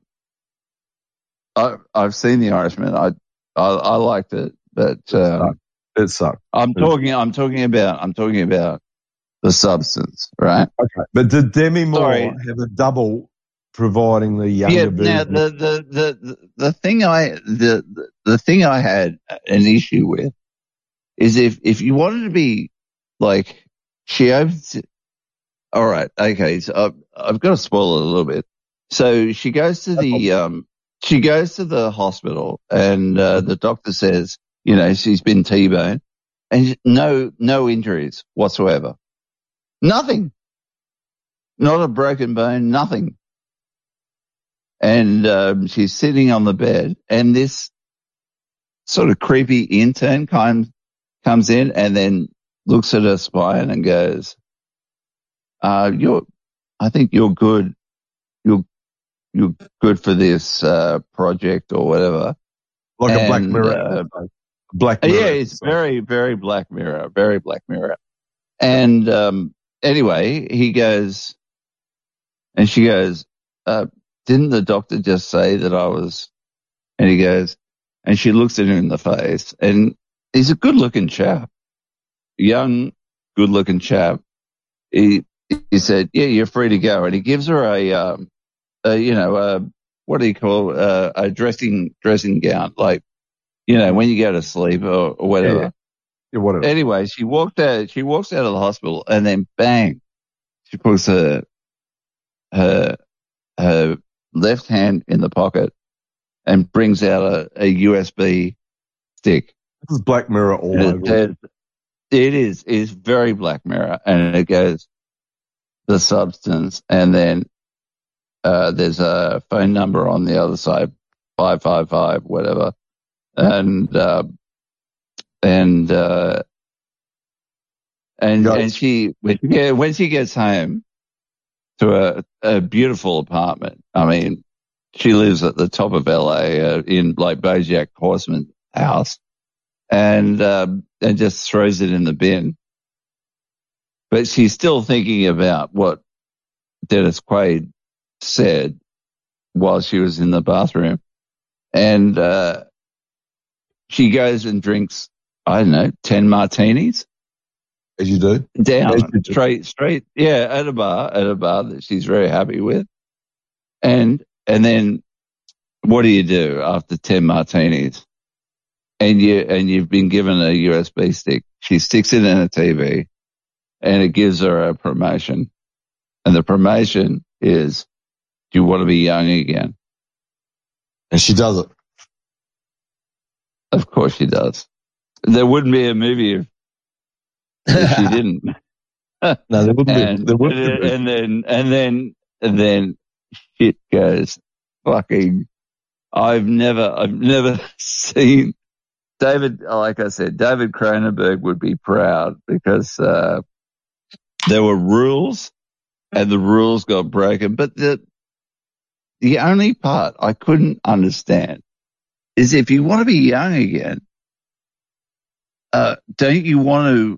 I, I've seen The Irishman. I, I, I liked it, but, um, It sucked. I'm talking, I'm talking about, I'm talking about the substance, right? Okay, but did Demi Moore Sorry. have a double providing the younger Yeah. version? Now the, the, the, the, the thing I, the, the, the thing I had an issue with is if, if you wanted to be like, she opens it. All right. Okay. So I've, I've got to spoil it a little bit. So she goes to the, um, she goes to the hospital and, uh, the doctor says, you know, she's been T-boned and no, no injuries whatsoever. Nothing. Not a broken bone, nothing. And, um, she's sitting on the bed and this sort of creepy intern comes, comes in and then looks at her spine and goes, uh, you're, I think you're good. You're, you're good for this, uh, project or whatever. Like a Black And, Mirror. uh, Black Uh, Mirror. Yeah, it's very, very Black Mirror, very Black Mirror. And, um, anyway, he goes, and she goes, uh, didn't the doctor just say that I was, and he goes, and she looks at him in the face and he's a good looking chap, young, good looking chap. He, he said, yeah, you're free to go. And he gives her a, um, a you know, uh, what do you call, uh, a dressing, dressing gown, like, you know, when you go to sleep or, or whatever. Yeah. Yeah, whatever. Anyway, she walked out, she walks out of the hospital and then bang, she puts her, her, her left hand in the pocket and brings out a, a U S B stick. This is Black Mirror all And it over. says, it is, it's very Black Mirror and it goes, the substance and then, uh, there's a phone number on the other side, five five five, whatever. And, uh, and, uh, and, Got it. and she, when she, get- when she gets home to a, a beautiful apartment, I mean, she lives at the top of L A uh, in like Bojack Horseman's house, and um, and just throws it in the bin. But she's still thinking about what Dennis Quaid said while she was in the bathroom, and uh, she goes and drinks, I don't know, ten martinis. As you do. Down, As you do. straight, straight, yeah, at a bar, at a bar that she's very happy with. And, and then what do you do after ten martinis? And you, and you've been given a U S B stick. She sticks it in a T V and it gives her a promotion. And the promotion is, do you want to be young again? And she does it. Of course she does. There wouldn't be a movie if, if she didn't. No, there wouldn't and, be. There wouldn't be. And then, and then, and then shit goes fucking, I've never, I've never seen David, like I said, David Cronenberg would be proud because, uh, there were rules and the rules got broken. But the, the only part I couldn't understand is if you want to be young again, uh, don't you want to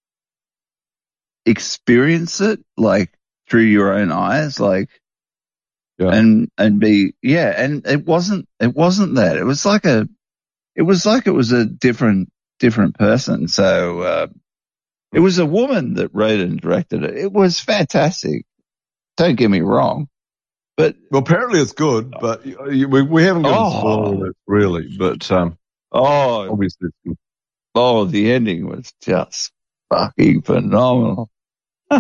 experience it like through your own eyes, like, yeah. and, and be, yeah. And it wasn't, it wasn't that. It was like a, it was like it was a different, different person. So, uh, it was a woman that wrote and directed it. It was fantastic. Don't get me wrong. But well, apparently it's good, but we, we haven't got oh, to spoil it really. But um, oh, obviously, it's good. Oh, the ending was just fucking phenomenal. I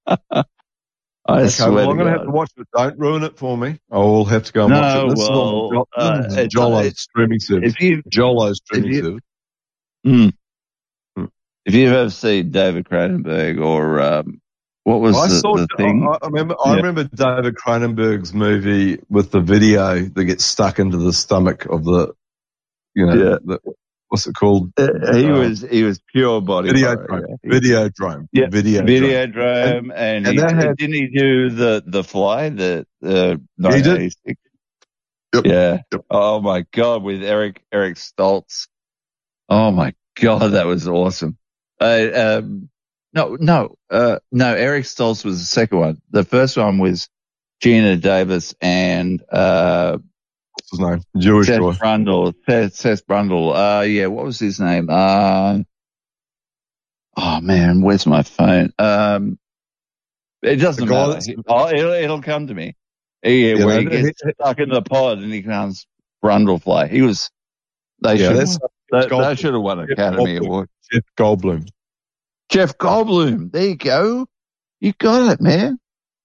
okay, swear well, to I'm going to God. have to watch it. Don't ruin it for me. I will have to go and No, watch it. This well, is on, uh, this is it's- Jolo it's- streaming service. if you- Jolo streaming if you- service. Mm. Hmm. If you've ever seen David Cronenberg or um, what was I the, saw. the thing? I, I remember. I Yeah. remember David Cronenberg's movie with the video that gets stuck into the stomach of the, you know, Yeah. the, what's it called? Uh, he Uh, was he was pure body horror, Videodrome. yeah. Videodrome. Yeah, Videodrome. Videodrome, and, and he, that had- didn't he do the the Fly, the uh, He did. nineteen eighty-six? Yep. Yeah. Yep. Oh my God, with Eric Eric Stoltz. Oh my God, that was awesome. Uh, um, no, no, uh, no. Eric Stoltz was the second one. The first one was Gina Davis and uh, What's his name? Jewish Seth guy. Brundle. Seth, Seth Brundle. Uh, yeah, what was his name? Uh, oh man, where's my phone? Um, it doesn't The guy matter. that's- Oh, it'll, it'll come to me. Yeah, Yeah, where he no, gets he- stuck in the pod and he becomes Brundlefly. He was. They Yeah, should. that's- They, they Goldblum. should have won an Jeff Academy Goldblum. Award. Jeff Goldblum. Jeff Goldblum. There you go. You got it, man.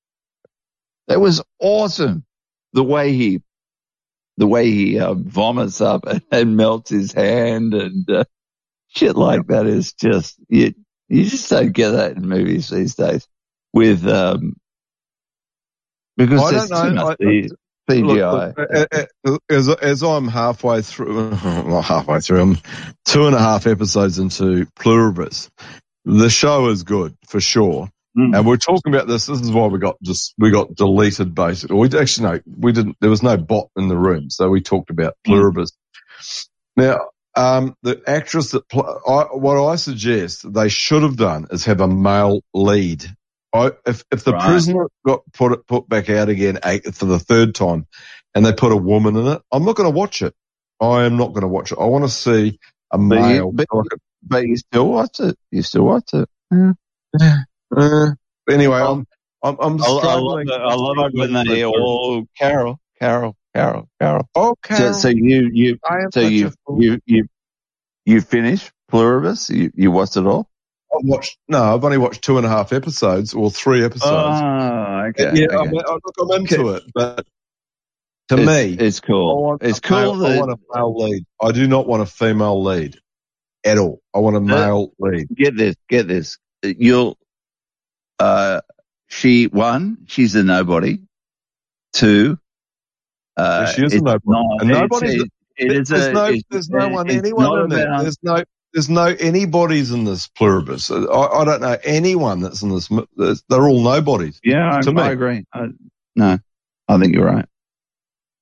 That was awesome. The way he, the way he uh, vomits up and, and melts his hand and uh, shit like that is just you. You just don't get that in movies these days. With um, because I there's don't too know. much I- C- CGI. Look, look, a- a- as, as I'm halfway through, not halfway through, I'm two and a half episodes into Pluribus. The show is good for sure. Mm. And we're talking about this. This is why we got just, we got deleted basically. We actually, no, we didn't, there was no bot in the room. So we talked about Pluribus. Mm. Now, um, the actress that, pl- I, what I suggest they should have done is have a male lead. I, if, if the Right. prisoner got put put back out again eight, for the third time, and they put a woman in it, I'm not going to watch it. I am not going to watch it. I want to see a But male. you, but, but you still watch it. You still watch it. Yeah. Uh, anyway, I'm I'm, I'm I, I love struggling. it. I love it when they hear, "Oh, Carol, Carol, Carol, Carol." Oh, Carol. So, so you, you, I am so such you, a fool. you, you, you finished Pluribus? You, you watched it all? I've watched. No, I've only watched two and a half episodes or three episodes. Oh, okay. yeah, okay. I'm, I, look, I'm into it, but to It's- me, it's cool. I want It's a cool male- I that- want a male lead. I do not want a female lead at all. I want a male lead. Get this, get this. You'll, uh, she, one, she's a nobody. Two, uh, Yeah, she is a it's nobody. not- And it's- nobody's- it- it is there's a- no, it's- there's no it- one, it's anyone not in there. about- There's no, there's no anybody's in this Pluribus. I, I don't know anyone that's in this. there's- They're all nobodies. Yeah, I, to me. I agree. I, no, I think you're right.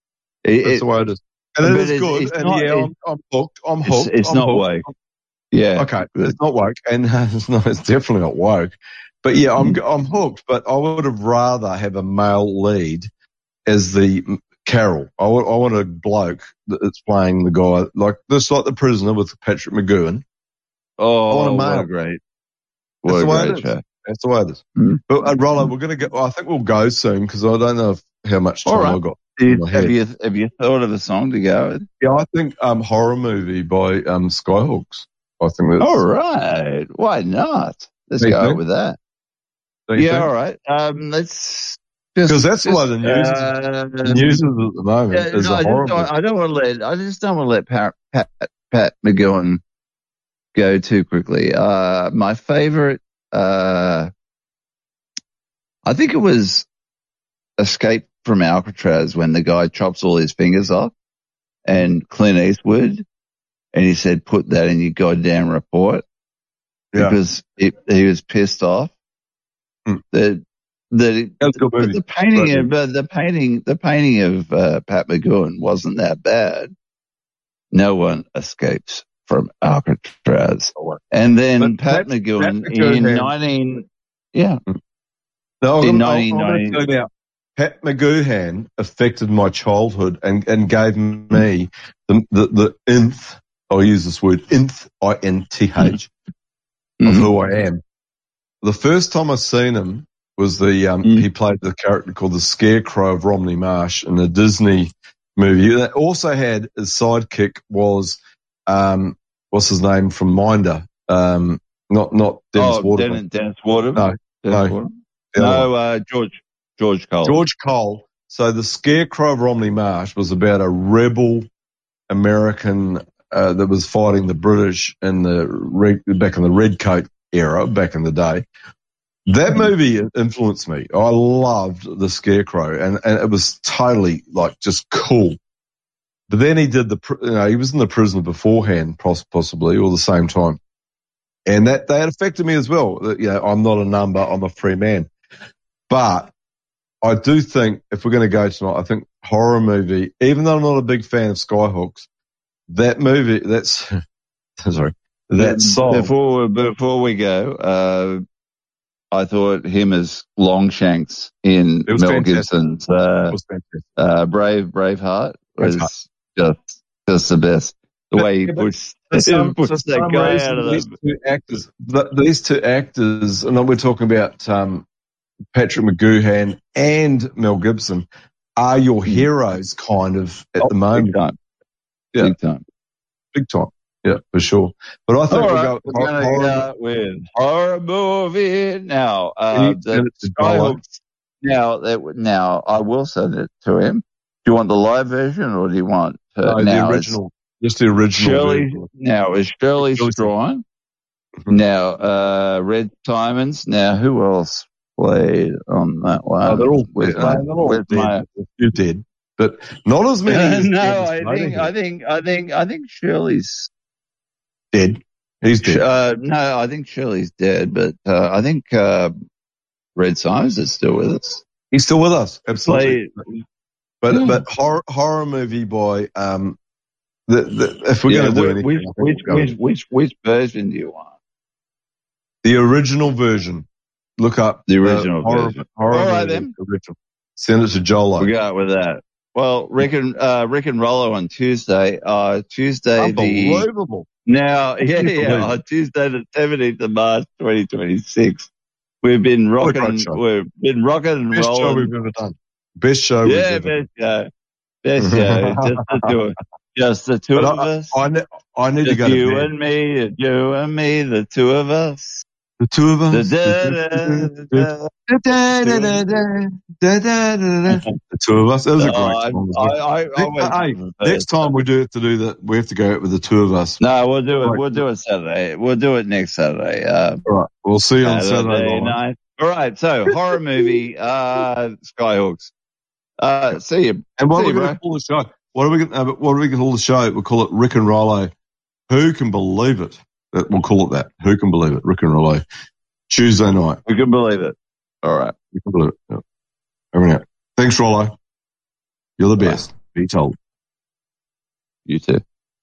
It, That's it, the way it is. And it but is it's- good. it's and not- yeah, I'm, it- I'm hooked. I'm it's- hooked. it's I'm not hooked. woke. Yeah. Okay, Good. it's not woke, and it's not. It's definitely not woke. But yeah, I'm Mm. I'm hooked. But I would have rather have a male lead as the Carol. I want, I want a bloke that's playing the guy like this, like The Prisoner with Patrick McGowan. Oh, I want a what male. a great, That's what the a way it great is. show. That's the way it is. Mm. But uh, Rollo, we're going to go. I think we'll go soon because I don't know if, how much time All right. I've got Do in you- my have head. you have you thought of a song to go with? Yeah, I think um, horror movie by um, Skyhawks. I think that's. All right. Why not? Let's Me go too. with that. Don't you Yeah. think? All right. Um. Let's. just- Because that's the way just, the news is. uh, The news is at the moment Yeah, is no, a I horror just don't, movie. I don't want to let I just don't want to let Pat, Pat, Pat McGowan go too quickly. Uh, my favorite, uh, I think it was Escape from Alcatraz when the guy chops all his fingers off, and Clint Eastwood, and he said, "Put that in your goddamn report," Yeah. because it, he was pissed off Hmm. that that it, That's a good but movie. the painting Great of uh, the painting the painting of uh, Pat McGowan wasn't that bad. No one escapes from Alcatraz. And then But Pat, Pat- McGowan Pat in McGowan- nineteen yeah No, in I'm, I'm, I'm nineteen going ninety to tell you now. Pat McGoohan affected my childhood and, and gave me the the, the nth. I'll use this word nth, I N T H, of who I am. The first time I seen him was the um, he played the character called the Scarecrow of Romney Marsh in a Disney movie. That also had his sidekick was um, what's his name from Minder, um, not not Dennis oh Waterman. Dennis, Dennis Waterman No, Dennis no. Waterman? The other no one. uh, George George Cole George Cole. So the Scarecrow of Romney Marsh was about a rebel American uh, that was fighting the British in the red, back in the Redcoat era, back in the day. That movie influenced me. I loved the Scarecrow, and, and it was totally like just cool. But then he did the, pr- you know, he was in the prison beforehand, poss- possibly, or the same time, and that that affected me as well. That, you know, I'm not a number, I'm a free man. But I do think if we're going to go tonight, I think horror movie. Even though I'm not a big fan of Skyhawks, that movie, that's sorry, that song. Before before we go, uh, I thought him as Longshanks in It was Mel fantastic. Gibson's uh, It was fantastic. uh, Brave Braveheart was Braveheart. just just the best. The But- way he yeah, but pushed, For some, pushed for that some guy reason, out of these the. two actors, th- these two actors, and we're talking about um, Patrick McGoohan and Mel Gibson, are your heroes kind of at Oh, the moment. big time, Yeah, big time. big time. Yeah, for sure. But I think All we'll right, go we're hor- gonna horror. go with horror movie now. Uh, Can you the send it to Jolo? Skyhooks. Now that now I will send it to him. Do you want the live version or do you want uh, No, the now? it's- original, just the original. Shirley version. now is Shirley Shirley Strawn. Mhm. Now uh, Red Simons. Now who else played on that one? Oh, they're all, Where's they're my, all where's dead. my You're dead, but not as many. as no, Dennis I think Motorhead. I think I think I think Shirley's dead. He's dead. uh, no, I think Shirley's dead, but uh, I think uh, Red Simons is still with us. He's still with us. Absolutely. Played- But Yeah. but horror horror movie by um the, the if we're Yeah, going to do whi- anything, which I think which we'll go which with which which version do you want? the original version. Look up The original horror, version. horror All right, movie, then. original. Send it to Jolo. We got with that. Well, Rick and uh, Rick and Rollo on Tuesday. Uh, Tuesday the Unbelievable. now, yeah, Can't yeah, believe on Tuesday the seventeenth of March, twenty twenty six. We've been What a great rocking. show. We've been rocking and Best show rolling. we've ever done. Best show Yeah, we've ever best show. Best show. Just the two, just the two But of I, us. I, ne- I need to Just go to you bed. and me, you and me, the two of us. The two of us. Da-da-da-da. The two of us. That was a No, great I, song. I, I, I went Hey, for the next first. time we do it to do that, we have to go out with the two of us. No, we'll do it. Right. We'll do it Saturday. We'll do it next Saturday. Uh, All right. We'll see you on Saturday Saturday night. night. All right. So horror movie, uh, Skyhawks. Uh, see you. And what see are we you, going bro. to call the show? What are we going? Uh, what are we going to call the show? We'll call it Rick and Rollo. Who can believe it? That- We'll call it that. Who can believe it? Rick and Rollo. Tuesday night. We can believe it. All right. You can believe it. Yeah. Over and out. Thanks, Rollo. You're the best. Be told. You too.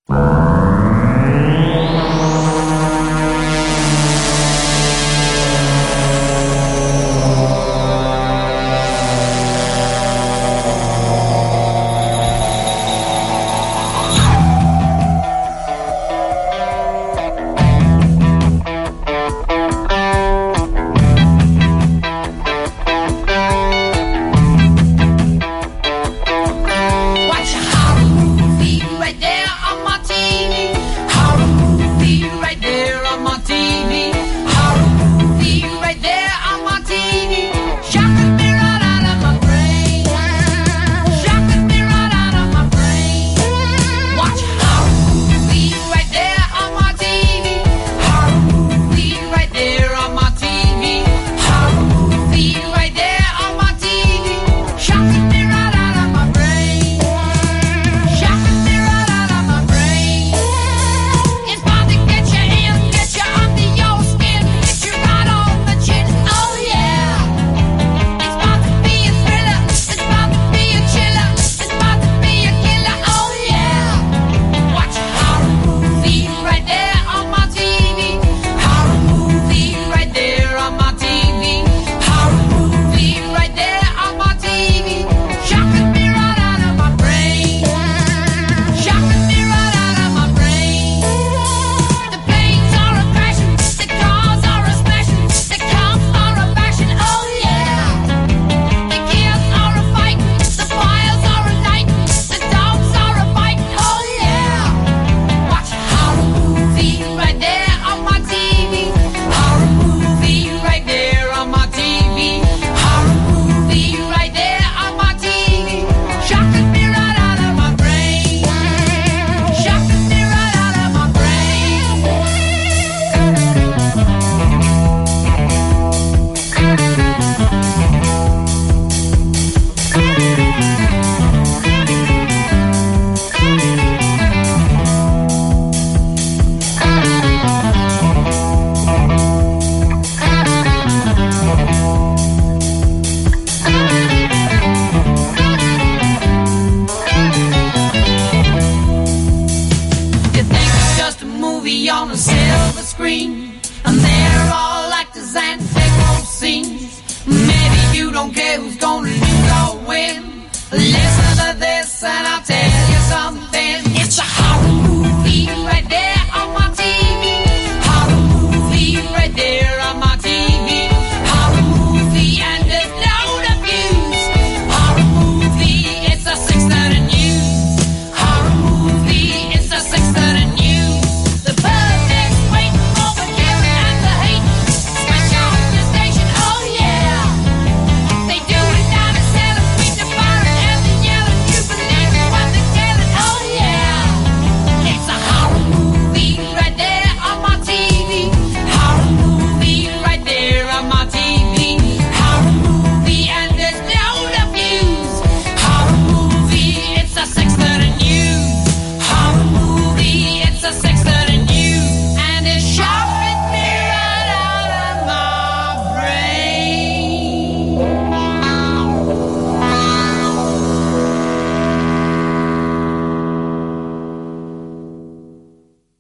Watch a horror movie right there on my T V. Horror movie right there on my T V. Horror movie right there on my T V. Shocking me right out of my brain. Shocking me right out of my brain. Watch a horror movie right there on my T V. Horror movie right there on my T V. Horror movie right there on my T V. Shocking me right out of my brain. Shocking me right out of my brain. It's bound to get you in, get you under your skin, hit you right on the chin. Oh yeah. It's bound to be a thriller. It's bound to be a chiller. It's bound to be a killer. Oh yeah. Watch a horror movie right there on my T V. Horror movie right there on my T V. Horror movie right there on my T V. Shocking me right out of my brain. Shocking me right out of my brain. The planes are a crashing, the cars are a smashing, the cops are a bashing. Oh yeah. The kids are a fighting, the fires are a lighting, the dogs are a biting. Oh yeah. Watch a horror movie right there on my T V. Horror movie right there on my T V. Horror movie right there on my T V. Shocking me right out of my brain. Shocking me right out of my brain. You think it's just a movie on a silver screen.